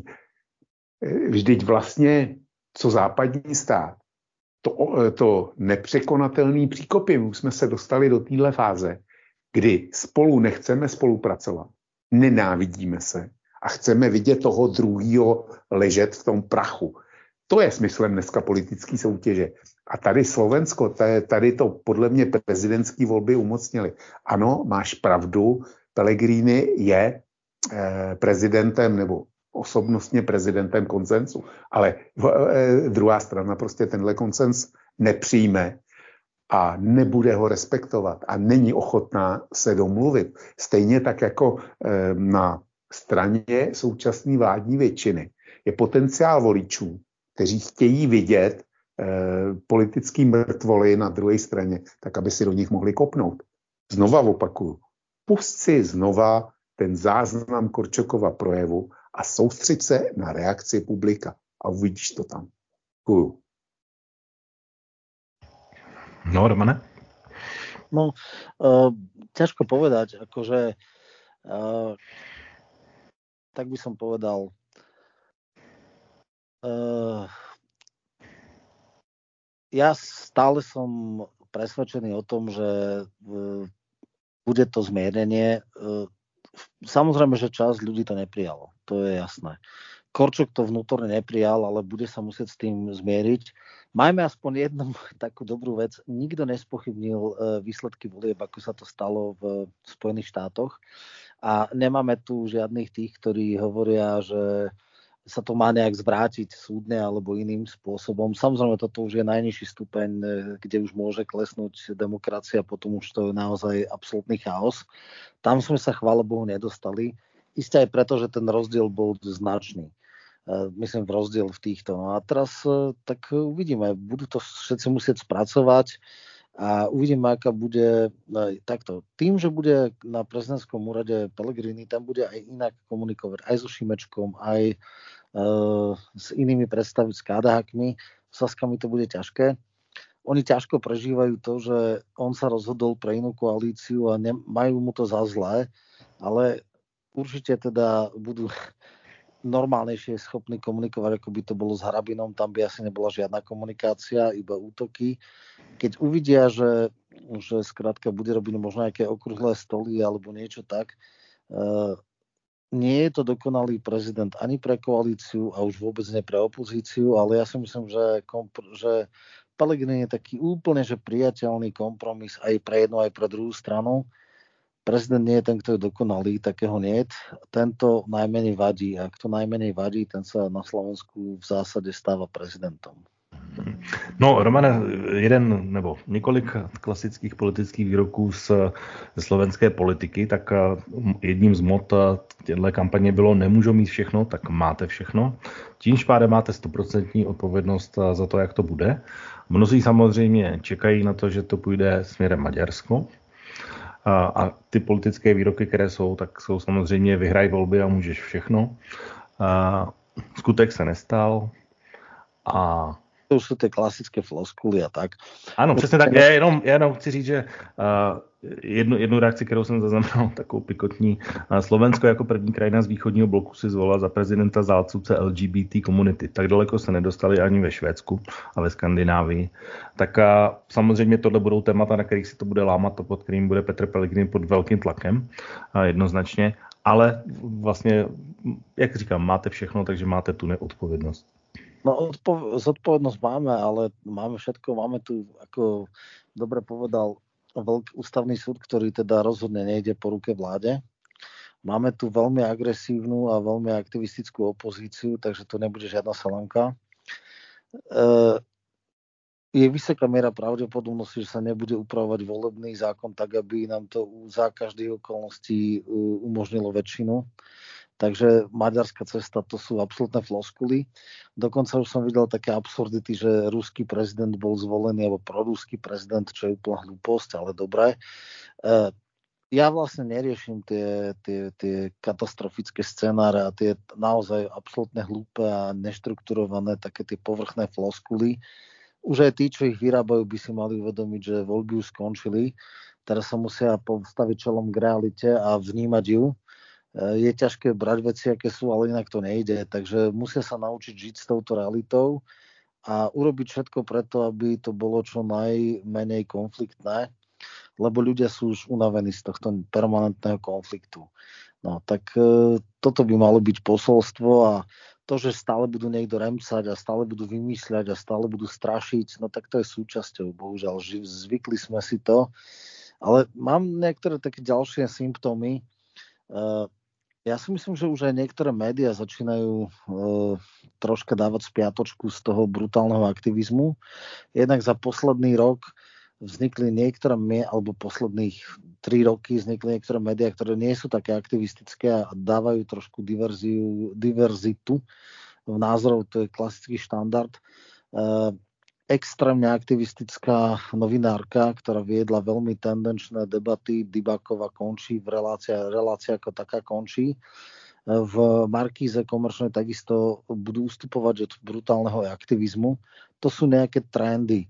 Eh, vždyť vlastně, co západní stát, to, to nepřekonatelný příkopy. Už jsme se dostali do téhle fáze, kdy spolu nechceme spolupracovat, nenávidíme se a chceme vidět toho druhýho ležet v tom prachu. To je smyslem dneska politické soutěže. A tady Slovensko, tady to podle mě prezidentské volby umocnili. Ano, máš pravdu, Pellegrini je eh, prezidentem nebo osobnostně prezidentem konsensu, ale eh, druhá strana prostě tenhle konsens nepřijme a nebude ho respektovat a není ochotná se domluvit. Stejně tak jako eh, na straně současné vládní většiny je potenciál voličů, kteří chtějí vidět eh, politický mrtvoly na druhé straně, tak aby si do nich mohli kopnout. Znova opakuju, pust si znova ten záznam Korčokova projevu a soustřeď se na reakci publika a uvidíš to tam. Děkuju. No, Romane? No, uh, ťažko povedať, akože uh, tak by som povedal uh, ja stále som presvedčený o tom, že uh, bude to zmiernenie. Uh, samozrejme, že časť ľudí to neprijalo, to je jasné. Korčok to vnútorne neprijal, ale bude sa musieť s tým zmieriť. Majme aspoň jednu takú dobrú vec. Nikto nespochybnil výsledky volieb, ako sa to stalo v Spojených štátoch. A nemáme tu žiadnych tých, ktorí hovoria, že sa to má nejak zvrátiť súdne alebo iným spôsobom. Samozrejme, toto už je najnižší stupeň, kde už môže klesnúť demokracia, potom už to je naozaj absolútny chaos. Tam sme sa, chvála Bohu, nedostali. Isté aj preto, že ten rozdiel bol značný. Myslím, v rozdiel v týchto. No a teraz tak uvidíme. Budú to všetci musieť spracovať a uvidíme, aká bude takto. Tým, že bude na prezidentskom úrade Pellegrini, tam bude aj inak komunikovať aj so Šimečkom, aj uh, s inými predstaviť s kádákmi. S Saskami to bude ťažké. Oni ťažko prežívajú to, že on sa rozhodol pre inú koalíciu a ne, majú mu to za zlé, ale určite teda budú normálnejšie schopní komunikovať, ako by to bolo s Harabinom. Tam by asi nebola žiadna komunikácia, iba útoky. Keď uvidia, že, že skrátka bude robiť možno nejaké okrúhle stoly alebo niečo tak, uh, nie je to dokonalý prezident ani pre koalíciu a už vôbec nie pre opozíciu, ale ja si myslím, že, kompr- že Pellegrini je taký úplne že priateľný kompromis aj pre jednu, aj pre druhú stranu. Prezident nie je ten, kto je dokonalý, takého niet. Tento najmenej vadí. A kto najmenej vadí, ten sa na Slovensku v zásade stáva prezidentom. No, Romane, jeden nebo několik klasických politických výroků z, ze slovenské politiky, tak jedním z mot téhle kampaně bylo nemůžou mít všechno, tak máte všechno. Tím pádem máte stoprocentní odpovědnost za to, jak to bude. Mnozí samozřejmě čekají na to, že to půjde směrem Maďarsko. A, a ty politické výroky, které jsou, tak jsou samozřejmě vyhraj volby a můžeš všechno. A skutek se nestal a to už sú tie klasické floskuly a tak. Ano, přesně tak. Já jenom, já jenom chci říct, že uh, jednu, jednu reakci, kterou jsem zaznamenal, takovou pikotní. Uh, Slovensko jako první krajina z východního bloku si zvolila za prezidenta zástupce L G B T komunity. Tak daleko se nedostali ani ve Švédsku a ve Skandinávii. Tak uh, samozřejmě tohle budou témata, na kterých si to bude lámat, to pod kterým bude Petr Pellegrini pod velkým tlakem, uh, jednoznačně. Ale vlastně, jak říkám, máte všechno, takže máte tu neodpovědnost. No, odpo- zodpovednosť máme, ale máme všetko. Máme tu, ako dobre povedal, veľký ústavný súd, ktorý teda rozhodne nejde po ruke vláde. Máme tu veľmi agresívnu a veľmi aktivistickú opozíciu, takže to nebude žiadna salanka. E, je vysoká miera pravdepodobnosti, že sa nebude upravovať volebný zákon tak, aby nám to za každých okolností umožnilo väčšinu. Takže maďarská cesta, to sú absolútne floskuly. Dokonca už som videl také absurdity, že ruský prezident bol zvolený, alebo proruský prezident, čo je úplná hlúposť, ale dobré. Ja vlastne neriešim tie, tie, tie katastrofické scenáre a tie naozaj absolútne hlúpe a neštrukturované, také tie povrchné floskuly. Už aj tí, čo ich vyrábajú, by si mali uvedomiť, že voľby už skončili. Teraz sa musia postaviť čelom k realite a vnímať ju. Je ťažké brať veci, aké sú, ale inak to nejde. Takže musia sa naučiť žiť s touto realitou a urobiť všetko preto, aby to bolo čo najmenej konfliktné, lebo ľudia sú už unavení z tohto permanentného konfliktu. No tak e, toto by malo byť posolstvo a to, že stále budú niekto remcať a stále budú vymýšľať a stále budú strašiť, no tak to je súčasťou. Bohužiaľ, zvykli sme si to. Ale mám niektoré také ďalšie symptómy. E, Ja si myslím, že už aj niektoré médiá začínajú e, troška dávať spiatočku z toho brutálneho aktivizmu. Jednak za posledný rok vznikli niektoré, alebo posledných tri roky vznikli niektoré médiá, ktoré nie sú také aktivistické a dávajú trošku diverziu, diverzitu v názorov, to je klasický štandard. E, extrémne aktivistická novinárka, ktorá viedla veľmi tendenčné debaty, Dybáková končí, v relácia, relácia ako taká končí. V Markíze komerčnej takisto budú ustupovať od brutálneho aktivizmu. To sú nejaké trendy.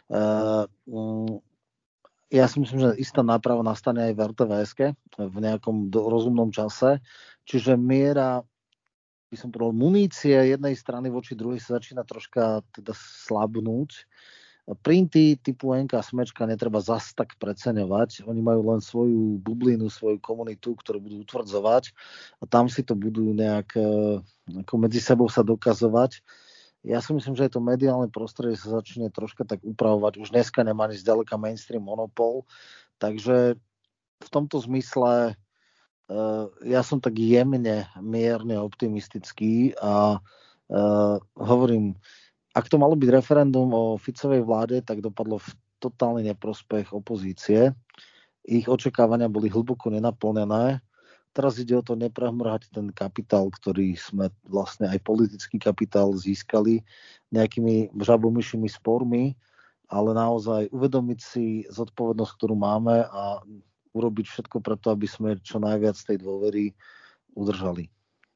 Ja si myslím, že istá náprava nastane aj v er té vé eske v nejakom rozumnom čase. Čiže miera, by som povedal, munície jednej strany voči druhej sa začína troška teda slabnúť. Printy typu en ká Smečka netreba zas tak preceňovať. Oni majú len svoju bublinu, svoju komunitu, ktorú budú utvrdzovať a tam si to budú nejak ako medzi sebou sa dokazovať. Ja si myslím, že je to mediálne prostredie sa začne troška tak upravovať. Už dneska nemá ani zďaleka mainstream monopol. Takže v tomto zmysle Uh, ja som tak jemne, mierne optimistický a uh, hovorím, ak to malo byť referendum o Ficovej vláde, tak dopadlo v totálny neprospech opozície. Ich očakávania boli hlboko nenaplnené. Teraz ide o to neprehmrhať ten kapitál, ktorý sme vlastne aj politický kapitál získali nejakými žabomyšími spormi, ale naozaj uvedomiť si zodpovednosť, ktorú máme a urobiť všetko preto, aby sme čo najviac tej dôvery udržali.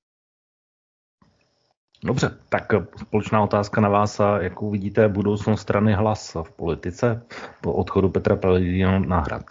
Dobře, tak společná otázka na vás. Jakou vidíte budoucnost strany Hlas v politice po odchodu Petra Pellegriniho na Hrad?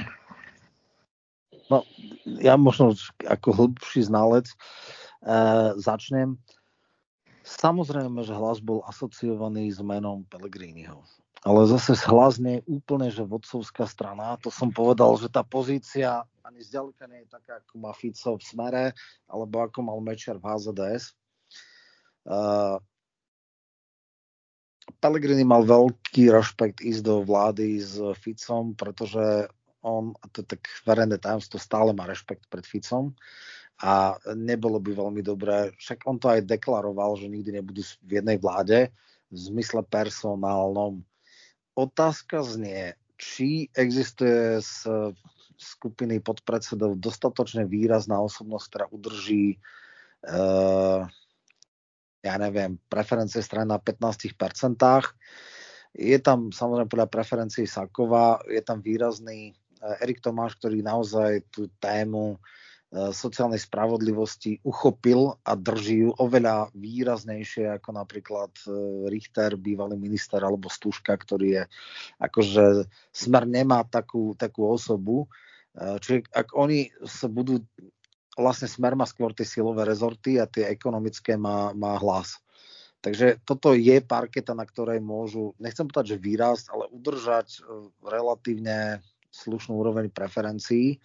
No, ja možno ako hlbší znalec e, začnem. Samozrejme, že Hlas bol asociovaný s menom Pellegriniho. Ale zase Hlas nie je úplne, že vodcovská strana. To som povedal, že tá pozícia ani zďaleka nie je taká, ako má Fico v Smere, alebo ako mal Mečiar v há zet dé es. Uh, Pellegrini mal veľký rešpekt ísť do vlády s Ficom, pretože on, a to je tak verejné tajomstvo, stále má rešpekt pred Ficom a nebolo by veľmi dobré, však on to aj deklaroval, že nikdy nebudú v jednej vláde v zmysle personálnom. Otázka znie, či existuje z skupiny podpredsedov dostatočne výrazná osobnosť, ktorá udrží uh, ja neviem, preferencie strany na pätnásť percent. Je tam samozrejme podľa preferencií Sakova, je tam výrazný Erik Tomáš, ktorý naozaj tú tému sociálnej spravodlivosti uchopil a drží ju oveľa výraznejšie ako napríklad Richter, bývalý minister, alebo Stužka, ktorý je akože Smer nemá takú, takú osobu. Čiže ak oni sa budú vlastne Smer má skôr tie silové rezorty a tie ekonomické má, má Hlas. Takže toto je parketa, na ktorej môžu, nechcem povedať, že výrast, ale udržať relatívne slušnú úroveň preferencií.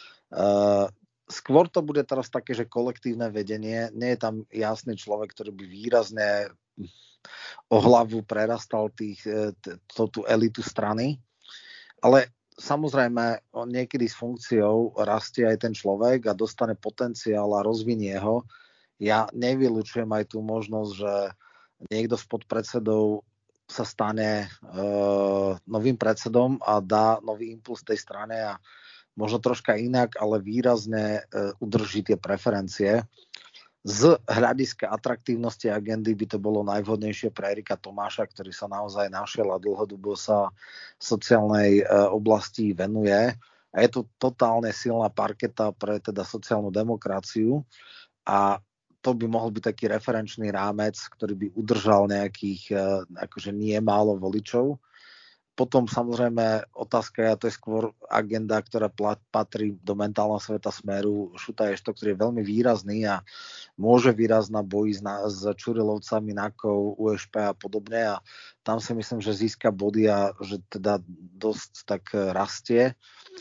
Skôr to bude teraz také, že kolektívne vedenie, nie je tam jasný človek, ktorý by výrazne o hlavu prerastal tých, tú, tú elitu strany, ale samozrejme, niekedy s funkciou rastie aj ten človek a dostane potenciál a rozvinie ho. Ja nevylučujem aj tú možnosť, že niekto z podpredsedov sa stane uh, novým predsedom a dá nový impuls tej strane a možno troška inak, ale výrazne uh, udrží tie preferencie. Z hľadiska atraktívnosti agendy by to bolo najvhodnejšie pre Erika Tomáša, ktorý sa naozaj našiel a dlhodobo sa sociálnej oblasti venuje. A je to totálne silná parketa pre teda sociálnu demokraciu a to by mohol byť taký referenčný rámec, ktorý by udržal nejakých akože nie málo voličov. Potom samozrejme otázka je, a to je skôr agenda, ktorá patrí do mentálneho sveta Smeru, Šuta Eštok, ktorý je veľmi výrazný a môže výrazť na boji s, na, s Čurilovcami, Nakov, ú es pé a podobne. A tam si myslím, že získa body a že teda dosť tak rastie.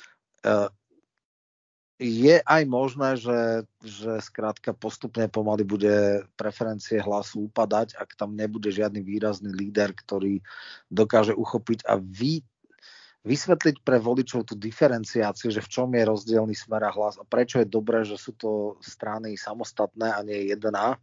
Je aj možné, že, že skrátka postupne pomaly bude preferencie Hlasu upadať, ak tam nebude žiadny výrazný líder, ktorý dokáže uchopiť a vy, vysvetliť pre voličov tú diferenciáciu, že v čom je rozdielný Smer a Hlas a prečo je dobré, že sú to strany samostatné a nie jedna.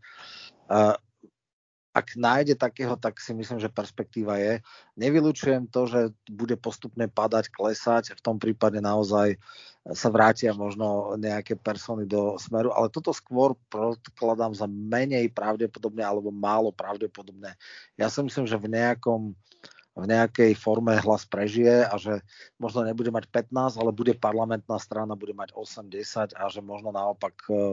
Ak nájde takého, tak si myslím, že perspektíva je. Nevylučujem to, že bude postupne padať, klesať. V tom prípade naozaj sa vrátia možno nejaké persony do Smeru, ale toto skôr predkladám za menej pravdepodobné alebo málo pravdepodobné. Ja si myslím, že v nejakom v nejakej forme Hlas prežije a že možno nebude mať pätnásť, ale bude parlamentná strana, bude mať osem desať a že možno naopak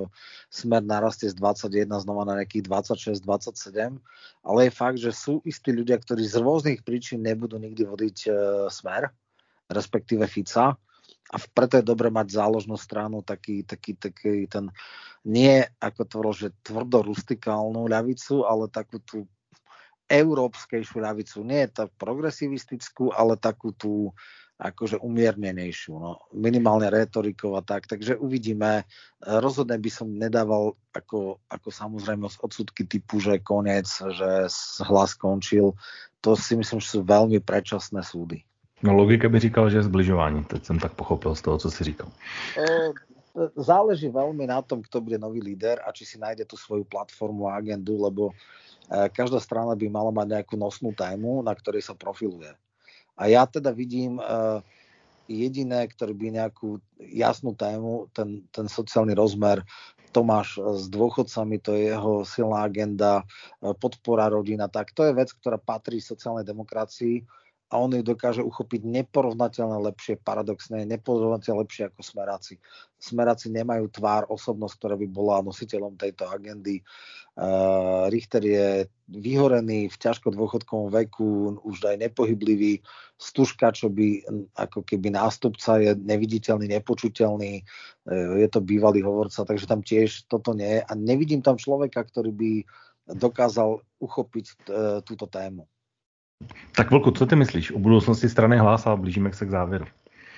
Smer narastie z dvadsaťjeden znova na nejakých dvadsaťšesť dvadsaťsedem. Ale je fakt, že sú istí ľudia, ktorí z rôznych príčin nebudú nikdy vodiť Smer, respektíve Fica. A preto je dobre mať záložnú stranu, taký, taký, taký ten nie, ako to bolo, že tvrdo rustikálnu ľavicu, ale takú tú európskejšiu ľavicu. Nie je tak progresivistickú, ale takú tú akože umiernenejšiu. No. Minimálne retorikou a tak. Takže uvidíme. Rozhodne by som nedával ako, ako samozrejme odsudky typu, že koniec, že Hlas skončil. To si myslím, že sú veľmi predčasné súdy. No logika by říkala, že je zbližování. Teď jsem tak pochopil z toho, co si říkal. E, záleží veľmi na tom, kto bude nový líder a či si nájde tú svoju platformu a agendu, lebo každá strana by mala mať nejakú nosnú tému, na ktorej sa profiluje. A ja teda vidím uh, jediné, ktorý by nejakú jasnú tému, ten, ten sociálny rozmer, Tomáš s dôchodcami, to je jeho silná agenda, podpora rodina, tak to je vec, ktorá patrí sociálnej demokracii a on ju dokáže uchopiť neporovnateľne lepšie, paradoxne, neporovnateľne lepšie ako Smeráci. Smeráci nemajú tvár, osobnosť, ktorá by bola nositeľom tejto agendy. Uh, Richter je vyhorený v ťažko dôchodkovom veku, už aj nepohyblivý. Stužka, čo by ako keby nástupca, je neviditeľný, nepočuteľný. Uh, je to bývalý hovorca, takže tam tiež toto nie je. A nevidím tam človeka, ktorý by dokázal uchopiť uh, túto tému. Tak Vlku, co ty myslíš o budoucnosti strany Hlas a blížíme se k závěru?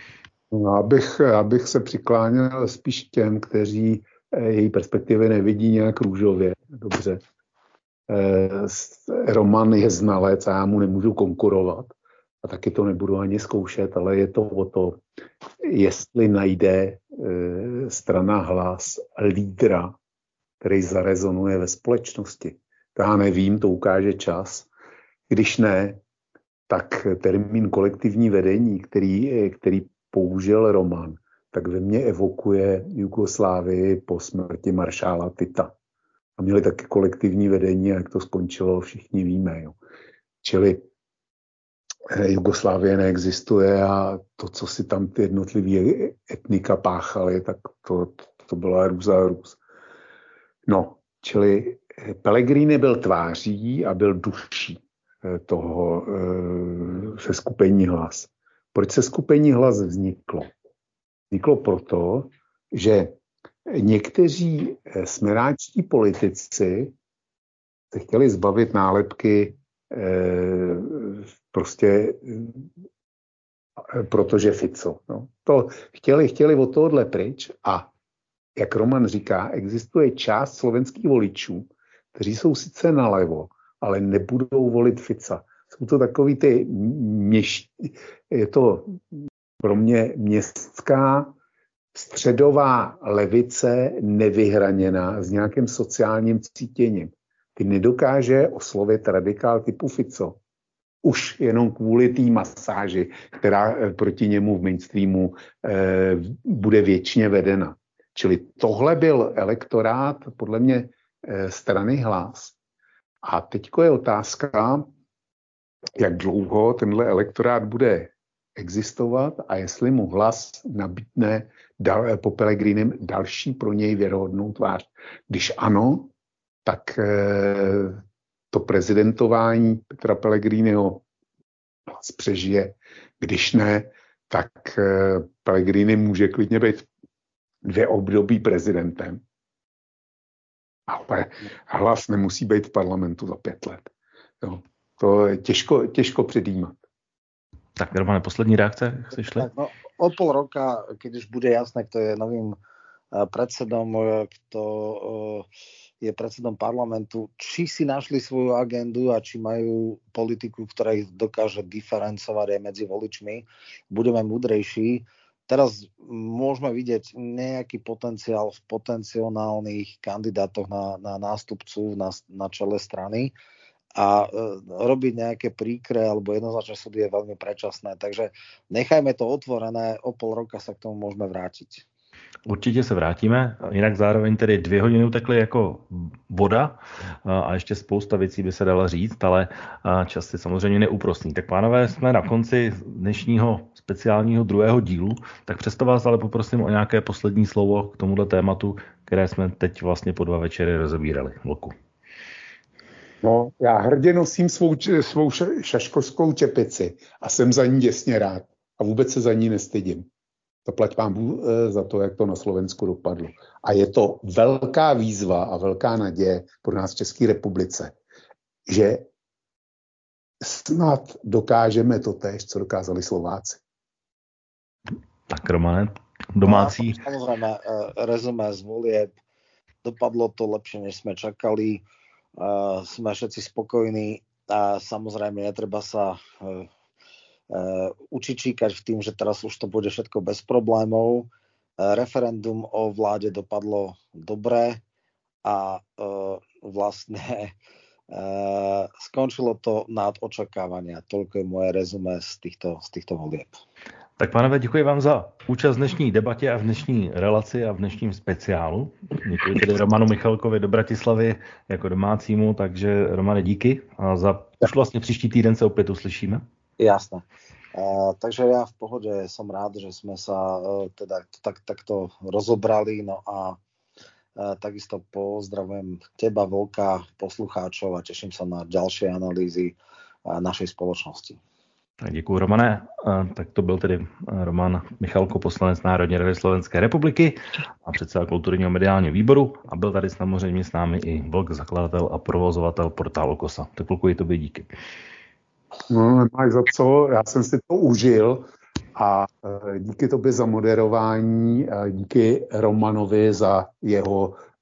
No, abych, abych se přikláněl spíš těm, kteří její perspektivy nevidí nějak růžově. Dobře. Roman je znalec a já mu nemůžu konkurovat. A taky to nebudu ani zkoušet, ale je to o to, jestli najde strana Hlas lídra, který zarezonuje ve společnosti. To já nevím, to ukáže čas. Když ne, tak termín kolektivní vedení, který, který použil Roman, tak ve mně evokuje Jugoslávii po smrti maršála Tita. A měli taky kolektivní vedení a jak to skončilo, všichni víme. Jo. Čili Jugoslávie neexistuje a to, co si tam ty jednotlivý etnika páchali, tak to, to byla hrůza a hrůz. No, čili Pellegrini byl tváří a byl duší toho se skupení Hlas. Proč se skupení Hlas vzniklo? Vzniklo proto, že někteří smeráčtí politici se chtěli zbavit nálepky prostě protože Fico. No. To chtěli, chtěli od tohohle pryč a jak Roman říká, existuje část slovenských voličů, kteří jsou sice nalevo, ale nebudou volit Fica. Jsou to takový ty měš... je to pro mě městská středová levice nevyhraněná s nějakým sociálním cítěním. Ty nedokáže oslovit radikál typu Fico. Už jenom kvůli té masáži, která proti němu v mainstreamu eh, bude věčně vedena. Čili tohle byl elektorát podle mě eh, strany Hlas. A teďko je otázka, jak dlouho tenhle elektorát bude existovat a jestli mu Hlas nabídne dal, po Pellegrinem další pro něj věrohodnou tvář. Když ano, tak eh, to prezidentování Petra Pellegriniho Hlas přežije. Když ne, tak eh, Pellegrini může klidně být dvě období prezidentem. Ale Hlas nemusí být v parlamentu za pět let. Jo. To je těžko, těžko předjímat. Tak, Romane, poslední reakce, jak jsi šli? No, o pol roka, keď už bude jasné, kto je novým predsedom, kto je predsedom parlamentu, či si našli svoju agendu a či majú politiku, ktorá ich dokáže diferencovať aj medzi voličmi, budeme múdrejší. Teraz môžeme vidieť nejaký potenciál v potenciálnych kandidátoch na, na nástupcu na, na čele strany a e, robiť nejaké príkre alebo jednoznačné súdy je veľmi predčasné. Takže nechajme to otvorené, o pol roka sa k tomu môžeme vrátiť. Určitě se vrátíme, jinak zároveň tedy dvě hodiny utekly jako voda a ještě spousta věcí by se dala říct, ale čas je samozřejmě neúprosný. Tak pánové, jsme na konci dnešního speciálního druhého dílu, tak přesto vás ale poprosím o nějaké poslední slovo k tomuhle tématu, které jsme teď vlastně po dva večery rozebírali. Vlku. No, já hrdě nosím svou, svou šaškovskou čepici a jsem za ní děsně rád a vůbec se za ní nestydím. Zaplať pánbůh za to, jak to na Slovensku dopadlo. A je to velká výzva a velká naděje pro nás v České republice, že snad dokážeme to též, co dokázali Slováci. Tak, Romane, domácí. No, samozrejme, rezumé z volieb. Dopadlo to lepšie, než sme čakali. Sme všetci spokojní a samozrejme netreba sa Uh, učičíkať v tým, že teraz už to bude všetko bez problémov. Uh, referendum o vláde dopadlo dobre a uh, vlastne uh, skončilo to nad očakávania. Toľko je moje rezumé z týchto, z týchto volieb. Tak pánové, děkuji vám za účast v dnešní debatě a v dnešní relaci a v dnešním speciálu. Děkuji tedy Romanu Michalkovi do Bratislavy jako domácímu, takže Romane, díky a za už vlastně příští týden se opět uslyšíme. Jasné. Uh, takže ja v pohode som rád, že sme sa uh, teda tak, takto rozobrali, no a uh, takisto pozdravujem teba, Vlka, poslucháčov a teším sa na ďalšie analýzy uh, našej spoločnosti. Tak děkuji, Romane. Uh, tak to byl tedy Roman Michalko, poslanec Národní rady Slovenské republiky a předseda kulturního mediálního výboru a byl tady samozřejmě s námi i Vlk, zakladatel a provozovatel portálu Kosa. Tak Vlku, i tobě díky. No, nemáš za co, já jsem si to užil a díky tobě za moderování, díky Romanovi za jeho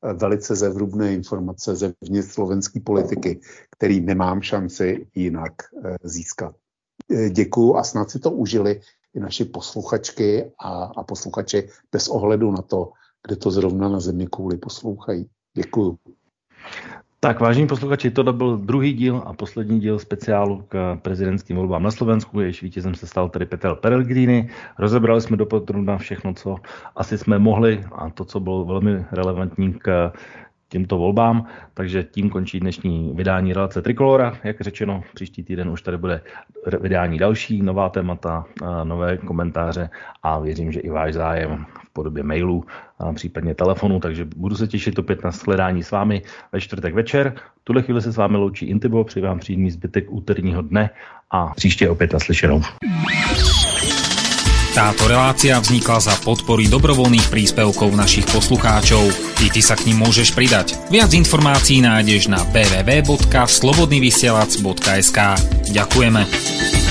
velice zevrubné informace zevnitř slovenské politiky, který nemám šanci jinak získat. Děkuju a snad si to užili i naši posluchačky a, a posluchači bez ohledu na to, kde to zrovna na zemi kouli poslouchají. Děkuju. Tak, vážení posluchači, to byl druhý díl a poslední díl speciálu k prezidentským volbám na Slovensku. Jejíž vítězem se stal tedy Peter Pellegrini. Rozebrali jsme dopodrobna všechno, co asi jsme mohli a to, co bylo velmi relevantní k těmto volbám, takže tím končí dnešní vydání Relace Trikolora. Jak řečeno, příští týden už tady bude vydání další, nová témata, nové komentáře a věřím, že i váš zájem v podobě mailů, případně telefonu, takže budu se těšit opět na shledání s vámi ve čtvrtek večer. V tuhle chvíli se s vámi loučí Intibo, přeji vám příjemný zbytek úterního dne a příště opět naslyšenou. Táto relácia vznikla za podpory dobrovoľných príspevkov našich poslucháčov. I ty sa k nim môžeš pridať. Viac informácií nájdeš na w w w bodka slobodnyvysielac bodka es ka. Ďakujeme.